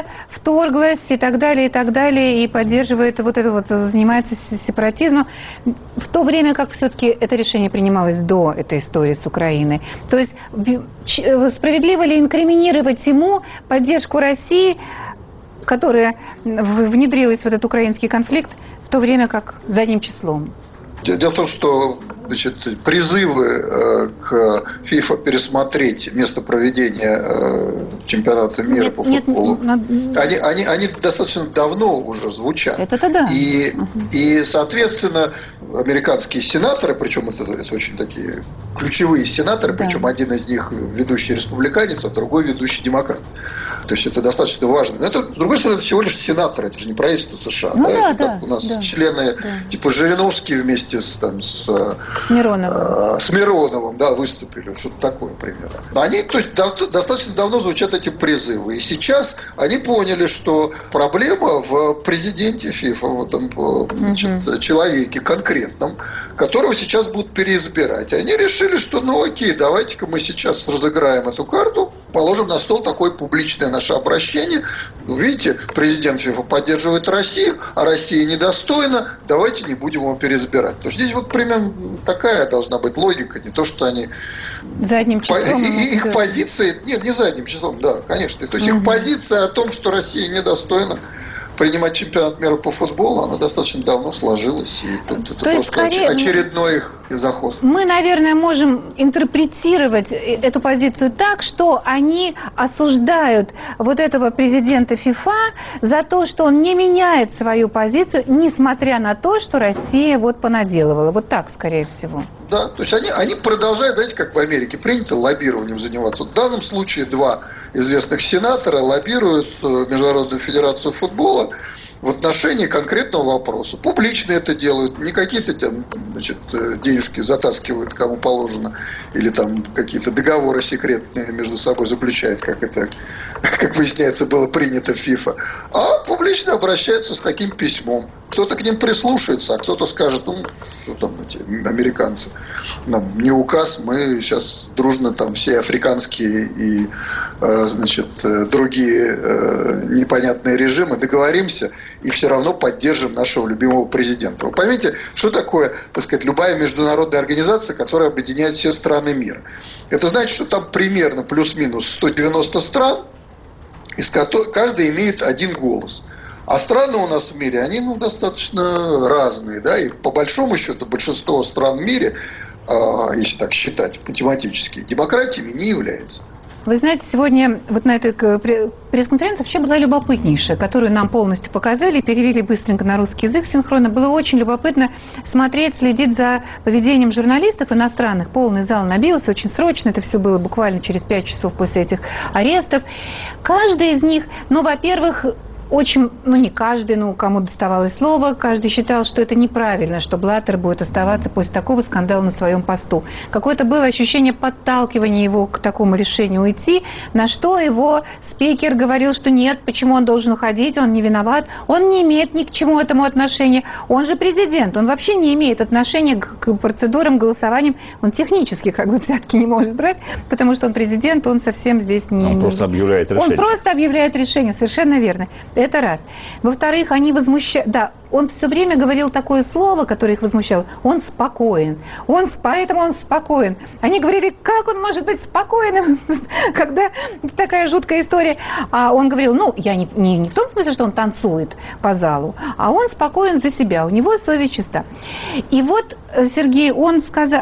Speaker 8: вторглась и так далее, и поддерживает вот это вот, занимается сепаратизмом, в то время как все-таки это решение принималось до этой истории с Украиной. То есть справедливо ли инкриминировать ему поддержку России, которая внедрилась в этот украинский конфликт, в то время как задним числом?
Speaker 4: Дело в том, что призывы к ФИФА пересмотреть место проведения чемпионата мира по футболу, они достаточно давно уже звучат.
Speaker 8: Это-то да.
Speaker 4: И, соответственно, американские сенаторы, причем это очень такие ключевые сенаторы, да. Причем один из них ведущий республиканец, а другой ведущий демократ. То есть это достаточно важно. Но это, с другой стороны, это всего лишь сенаторы, это же не правительство США.
Speaker 8: Ну,
Speaker 4: да?
Speaker 8: Да,
Speaker 4: у нас члены типа Жириновский вместе с Мироновым, да, выступили, что-то такое примерно. Они, то есть, достаточно давно звучат эти призывы. И сейчас они поняли, что проблема в президенте ФИФА, в этом человеке конкретном, которого сейчас будут переизбирать. И они решили, что ну окей, давайте-ка мы сейчас разыграем эту карту, положим на стол такое публичное наше обращение. Видите, президент ФИФА поддерживает Россию, а Россия недостойна, давайте не будем его переизбирать. То есть здесь вот примерно такая должна быть логика, не то, что они...
Speaker 8: Задним числом.
Speaker 4: Их позиции... Нет, не задним числом, да, конечно. То есть их позиция о том, что Россия недостойна принимать чемпионат мира по футболу, она достаточно давно сложилась, и тут это просто очередной их заход.
Speaker 8: Мы, наверное, можем интерпретировать эту позицию так, что они осуждают вот этого президента ФИФА за то, что он не меняет свою позицию, несмотря на то, что Россия вот понаделывала. Вот так, скорее всего.
Speaker 4: Да, то есть они продолжают, знаете, как в Америке принято лоббированием заниматься. В данном случае два известных сенатора лоббируют Международную федерацию футбола в отношении конкретного вопроса. Публично это делают, не какие-то там, значит, денежки затаскивают кому положено, или там какие-то договоры секретные между собой заключают, как это, как выясняется, было принято в ФИФА, а публично обращаются с таким письмом. Кто-то к ним прислушается, а кто-то скажет, ну, что там эти американцы, нам не указ, мы сейчас дружно там все африканские и, значит, другие непонятные режимы договоримся и все равно поддержим нашего любимого президента. Вы поймите, что такое, так сказать, любая международная организация, которая объединяет все страны мира. Это значит, что там примерно плюс-минус 190 стран, из которых каждый имеет один голос. А страны у нас в мире, они достаточно разные, да, и по большому счету большинство стран в мире, если так считать математически, демократиями не является.
Speaker 8: Вы знаете, сегодня вот на этой пресс-конференции вообще была любопытнейшая, которую нам полностью показали, перевели быстренько на русский язык синхронно. Было очень любопытно смотреть, следить за поведением журналистов иностранных. Полный зал набился очень срочно, это все было буквально через 5 часов после этих арестов. Каждый из них, во-первых, очень, не каждый, кому доставалось слово, каждый считал, что это неправильно, что Блаттер будет оставаться после такого скандала на своем посту. Какое-то было ощущение подталкивания его к такому решению уйти, на что его спикер говорил, что нет, почему он должен уходить, он не виноват, он не имеет ни к чему этому отношения, он же президент, он вообще не имеет отношения к процедурам, голосованиям, он технически взятки не может брать, потому что он президент, он совсем здесь не...
Speaker 12: Он просто объявляет решение.
Speaker 8: Он просто объявляет решение, совершенно верно. Это раз. Во-вторых, они возмущаются... Да, он все время говорил такое слово, которое их возмущало. Он спокоен. Поэтому он спокоен. Они говорили, как он может быть спокойным, когда такая жуткая история. А он говорил, я не в том смысле, что он танцует по залу, а он спокоен за себя. У него совесть чиста. И вот, Сергей, он сказал...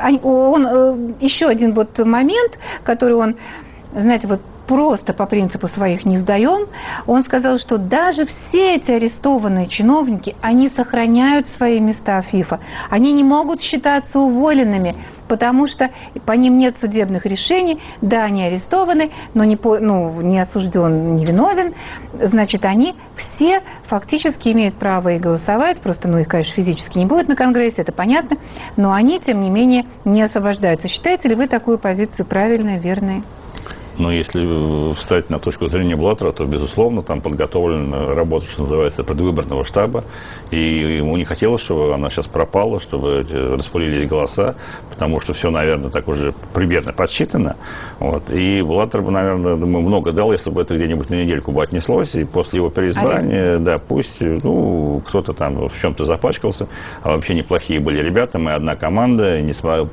Speaker 8: еще один момент, который он, знаете, просто по принципу своих не сдаем, он сказал, что даже все эти арестованные чиновники, они сохраняют свои места в ФИФА. Они не могут считаться уволенными, потому что по ним нет судебных решений. Да, они арестованы, но не осужден, не виновен. Значит, они все фактически имеют право и голосовать. Просто, их, конечно, физически не будет на Конгрессе, это понятно. Но они, тем не менее, не освобождаются. Считаете ли вы такую позицию правильной, верной?
Speaker 12: Но если встать на точку зрения Блаттера, то, безусловно, там подготовлена работа, что называется, предвыборного штаба. И ему не хотелось, чтобы она сейчас пропала, чтобы распылились голоса, потому что все, наверное, так уже примерно подсчитано. Вот. И Блаттер бы, наверное, думаю, много дал, если бы это где-нибудь на недельку бы отнеслось. И после его переизбрания, да, пусть, кто-то там в чем-то запачкался. А вообще неплохие были ребята, мы одна команда, несмотря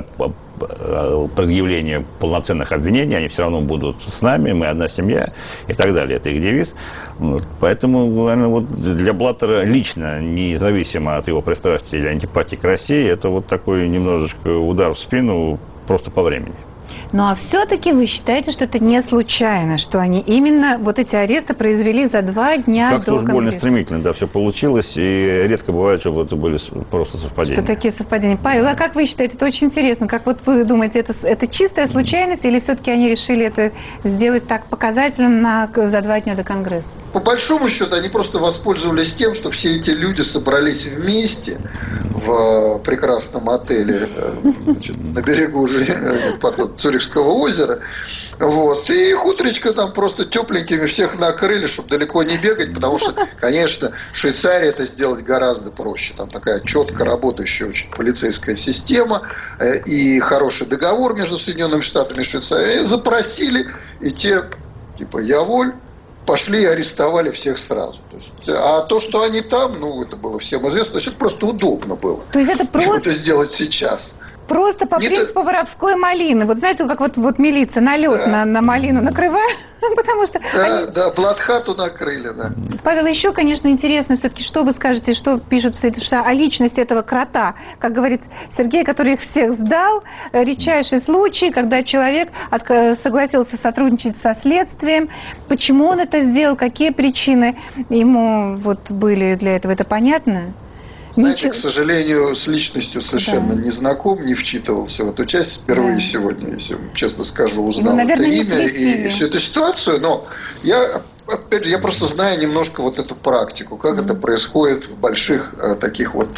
Speaker 12: предъявления полноценных обвинений, они все равно будут с нами, мы одна семья и так далее. Это их девиз. Поэтому, наверное, вот для Блаттера лично, независимо от его пристрастия или антипатии к России, это вот такой немножечко удар в спину просто по времени.
Speaker 8: Ну а все-таки вы считаете, что это не случайно, что они именно вот эти аресты произвели за 2 дня до
Speaker 12: Как-то уж больно стремительно, да, все получилось, и редко бывает, чтобы это были просто совпадения.
Speaker 8: Что такие совпадения. Павел, а как вы считаете, это очень интересно, как вот вы думаете, это чистая случайность, или все-таки они решили это сделать так показательно за 2 дня до Конгресса?
Speaker 4: По большому счету, они просто воспользовались тем, что все эти люди собрались вместе в прекрасном отеле, значит, на берегу Цюрихского озера. Вот. И их утречко там просто тепленькими всех накрыли, чтобы далеко не бегать, потому что, конечно, в Швейцарии это сделать гораздо проще. Там такая четко работающая очень полицейская система и хороший договор между Соединенными Штатами и Швейцарией. Запросили, и те, типа, я воль, пошли и арестовали всех сразу. То есть, а то, что они там, это было всем известно, то есть это просто удобно было.
Speaker 8: То есть это просто...
Speaker 4: это сделать сейчас.
Speaker 8: Просто по принципу воровской малины. Вот знаете, как вот милиция налет на малину накрывает, потому что...
Speaker 4: Да, Бладхату накрыли, да.
Speaker 8: Павел, еще, конечно, интересно все-таки, что вы скажете, что пишут в Соединенных Штатах о личности этого крота. Как говорит Сергей, который их всех сдал, редчайший случай, когда человек согласился сотрудничать со следствием. Почему он это сделал, какие причины ему были для этого, это понятно?
Speaker 4: Знаете, к сожалению, с личностью совершенно не знаком, не вчитывался в эту часть. Впервые сегодня, если честно скажу, узнал это имя и всю эту ситуацию. Но опять же, я просто знаю немножко вот эту практику, как это происходит в больших таких вот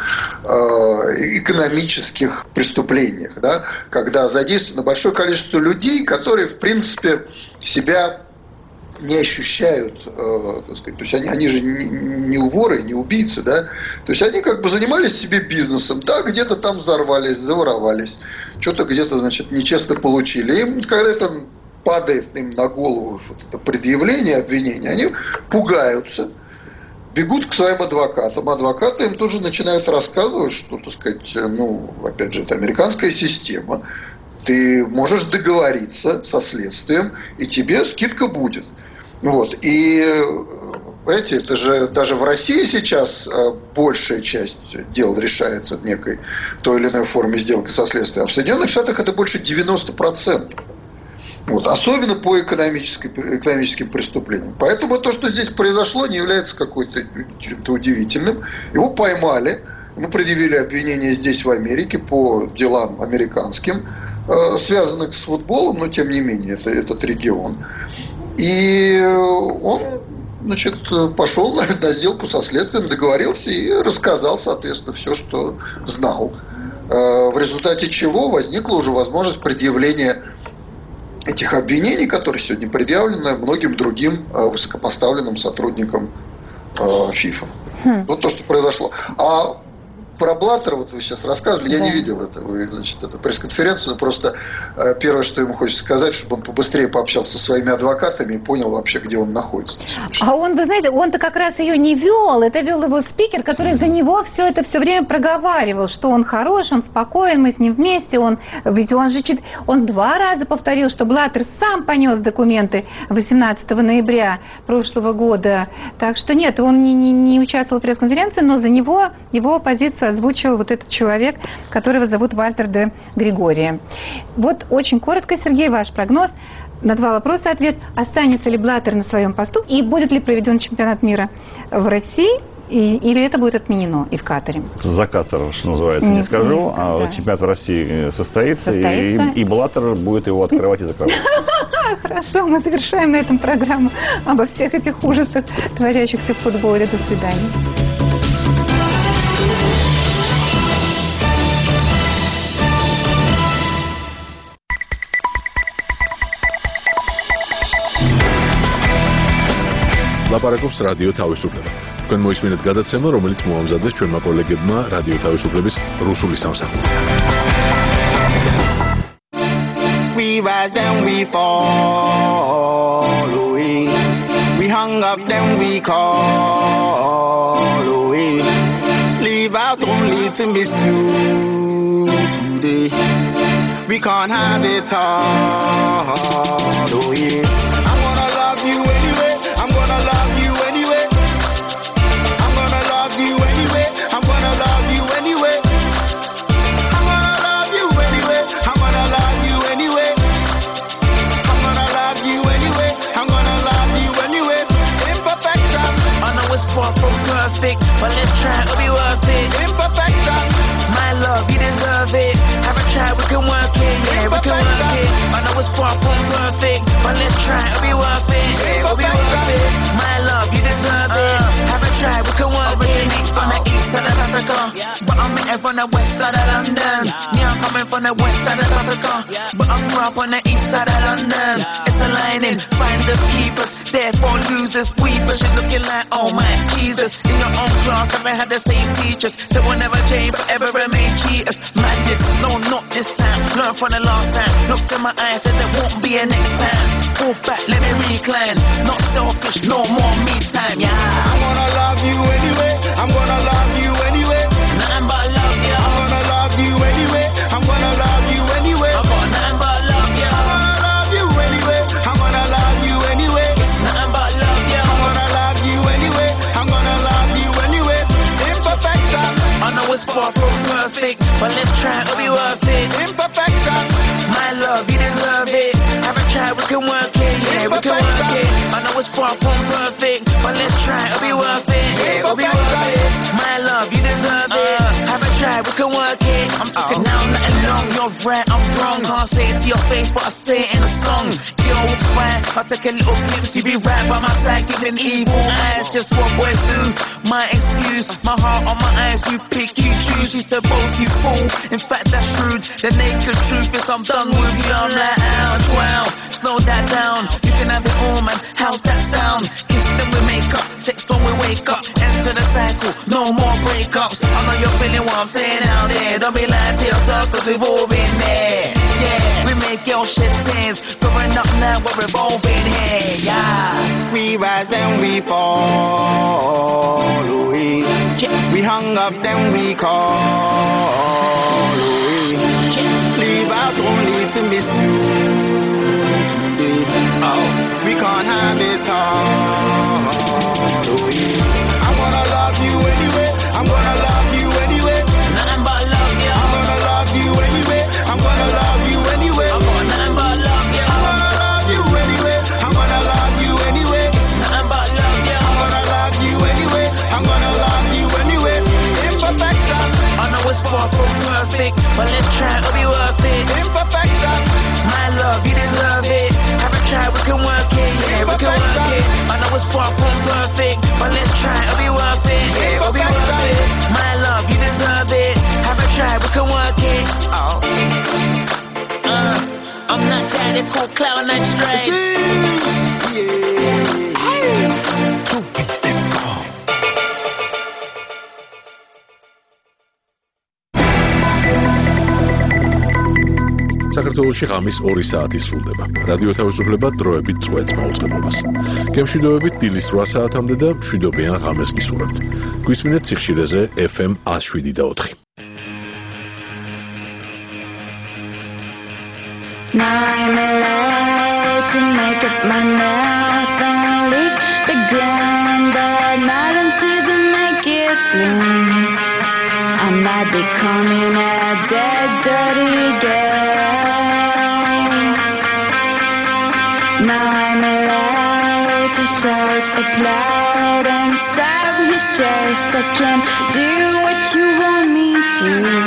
Speaker 4: экономических преступлениях, да, когда задействовано большое количество людей, которые, в принципе, себя не ощущают, так сказать, то есть они же не воры, не убийцы, да, то есть они как бы занимались себе бизнесом, да, где-то там взорвались, заворовались, что-то где-то, значит, нечестно получили. Им, когда это падает им на голову что-то предъявление, обвинение, они пугаются, бегут к своим адвокатам. Адвокаты им тут же начинают рассказывать, что, так сказать, опять же, это американская система, ты можешь договориться со следствием, и тебе скидка будет. Вот. И, понимаете, это же даже в России сейчас большая часть дел решается в некой той или иной форме сделки со следствием. А в Соединенных Штатах это больше 90%. Вот. Особенно по экономическим преступлениям. Поэтому то, что здесь произошло, не является чем-то удивительным. Его поймали, ему предъявили обвинения здесь, в Америке, по делам американским, связанных с футболом, но тем не менее, это этот регион. И он, значит, пошел на сделку со следствием, договорился и рассказал, соответственно, все, что знал. В результате чего возникла уже возможность предъявления этих обвинений, которые сегодня предъявлены многим другим высокопоставленным сотрудникам ФИФА. Вот то, что произошло. А про Блаттера, вот вы сейчас рассказывали, я не видел этого, значит, эту пресс-конференцию, просто первое, что ему хочется сказать, чтобы он побыстрее пообщался со своими адвокатами и понял вообще, где он находится.
Speaker 8: А он, вы знаете, он-то как раз ее не вел, это вел его спикер, который за него все это все время проговаривал, что он хорош, он спокоен, мы с ним вместе, ведь он же он 2 раза повторил, что Блаттер сам понес документы 18 ноября прошлого года, так что нет, он не участвовал в пресс-конференции, но за него его позицию озвучил вот этот человек, которого зовут Вальтер де Григория. Вот очень коротко, Сергей, ваш прогноз. На 2 вопроса ответ. Останется ли Блаттер на своем посту и будет ли проведен чемпионат мира в России? Или это будет отменено и в Катаре?
Speaker 12: За Катар, что называется, не скажу. А чемпионат в России состоится. И Блаттер будет его открывать и закрывать.
Speaker 8: Хорошо, мы завершаем на этом программу обо всех этих ужасах, творящихся в футболе. До свидания.
Speaker 7: ლაპარაკობს რადიო თავისუფლება. თქვენ მოისმინეთ გადაცემა, რომელიც მოამზადეს ჩვენმა კოლეგებმა რადიო თავისუფლების რუსული სამსახურიდან.
Speaker 10: We rise, then we fall away. We hung up, then we call away. Leave out only to miss you today. We can't have it all away. I'm gonna love you anyway. I'm gonna love you anyway. I'm gonna love you anyway. I'm gonna love you anyway. I'm gonna love you anyway. I'm gonna love you anyway. I'm gonna love you anyway. I'm gonna love you anyway. Imperfection.
Speaker 13: I know it's far from perfect, but let's try to be worth it.
Speaker 10: Imperfection.
Speaker 13: My love, you deserve it. Haven't tried, we can work it. Yeah, we can work it. I know it's far from perfect, but let's try to be worth it. Yeah, we'll be worth it. My love, you deserve it. Haven't tried, we can work it. From the east side of Africa, but I'm in from the west side of London. Me, I'm coming from the west side of Africa, but I grew up on the east side of London. It's a lining, finders, keepers, therefore losers, weepers. You're looking like, oh my Jesus. In your own class, never had the same teachers. So we'll never change, forever remain cheaters. Madness, no, not this time. Learn from the last time. Looked in my eyes, said there won't be a next time. Fall back, let me recline. Not selfish, no more me time, yeah.
Speaker 10: I'm gonna love you anyway. I'm gonna love you anyway.
Speaker 13: Nothing but love, yeah.
Speaker 10: I'm gonna love you anyway. I'm gonna love you anyway.
Speaker 13: I got nothing but love, yeah.
Speaker 10: I'm gonna love you anyway. I'm gonna love you anyway.
Speaker 13: Nothing but love, yeah.
Speaker 10: I'm gonna love you anyway. I'm gonna love you anyway. Imperfection.
Speaker 13: I know it's far from perfect, but let's try to be worth it.
Speaker 10: Imperfection.
Speaker 13: My love, you deserve it. Haven't tried, we can work it. Yeah, we can work it. I know it's far from perfect, but let's try to be worth it. Yeah, we'll be worth it. My love, you deserve it. Haven't tried, we can work it. I'm talking now, nothing long. You're right, I'm wrong. Can't say it to your face, but I say it in a song. Yo, fine, I'll take a little glimpse. You be right by my side, giving evil eyes. Just what boys do. My excuse, my heart on my eyes. You pick, you choose. You said both you fool. In fact, that's rude. The naked truth is I'm done with you. I'm like, ouch, wow. Slow that down. You can have it all, man. How's that sound? Kiss them we make up. Sex when we wake up. Enter the cycle. No more breakups. I know you're feeling what I'm saying out there. Don't be lying to yourself, cause we've all been there. Yeah, we make your shit tears. Growing up now, we're revolving here. Yeah.
Speaker 10: We rise, then we fall away. We hung up, then we call away. Leave out only to miss you today. Oh, we can't have it all away. I'm gonna love you anyway. I'm gonna love you anyway.
Speaker 13: Nothing but love, yeah.
Speaker 10: I'm gonna love you anyway. I'm gonna love you anyway.
Speaker 13: I got nothing but love, yeah.
Speaker 10: I'm gonna love you anyway. I'm gonna love you anyway.
Speaker 13: Nothing but love, yeah.
Speaker 10: I'm gonna love you anyway. I'm gonna love you anyway. Imperfection.
Speaker 13: I know it's far from perfect, but let's try to be worth it.
Speaker 10: Imperfection.
Speaker 13: My love, you deserve it. Haven't tried, we can work it. Yeah, we can work it. I know it's far from perfect, but let's try to be worth it. Yeah, we'll be worth it. My love, you deserve it. Haven't tried, we can work it. Oh. I'm not daddy, cool cloud night straight.
Speaker 7: საქართველოში ღამის 2 საათი სრულდება. რადიო თავისუფლება დროებით წვეთს მაუწყებლობას. გემშვიდობებით დილის 8 საათამდე და მშვიდობიან ღამეს გისურვებთ. გვისმინეთ სიხშირეზე FM 107.4.
Speaker 15: Now I'm allowed to make up my mouth and leave the ground, but nothing to make it through. I might be becoming a dead, dirty girl. Now I'm allowed to shout, applaud, and stab his chest. I can't do what you want me to.